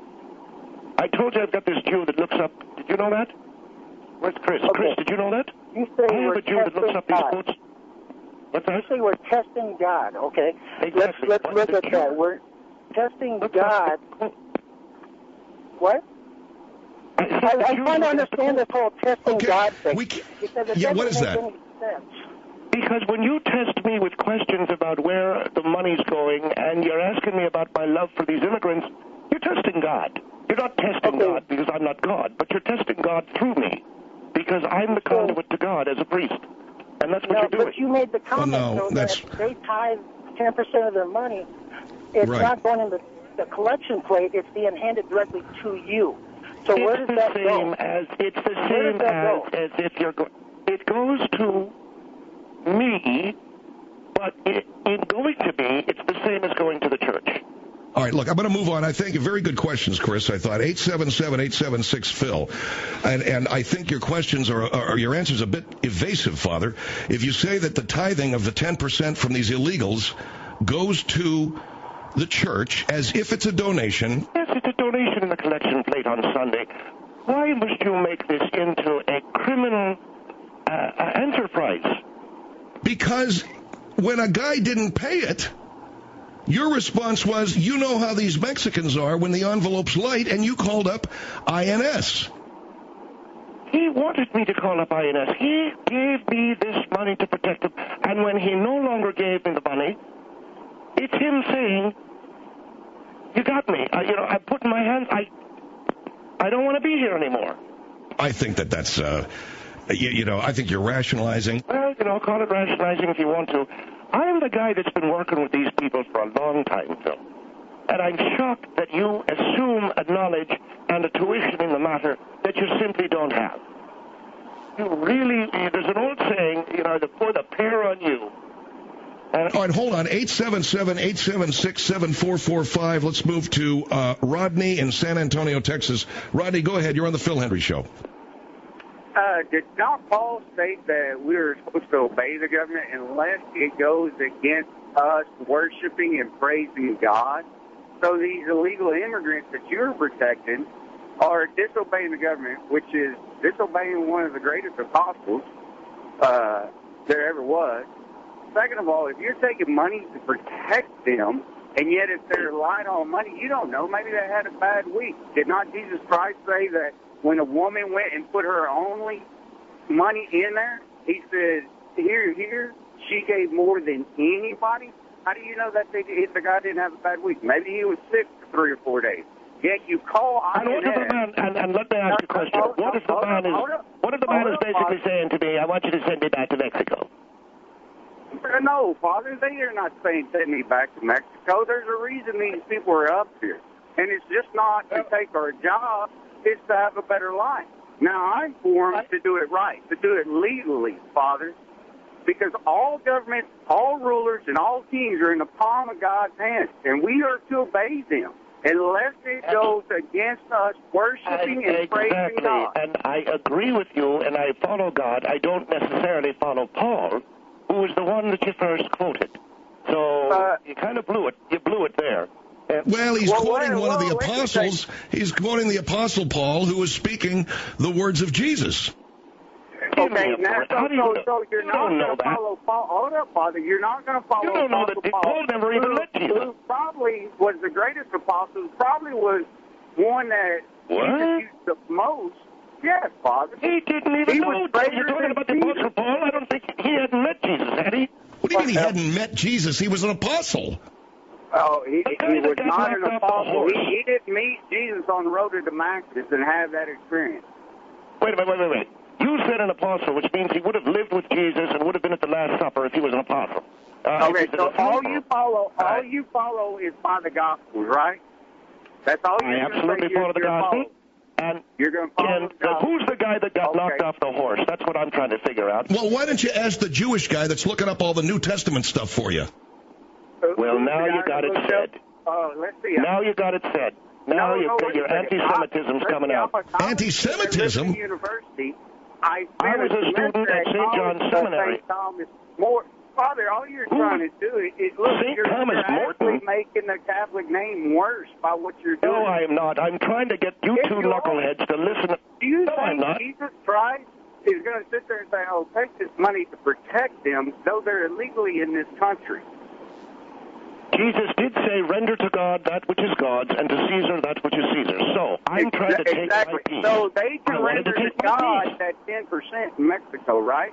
I told you I've got this Jew that looks up. Did you know that? Where's Chris? Okay. Chris, did you know that? You say I have a Jew that looks up these quotes. What's that? You say we're testing God, okay? Exactly. Let's look at that. We're testing God. What? I can't understand this whole testing God thing. Because it doesn't what is make that? any sense. Because when you test me with questions about where the money's going and you're asking me about my love for these immigrants, you're testing God. You're not testing God because I'm not God, but you're testing God through me because I'm the conduit to God as a priest. And that's what you're doing. But you made the comment, that they tithe 10% of their money. It's not going in the collection plate. It's being handed directly to you. So where does that go? It's the same as if you're going. It goes to me, but in going to me, it's the same as going to the church. All right, look, I'm going to move on. I think very good questions, Chris. I thought 877-876-Phil, and I think your questions or your answers a bit evasive, Father. If you say that the tithing of the 10% from these illegals goes to the church as if it's a donation. Yes, it's a donation in the collection plate on Sunday. Why must you make this into a criminal enterprise? Because when a guy didn't pay it, your response was, you know how these Mexicans are when the envelope's light, and you called up INS. He wanted me to call up INS. He gave me this money to protect him, and when he no longer gave me the money, it's him saying, you got me. I put in my hands, I don't want to be here anymore. I think that's, I think you're rationalizing. Well, call it rationalizing if you want to. I am the guy that's been working with these people for a long time, Phil. And I'm shocked that you assume a knowledge and a tuition in the matter that you simply don't have. There's an old saying, to put a pear on you. All right, hold on. 877-876-7445. Let's move to Rodney in San Antonio, Texas. Rodney, go ahead. You're on the Phil Hendry Show. Did not Paul state that we are supposed to obey the government unless it goes against us worshiping and praising God? So these illegal immigrants that you're protecting are disobeying the government, which is disobeying one of the greatest apostles there ever was. Second of all, if you're taking money to protect them, and yet if they're light on money, you don't know. Maybe they had a bad week. Did not Jesus Christ say that when a woman went and put her only money in there, he said, here, she gave more than anybody? How do you know that the guy didn't have a bad week? Maybe he was sick for 3 or 4 days. Yet you call And what if the man, and let me ask you a question. What if the man is basically saying to me, I want you to send me back to Mexico? No, Father, they are not saying send me back to Mexico. There's a reason these people are up here. And it's just not to take our job, it's to have a better life. Now, I'm for them to do it right, to do it legally, Father, because all government, all rulers, and all kings are in the palm of God's hand, and we are to obey them unless it goes against us worshiping and praising God. And I agree with you, and I follow God. I don't necessarily follow Paul, who was the one that you first quoted. So you kind of blew it. You blew it there. Well, he's quoting one of the apostles. He's quoting the apostle Paul, who was speaking the words of Jesus. Okay, now, so you're not going to follow Paul. Hold up, Father. You're not going to follow You don't know that Paul never even met Jesus. Who probably was the greatest apostle, probably was one that Jesus used the most. Yes, Father. He didn't even know. You're talking about the apostle Paul? I don't think he hadn't met Jesus, had he? What do you mean he hadn't met Jesus? He was an apostle. Oh, he was not an apostle. He didn't meet Jesus on the road to Damascus and have that experience. Wait a minute. You said an apostle, which means he would have lived with Jesus and would have been at the Last Supper if he was an apostle. Okay, so all you follow is by the Gospels, right? That's all you're going to say. I absolutely follow the Gospel. And you're going to follow the Gospel. Who's the guy that got knocked off the horse? That's what I'm trying to figure out. Well, why don't you ask the Jewish guy that's looking up all the New Testament stuff for you? Well, now you got it said. Let's see. Now you got it said. Now your anti-Semitism's coming out. Anti-Semitism? University. I was a student at St. John's Seminary. Father, all you're trying to do is look, you're actually making the Catholic name worse by what you're doing. No, I am not. I'm trying to get you two knuckleheads to listen. Do you think Jesus Christ is going to sit there and say, oh, take this money to protect them, though they're illegally in this country? Jesus did say, render to God that which is God's, and to Caesar that which is Caesar's. So I'm trying to take my piece. So they can render to God that 10% in Mexico, right?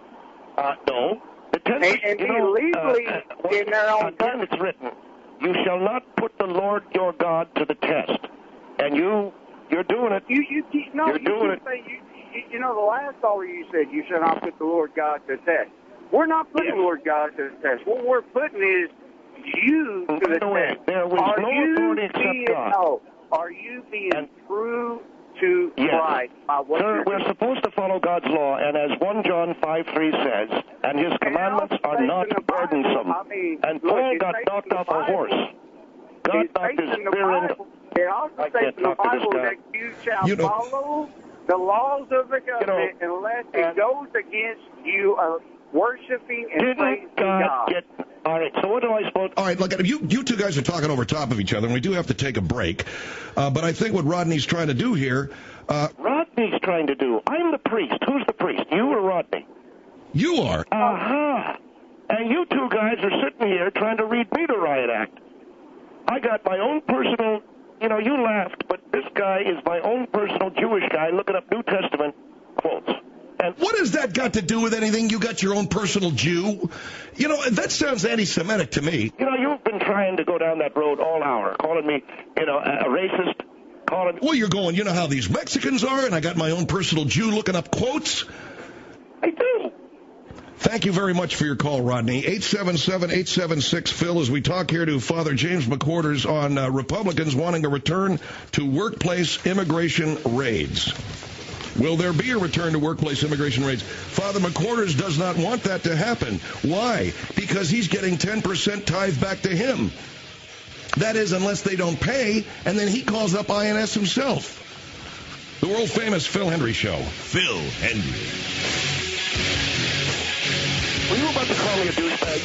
No. The 10%, and illegally in their own again, it's written, you shall not put the Lord your God to the test. And you're doing it. You're doing it. You know, the last caller you said you shall not put the Lord God to the test. We're not putting Lord God to the test. What we're putting is you to the test. There was no authority except God. No. Are you being true to Christ by what Sir, we're supposed to follow God's law, and as 1 John 5:3 says, and his commandments are not burdensome. And Paul got knocked off a horse. God knocked his spear into... It also says in the Bible that you shall follow the laws of the government unless it goes against you worshiping and praising God. All right, so what do I suppose? All right, look, you two guys are talking over top of each other, and we do have to take a break. But I think what Rodney's trying to do here... Rodney's trying to do? I'm the priest. Who's the priest, you or Rodney? You are. Aha. And you two guys are sitting here trying to read me the riot act. I got my own personal... You know, you laughed, but this guy is my own personal Jewish guy looking up New Testament quotes. And what has that got to do with anything? You got your own personal Jew? You know, that sounds anti-Semitic to me. You know, you've been trying to go down that road all hour, calling me, a racist, calling... Well, you're going, you know how these Mexicans are, and I got my own personal Jew looking up quotes? I do. Thank you very much for your call, Rodney. 877-876-PHIL as we talk here to Father James McQuarters on Republicans wanting a return to workplace immigration raids. Will there be a return to workplace immigration raids? Father McQuarters does not want that to happen. Why? Because he's getting 10% tithe back to him. That is, unless they don't pay, and then he calls up INS himself. The world-famous Phil Hendry Show. Phil Hendry. Were you about to call me a douchebag?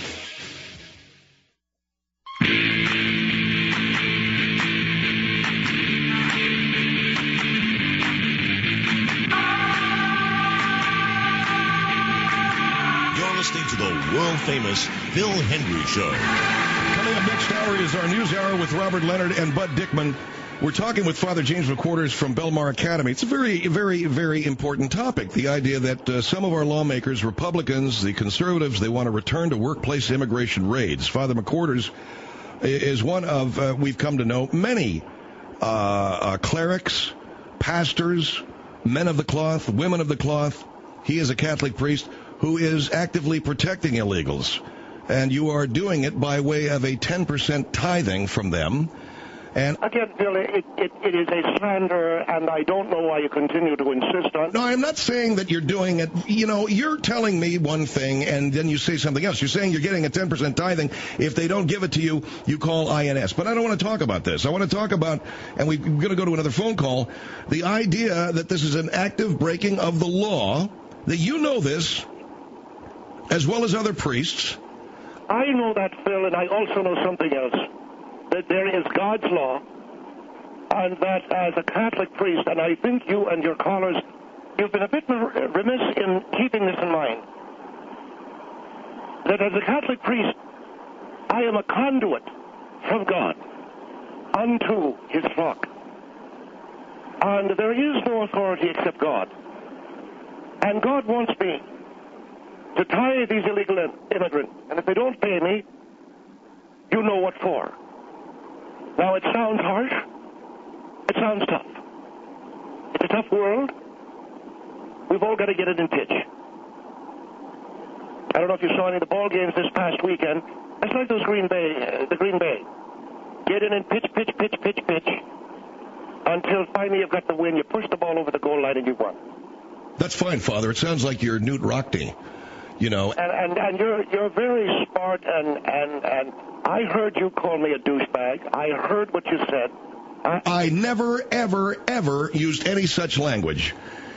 You're listening to the world-famous Phil Hendry Show. Coming up next hour is our news hour with Robert Leonard and Bud Dickman. We're talking with Father James McQuarters from Belmar Academy. It's a very, very, very important topic, the idea that some of our lawmakers, Republicans, the conservatives, they want to return to workplace immigration raids. Father McQuarters is one of, we've come to know, many clerics, pastors, men of the cloth, women of the cloth. He is a Catholic priest who is actively protecting illegals. And you are doing it by way of a 10% tithing from them. And again, Bill, it is a slander, and I don't know why you continue to insist on. No, I'm not saying that you're doing it. You know, you're telling me one thing, and then you say something else. You're saying you're getting a 10% tithing. If they don't give it to you, you call INS. But I don't want to talk about this. I want to talk about, and we're going to go to another phone call, the idea that this is an active breaking of the law, that you know this, as well as other priests. I know that, Phil, and I also know something else. That there is God's law, and that as a Catholic priest, and I think you and your callers, you've been a bit remiss in keeping this in mind, that as a Catholic priest, I am a conduit from God unto his flock. And there is no authority except God. And God wants me to tie these illegal immigrants, and if they don't pay me, you know what for. Now, it sounds harsh. It sounds tough. It's a tough world. We've all got to get it in pitch. I don't know if you saw any of the ball games this past weekend. It's like those Green Bay. Get in and pitch, until finally you've got the win. You push the ball over the goal line and you won. That's fine, Father. It sounds like you're Newt Rockney. You know, and you're very smart, and I heard you call me a douchebag. I heard what you said. I never, ever, ever used any such language.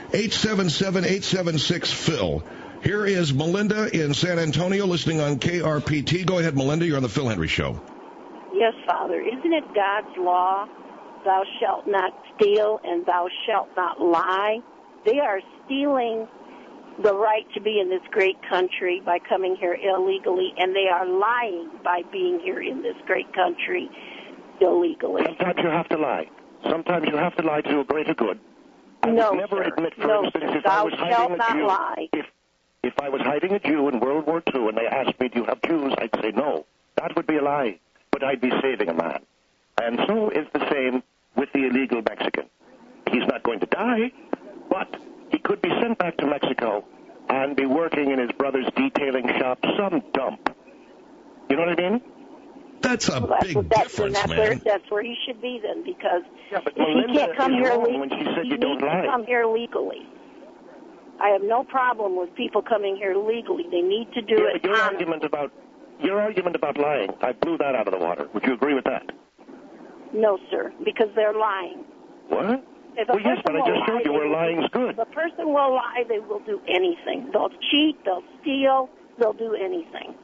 877-876-PHIL. Here is Melinda in San Antonio listening on KRPT. Go ahead, Melinda. You're on the Phil Hendry Show. Yes, Father. Isn't it God's law, thou shalt not steal and thou shalt not lie? They are stealing the right to be in this great country by coming here illegally, and they are lying by being here in this great country illegally. Sometimes you have to lie. Sometimes you have to lie to do a greater good. I would never admit, for instance, if I was hiding a Jew, if I was hiding a Jew in World War II and they asked me, do you have Jews? I'd say no. That would be a lie, but I'd be saving a man. And so is the same with the illegal Mexican. He's not going to die, but he could be sent back to Mexico and be working in his brother's detailing shop, some dump. You know what I mean? That's a big difference, man. That's where he should be then, because if he can't come here legally, he needs to come here legally. I have no problem with people coming here legally. They need to do it. Your argument about lying, I blew that out of the water. Would you agree with that? No, sir, because they're lying. What? Well, yes, but I just showed you where lying's good. If a person will lie, they will do anything. They'll cheat, they'll steal, they'll do anything.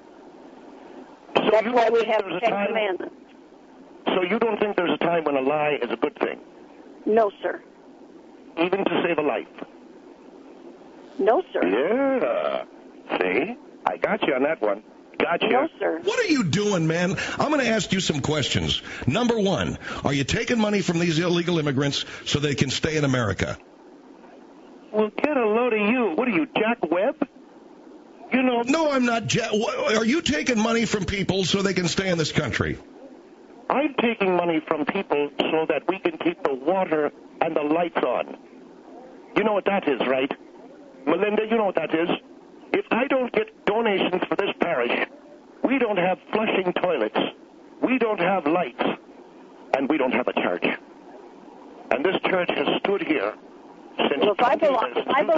So that's why we have the Ten Commandments. So you don't think there's a time when a lie is a good thing? No, sir. Even to save a life? No, sir. Yeah. See? I got you on that one. Gotcha. No, sir. What are you doing, man? I'm going to ask you some questions. Number one, are you taking money from these illegal immigrants so they can stay in America? Well, get a load of you. What are you, Jack Webb? You know. No, I'm not Jack. Are you taking money from people so they can stay in this country? I'm taking money from people so that we can keep the water and the lights on. You know what that is, right? Melinda, you know what that is? If I don't get donations for this parish, we don't have flushing toilets, we don't have lights, and we don't have a church. And this church has stood here since if I belong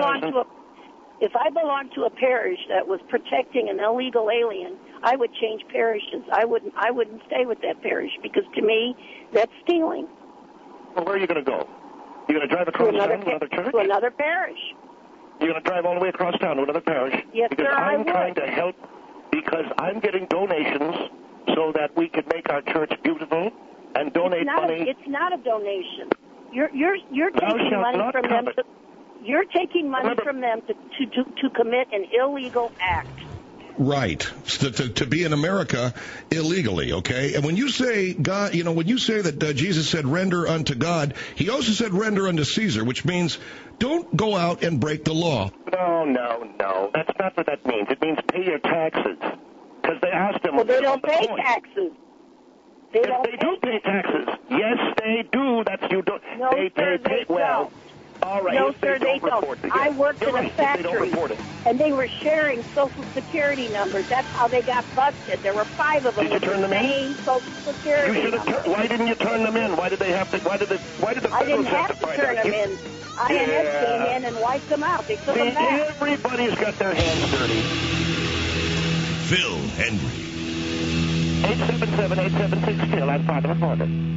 to a parish that was protecting an illegal alien, I would change parishes. I wouldn't stay with that parish, because to me, that's stealing. Well, where are you going to go? You're going to drive across town to another church? To another parish. You're going to drive all the way across town to another parish? Yes, because sir, I'm trying to help, because I'm getting donations so that we can make our church beautiful and donate money. It's not a donation. You're taking money from them. You're taking money from them to commit an illegal act. Right, to be in America illegally, okay? And when you say God, you know, when you say that Jesus said render unto God, he also said render unto Caesar, which means don't go out and break the law. No. That's not what that means. It means pay your taxes. Because they asked them... Well, they don't pay taxes. They do pay taxes. Yes, they do. Well, all right. No, sir, they don't. I worked in a factory, and they were sharing Social Security numbers. That's how they got busted. There were 5 of them with the same Social Security number. Why didn't you turn them in? Why did they have to? Why did the I didn't have to turn them in. INS came in and wiped them out. They took them back. Everybody's got their hands dirty. Phil Hendry. 877-876-PHIL. I'm Father Reporter.